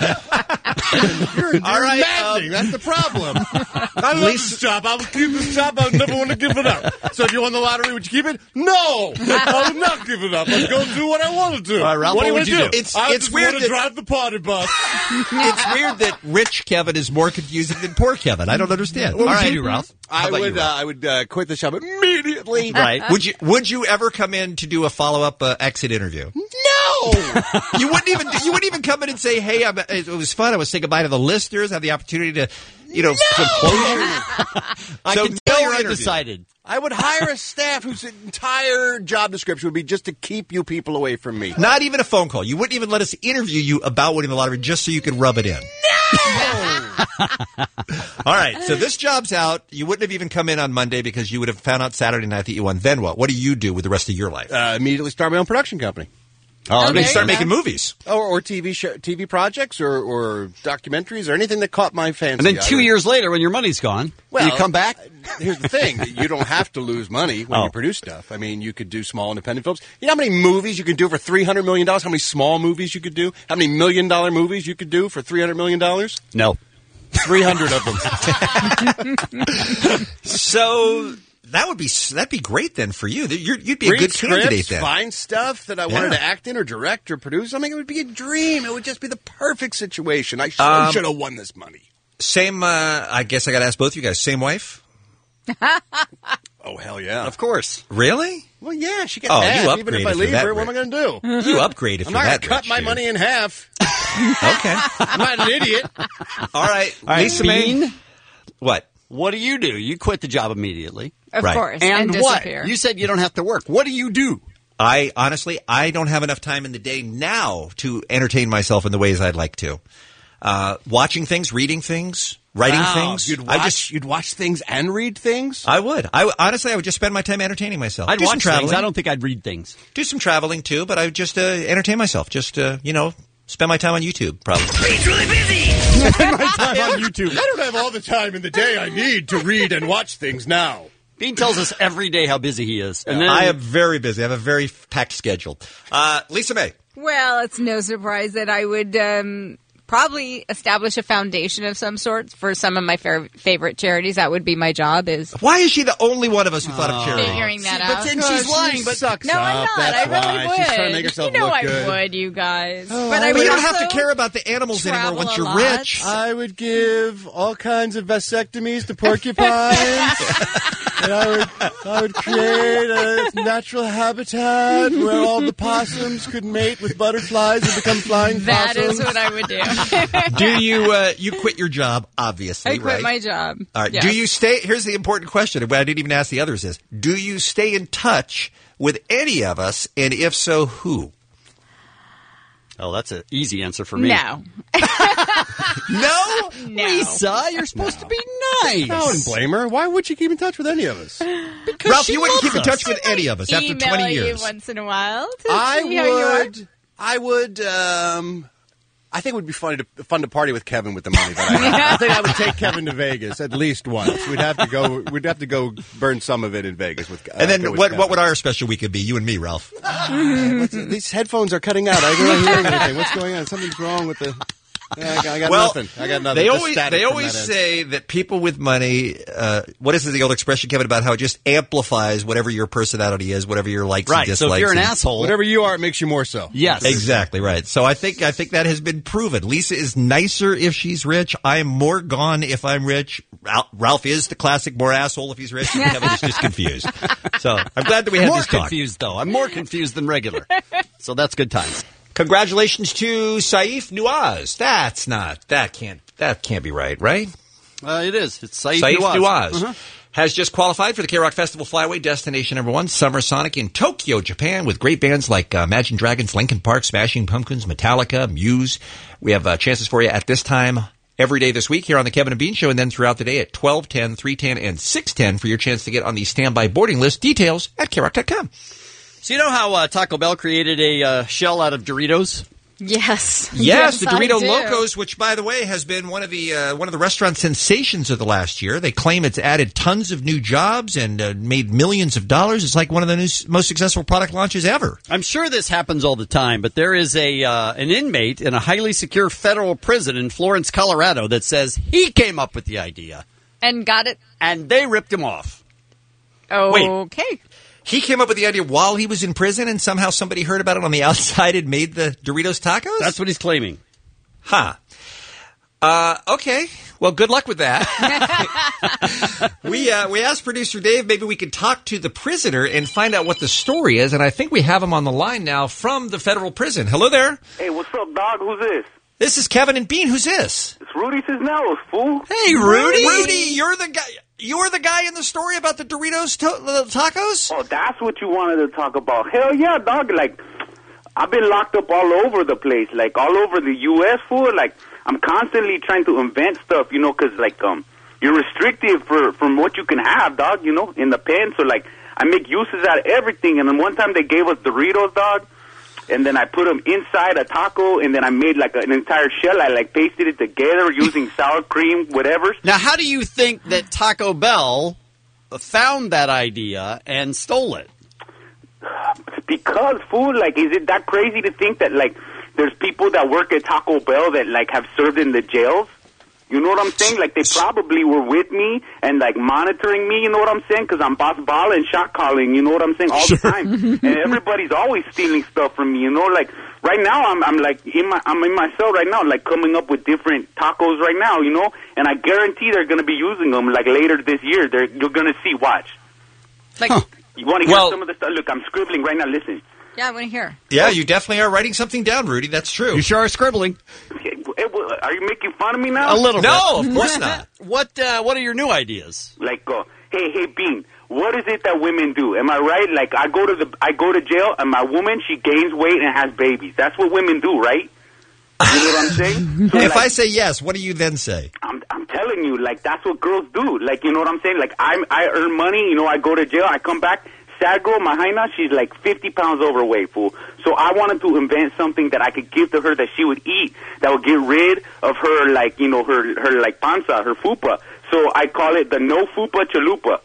You're maddening. That's the problem. I love this job. I would keep this job. I would never want to give it up. So if you won the lottery, would you keep it? No. I would not give it up. I'd go do what I want to do. All right, Ralph, what would you do? It's weird to drive the party bus. It's weird that rich Kevin is more confusing than poor Kevin. I don't understand. What would you do, Ralph? I would quit the job immediately. Right. Would you ever come in to do a follow-up exit interview? No. You wouldn't even come in and say, "Hey, it was fun. I was saying goodbye to the listeners. Have the opportunity to, some closure." I can tell you're undecided. I would hire a staff whose entire job description would be just to keep you people away from me. Not even a phone call. You wouldn't even let us interview you about winning the lottery just so you could rub it in. No! All right, so this job's out. You wouldn't have even come in on Monday because you would have found out Saturday night that you won. Then what? What do you do with the rest of your life? Immediately start my own production company. Oh, they start making movies. Or TV projects or documentaries or anything that caught my fancy. And then 2 years later, when your money's gone, you come back? Here's the thing. You don't have to lose money when you produce stuff. I mean, you could do small independent films. You know how many movies you could do for $300 million? How many small movies you could do? How many $1 million movies you could do for $300 million? No. 300 of them. So that'd be great then for you. You'd be a good candidate then. Find stuff that I wanted to act in or direct or produce. I mean, it would be a dream. It would just be the perfect situation. I should have won this money. Same. I guess I got to ask both of you guys. Same wife? Oh hell yeah! Of course. Really? Well, yeah, she gets Oh, half. you Even if upgraded I for leave that her, what am I rich. going to do? You upgrade if I'm you're not that going to cut rich, my dude. money in half. Okay. I'm not an idiot. All right. All right, Lisa May. Bean, What? what do? You quit the job immediately. Of Right. course. And what? disappear. You said you don't have to work. What do you do? I don't have enough time in the day now to entertain myself in the ways I'd like to. Watching things, reading things, writing things. You'd watch things and read things? I would. I would just spend my time entertaining myself. I'd do some watch traveling. things. I don't think I'd read things. Do some traveling too, but I would just entertain myself. Just spend my time on YouTube, probably. He's really busy. Spend my time on YouTube. I don't have all the time in the day I need to read and watch things now. Bean tells us every day how busy he is. And then I am very busy. I have a very packed schedule. Lisa May. Well, it's no surprise that I would probably establish a foundation of some sort for some of my favorite charities. That would be my job. Why is she the only one of us who thought of charity? Figuring that but out. then she's lying. But sucks No, I'm up. not. That's I really why. would. She's trying to make herself you know look I good. would, you guys. Oh, but I But would you don't have also to care about the animals anymore travel once a you're lot. rich. I would give all kinds of vasectomies to porcupines. And I would create a natural habitat where all the possums could mate with butterflies and become flying That possums. is what I would do. Do you quit your job? Obviously, I quit right? my job. All right. Yes. Do you stay? Here's the important question. I didn't even ask the others. Is do you stay in touch with any of us, and if so, who? oh, that's an easy answer for me. No. No. No. Lisa, you're supposed to be nice. I wouldn't blame her. Why would she keep in touch with any of us? Because Ralph, she you wouldn't keep in loves touch us. with any of us after Email 20 you years. once in a while to I see how you are. would. I think it would be fun to party with Kevin with the money that I have. I think I would take Kevin to Vegas at least once. We'd have to go burn some of it in Vegas with. And then go with what Kevin. would our special week be? You and me, Ralph. These headphones are cutting out. I don't hear anything. What's going on? Something's wrong with the. I got nothing. I got nothing. They Just always static from that end. say that people with money. What is the old expression, Kevin, about how it just amplifies whatever your personality is, whatever your likes and Right. dislikes. So if you're an and- asshole, Whatever you are, it makes you more so. yes, Exactly right. So I think that has been proven. Lisa is nicer if she's rich. I am more gone if I'm rich. Ralph is the classic more asshole if he's rich. Kevin is just confused. So I'm glad that we had more this talk. confused though. I'm more confused than regular. So that's good times. Congratulations to Saif Nuaz. That can't be right? It is. It's Saif Saif Nuaz. Nuaz has just qualified for the K-Rock Festival Flyway Destination number 1, Summer Sonic in Tokyo, Japan, with great bands like Imagine Dragons, Linkin Park, Smashing Pumpkins, Metallica, Muse. We have chances for you at this time every day this week here on the Kevin and Bean Show, and then throughout the day at 12, 10, 310, and 610 for your chance to get on the standby boarding list. Details at KRock.com. So you know how Taco Bell created a shell out of Doritos? Yes. Yes, the I Dorito do. Locos, which by the way has been one of the restaurant sensations of the last year. They claim it's added tons of new jobs and made millions of dollars. It's like one of the most successful product launches ever. I'm sure this happens all the time, but there is an inmate in a highly secure federal prison in Florence, Colorado, that says he came up with the idea, And got it. and they ripped him off. Okay. He came up with the idea while he was in prison, and somehow somebody heard about it on the outside and made the Doritos tacos? That's what he's claiming. Huh. Okay. Well, good luck with that. We asked producer Dave maybe we could talk to the prisoner and find out what the story is, and I think we have him on the line now from the federal prison. Hello there. Hey, what's up, dog? Who's this? This is Kevin and Bean. Who's this? It's Rudy Cisneros, fool. Hey, Rudy. Rudy, you're the guy. You're the guy in the story about the Doritos tacos? Oh, that's what you wanted to talk about. Hell yeah, dog. Like, I've been locked up all over the place, like all over the U.S., fool. Like, I'm constantly trying to invent stuff, you know, because, like, you're restricted from what you can have, dog, you know, in the pen. So, like, I make uses out of everything. And then one time they gave us Doritos, dog. And then I put them inside a taco, and then I made, like, an entire shell. I, like, pasted it together using sour cream, whatever. Now, how do you think that Taco Bell found that idea and stole it? Because, fool, like, is it that crazy to think that, like, there's people that work at Taco Bell that, like, have served in the jails? You know what I'm saying? Like, they probably were with me and, like, monitoring me, you know what I'm saying? Because I'm boss ball and shot calling, you know what I'm saying, all the time. And everybody's always stealing stuff from me, you know? Like, right now, I'm like, I'm in my cell right now, like, coming up with different tacos right now, you know? And I guarantee they're going to be using them, like, later this year. You're going to see, watch. Like, You want to hear some of the stuff? Look, I'm scribbling right now. Listen. Yeah, I want to hear. Yeah, you definitely are writing something down, Rudy. That's true. You sure are scribbling. Are you making fun of me now? A little bit. No, of course not. What are your new ideas? Like, hey, Bean, what is it that women do? Am I right? Like, I go to jail, and my woman, she gains weight and has babies. That's what women do, right? You know what I'm saying? So, if I say yes, what do you then say? I'm telling you, like, that's what girls do. Like, you know what I'm saying? Like, I earn money, you know, I go to jail, I come back. Sad girl, Mahaina, she's like 50 pounds overweight, fool. So I wanted to invent something that I could give to her that she would eat that would get rid of her, like, you know, her like panza, her fupa. So I call it the no fupa chalupa.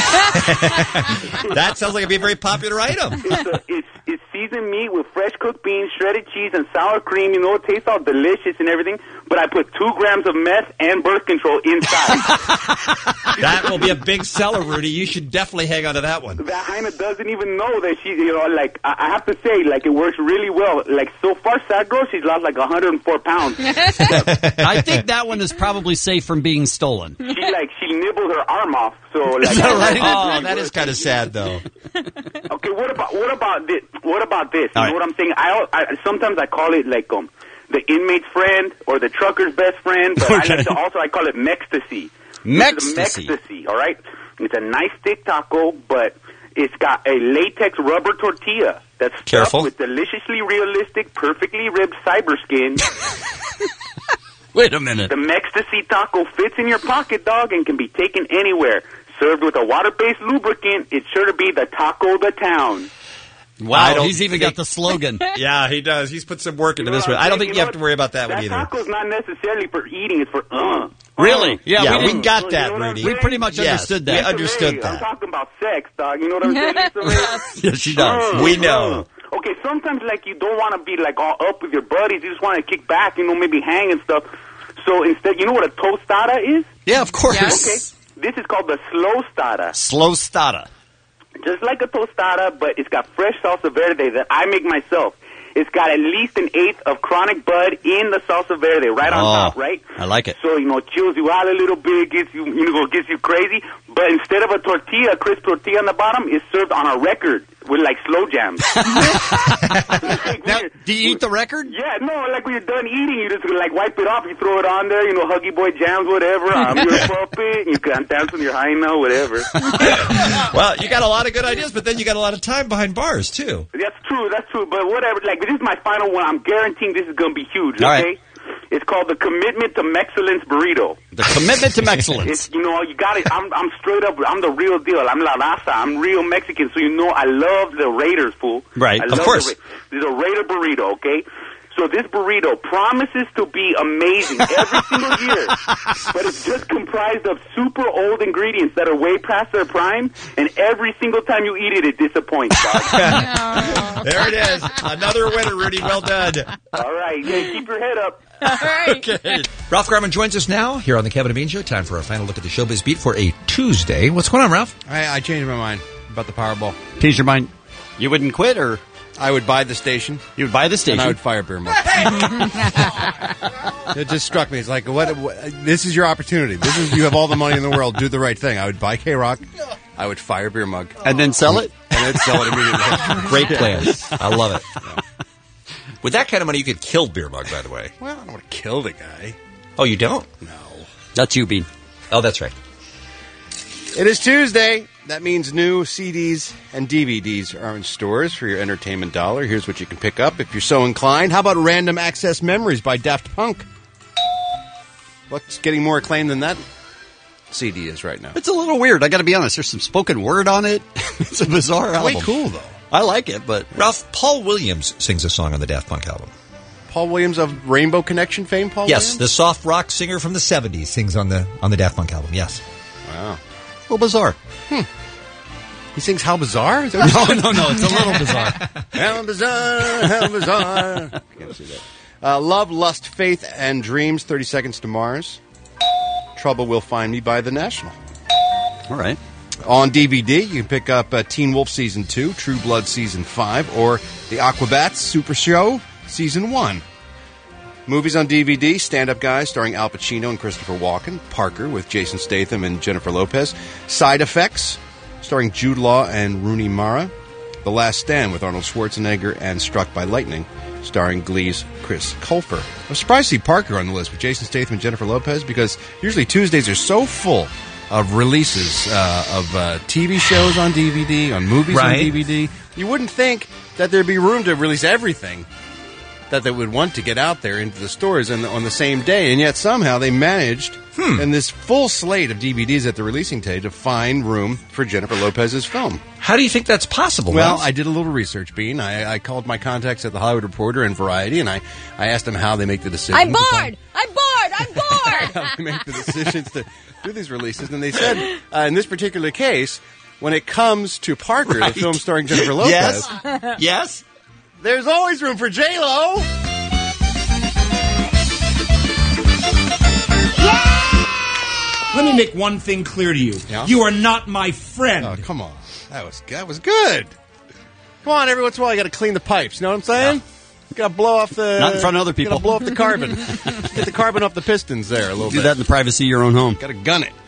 That sounds like it'd be a very popular item. It's seasoned meat with fresh cooked beans, shredded cheese, and sour cream. You know, it tastes all delicious and everything. But I put 2 grams of meth and birth control inside. That will be a big seller, Rudy. You should definitely hang on to that one. That Heina doesn't even know that she, you know, like, I have to say, like, it works really well. Like, so far, sad girl, she's lost like 104 pounds. I think that one is probably safe from being stolen. She nibbled her arm off. So, like, oh, that is kind of sad, though. Okay, what about this? What about this? You All know right. what I'm saying? I sometimes I call it like the inmate's friend or the trucker's best friend, but I call it Mextasy. Mextasy, all right? It's a nice thick taco, but it's got a latex rubber tortilla that's stuffed with deliciously realistic, perfectly ribbed cyber skin. Wait a minute. The Mextasy taco fits in your pocket, dog, and can be taken anywhere. Served with a water-based lubricant, it's sure to be the taco of the town. Wow, he's even got the slogan. Yeah, he does. He's put some work into this one. I don't think you have to worry about that one either. That taco's not necessarily for eating, it's for Really? Yeah, we got that, Rudy. We pretty much understood that. We understood I'm that. talking about sex, dog. You know what I'm saying? Yes, she does. We know. Okay, sometimes, like, you don't want to be, like, all up with your buddies. You just want to kick back, you know, maybe hang and stuff. So instead, you know what a tostada is? Yeah, of course. Yes. Okay. This is called the slostada. Slostada. Just like a tostada, but it's got fresh salsa verde that I make myself. It's got at least 1/8 of chronic bud in the salsa verde right on top, right? I like it. So, you know, chills you out a little bit, gets you crazy. But instead of a tortilla, crisp tortilla on the bottom, it's served on a record with, like, slow jams. Now, do you eat the record? Yeah, no, like when you're done eating, you just, like, wipe it off, you throw it on there, you know, Huggy Boy jams, whatever. I'm your puppet, you can dance with your hyena, whatever. Well, you got a lot of good ideas, but then you got a lot of time behind bars, too. That's true, but whatever. Like, this is my final one. I'm guaranteeing this is going to be huge, All okay? right. It's called the Commitment to Mexcellence Burrito. The Commitment to Mexcellence. It's, you know, you got it. I'm straight up. I'm the real deal. I'm La Raza. I'm real Mexican. So, you know, I love the Raiders, fool. Right, I of love course. There's a Raider burrito, okay? So this burrito promises to be amazing every single year, but it's just comprised of super old ingredients that are way past their prime, and every single time you eat it, it disappoints. There it is. Another winner, Rudy. Well done. All right. Yeah, keep your head up. All right. Okay. Ralph Garman joins us now here on the Kevin and Bean Show. Time for a final look at the Showbiz Beat for a Tuesday. What's going on, Ralph? I changed my mind about the Powerball. Change your mind. You wouldn't quit, or I would buy the station. You would buy the station, and I would fire Beer Mug. It just struck me. It's like, what? This is your opportunity. You have all the money in the world. Do the right thing. I would buy K-Rock. I would fire Beer Mug, and then sell it, and then sell it immediately. Great plan. I love it. Yeah. With that kind of money, you could kill Beer Mug, by the way. Well, I don't want to kill the guy. Oh, you don't? No. That's you, Bean. Oh, that's right. It is Tuesday. That means new CDs and DVDs are in stores for your entertainment dollar. Here's what you can pick up if you're so inclined. How about Random Access Memories by Daft Punk? What's getting more acclaim than that CD is right now? It's a little weird. I got to be honest. There's some spoken word on it. It's a bizarre album. Way cool, though. I like it, but Ralph, Paul Williams sings a song on the Daft Punk album. Paul Williams of Rainbow Connection fame, Paul Yes, Williams? the soft rock singer from the 70s sings on the Daft Punk album, yes. Wow. a little bizarre. He sings How Bizarre? Is No, it's a little bizarre. How bizarre, how bizarre. Can't see that. Love, Lust, Faith, and Dreams, 30 Seconds to Mars. Trouble Will Find Me by The National. All right. On DVD, you can pick up Teen Wolf Season 2, True Blood Season 5, or The Aquabats Super Show Season 1. Movies on DVD, Stand Up Guys starring Al Pacino and Christopher Walken, Parker with Jason Statham and Jennifer Lopez, Side Effects starring Jude Law and Rooney Mara. The Last Stand with Arnold Schwarzenegger, and Struck by Lightning, starring Glee's Chris Colfer. I'm surprised to see Parker on the list with Jason Statham and Jennifer Lopez, because usually Tuesdays are so full of releases of TV shows on DVD, on movies on DVD. You wouldn't think that there'd be room to release everything that they would want to get out there into the stores on the same day, and yet somehow they managed, in this full slate of DVDs that they're releasing today, to find room for Jennifer Lopez's film. How do you think that's possible? Well, Miles? I did a little research, Bean. I called my contacts at The Hollywood Reporter and Variety, and I asked them how they make the decision. I'm bored! I'm bored! I'm bored! How they make the decisions to do these releases. And they said, in this particular case, when it comes to Parker, the film starring Jennifer Lopez... Yes? There's always room for J-Lo! Let me make one thing clear to you. Yeah? You are not my friend. Oh, come on. That was good. Come on, every once in a while you got to clean the pipes. You know what I'm saying? Yeah. You got to blow off the... Not in front of other people. Got to blow off the carbon. Get the carbon off the pistons there a little bit. Do that in the privacy of your own home. Got to gun it.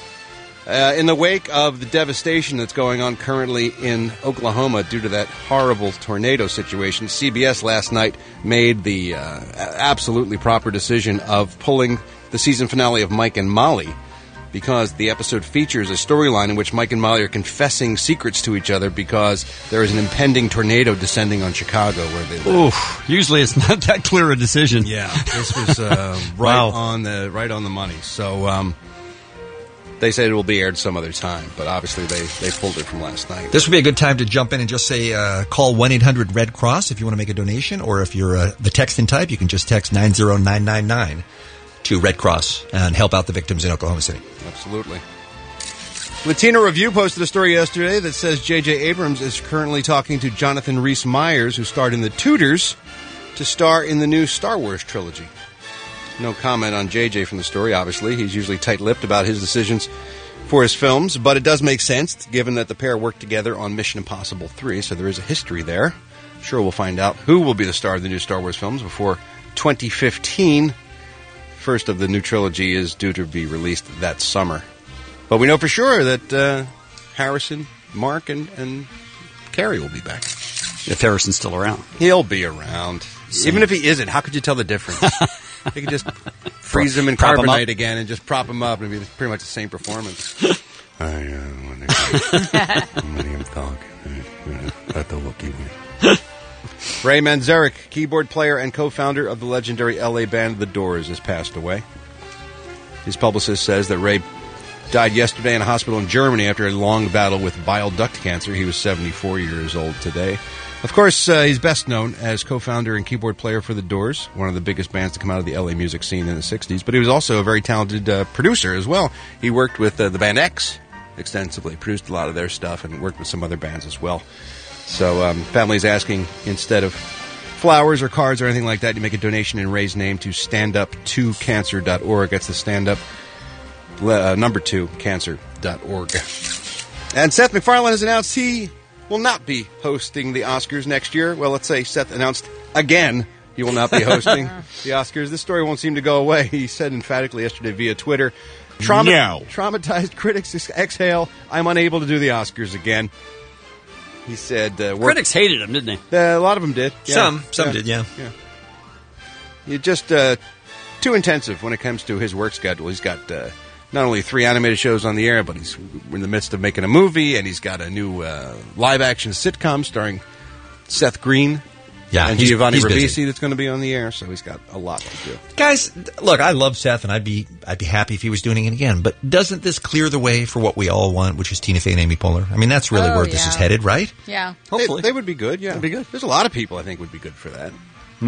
In the wake of the devastation that's going on currently in Oklahoma due to that horrible tornado situation, CBS last night made the absolutely proper decision of pulling the season finale of Mike and Molly, because the episode features a storyline in which Mike and Molly are confessing secrets to each other because there is an impending tornado descending on Chicago where they live. Oof. Usually it's not that clear a decision. Yeah, this was on the money. So they said it will be aired some other time, but obviously they pulled it from last night. This would be a good time to jump in and just say, call 1-800-RED Cross if you want to make a donation, or if you're the texting type, you can just text 90999 to Red Cross and help out the victims in Oklahoma City. Absolutely. Latino Review posted a story yesterday that says J.J. Abrams is currently talking to Jonathan Rhys-Meyers, who starred in The Tudors, to star in the new Star Wars trilogy. No comment on J.J. from the story, obviously. He's usually tight-lipped about his decisions for his films, but it does make sense, given that the pair worked together on Mission Impossible 3, so there is a history there. I'm sure we'll find out who will be the star of the new Star Wars films before 2015. First of the new trilogy is due to be released that summer. But we know for sure that Harrison, Mark, and Carrie will be back. If Harrison's still around. He'll be around. Even if he isn't, how could you tell the difference? You could just freeze him in carbonite again and just prop him up and it'd be pretty much the same performance. I want to my name's Dog. Let the Wookiee win. Ray Manzarek, keyboard player and co-founder of the legendary LA band The Doors, has passed away. His publicist says that Ray died yesterday in a hospital in Germany after a long battle with bile duct cancer. He was 74 years old today. Of course, he's best known as co-founder and keyboard player for The Doors, one of the biggest bands to come out of the LA music scene in the 60s. But he was also a very talented producer as well. He worked with the band X extensively, produced a lot of their stuff, and worked with some other bands as well. So family's asking, instead of flowers or cards or anything like that, you make a donation in Ray's name to standup2cancer.org. That's the standup number 2 cancer.org. And Seth MacFarlane has announced he will not be hosting the Oscars next year. Well, let's say Seth announced again he will not be hosting the Oscars. This story won't seem to go away. He said emphatically yesterday via Twitter, traumatized critics exhale, I'm unable to do the Oscars again. He said... critics hated him, didn't they? A lot of them did. Yeah. Some did, yeah. You're just too intensive when it comes to his work schedule. He's got not only 3 animated shows on the air, but he's in the midst of making a movie, and he's got a new live-action sitcom starring Seth Green and Giovanni Ribisi that's going to be on the air, so he's got a lot to do. Guys, look, I love Seth, and I'd be happy if he was doing it again, but doesn't this clear the way for what we all want, which is Tina Fey and Amy Poehler? I mean, that's really where this is headed, right? Yeah. Hopefully. They would be good, yeah. They'd be good. There's a lot of people I think would be good for that.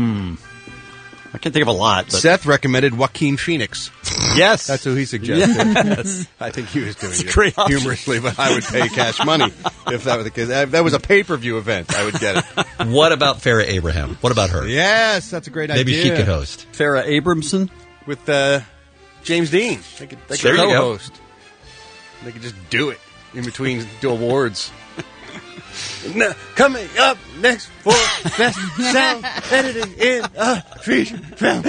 I can't think of a lot. But Seth recommended Joaquin Phoenix. Yes. That's who he suggested. Yes. I think he was doing it great humorously, but I would pay cash money if that was the case. If that was a pay-per-view event, I would get it. What about Farrah Abraham? What about her? Yes, that's a great idea. Maybe she could host. Farrah Abramson? With James Dean. They could co-host. They could just do it in between awards. Now, coming up next for Best Sound Editing in a Feature Film.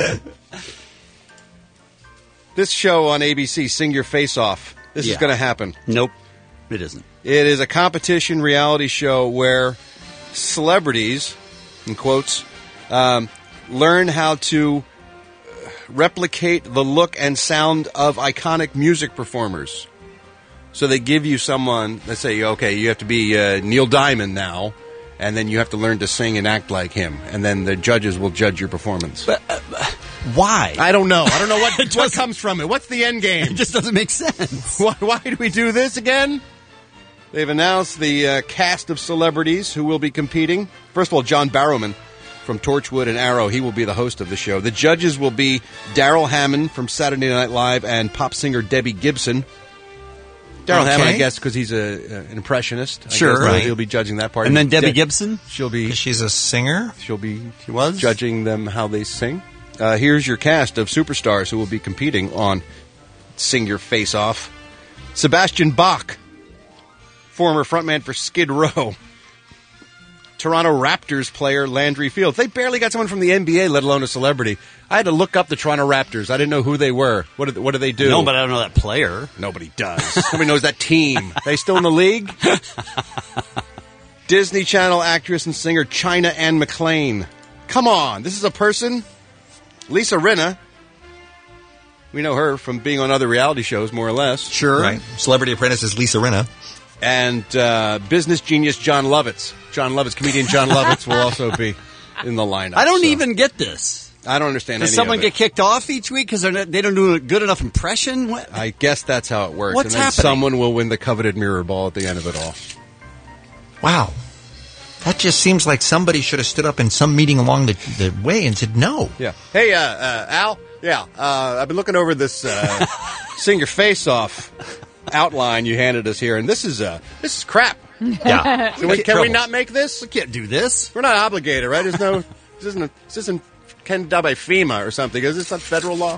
This show on ABC, Sing Your Face Off. This is going to happen. Nope, it isn't. It is a competition reality show where celebrities, in quotes, learn how to replicate the look and sound of iconic music performers. So they give you someone, let's say, okay, you have to be Neil Diamond now, and then you have to learn to sing and act like him, and then the judges will judge your performance. But, why? I don't know. I don't know what comes from it. What's the end game? It just doesn't make sense. Why do we do this again? They've announced the cast of celebrities who will be competing. First of all, John Barrowman from Torchwood and Arrow. He will be the host of the show. The judges will be Daryl Hammond from Saturday Night Live and pop singer Debbie Gibson. Daryl Hammond, I guess, because he's an impressionist. Sure, right. He'll be judging that part. And then Debbie Gibson? She's a singer? She'll be She was? judging them how they sing. Here's your cast of superstars who will be competing on Sing Your Face Off. Sebastian Bach, former frontman for Skid Row. Toronto Raptors player Landry Fields. They barely got someone from the NBA, let alone a celebrity. I had to look up the Toronto Raptors. I didn't know who they were. What do they do? No, but I don't know that player. Nobody does. Nobody knows that team. They still in the league? Disney Channel actress and singer China Anne McClain. Come on, this is a person? Lisa Rinna. We know her from being on other reality shows, more or less. Sure. Right. Celebrity Apprentice is Lisa Rinna. And business genius John Lovitz. Comedian John Lovitz will also be in the lineup. I don't even get this. I don't understand Does any someone of it. get kicked off each week because they don't do a good enough impression? What? I guess that's how it works. What's and then happening? Someone will win the coveted mirror ball at the end of it all. Wow. That just seems like somebody should have stood up in some meeting along the way and said no. Yeah. Hey, Al? Yeah, I've been looking over this Sing Your Face Off outline you handed us here, and this is crap. Yeah. So can we not make this? We can't do this. We're not obligated, right? This isn't done by FEMA or something. Is this not federal law?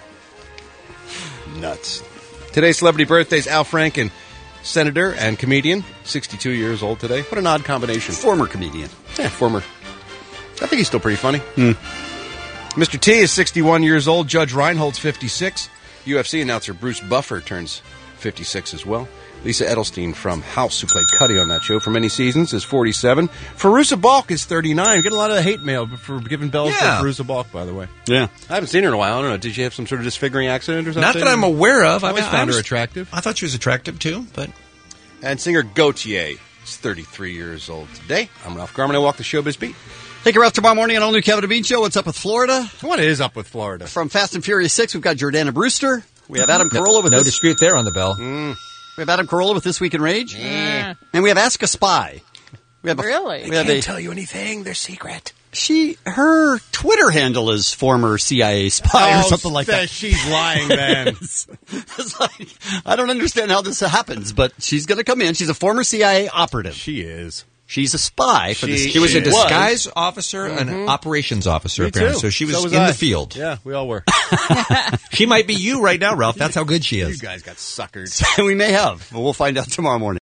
Nuts. Today's celebrity birthdays: Al Franken, senator and comedian, 62 years old today. What an odd combination. Former comedian. Yeah, former. I think he's still pretty funny. Mr. T is 61 years old. Judge Reinhold's 56. UFC announcer Bruce Buffer turns 56 as well. Lisa Edelstein from House, who played Cuddy on that show for many seasons, is 47. Fairuza Balk is 39. We get a lot of hate mail for giving bells to Fairuza Balk, by the way. Yeah. I haven't seen her in a while. I don't know. Did she have some sort of disfiguring accident or something? Not that I'm aware of. I always found her attractive. I thought she was attractive, too. But And singer Gautier is 33 years old today. I'm Ralph Garman. I walk the Showbiz Beat. Take her out tomorrow morning on All New Kevin and Bean Show. What's up with Florida? What is up with Florida? From Fast and Furious 6, we've got Jordana Brewster. We have Adam Carolla with no dispute there on the bell. We have Adam Carolla with This Week in Rage. And we have Ask a Spy. We have Really? We have Can't tell you anything. They're secret. Her Twitter handle is former CIA spy or something like that. She's lying then. It's like, I don't understand how this happens, but she's going to come in. She's a former CIA operative. She is. She's a spy for this. She was a disguise officer, an operations officer, apparently. So she was in the field. Yeah, we all were. She might be you right now, Ralph. That's how good she is. You guys got suckered. We may have, but we'll find out tomorrow morning.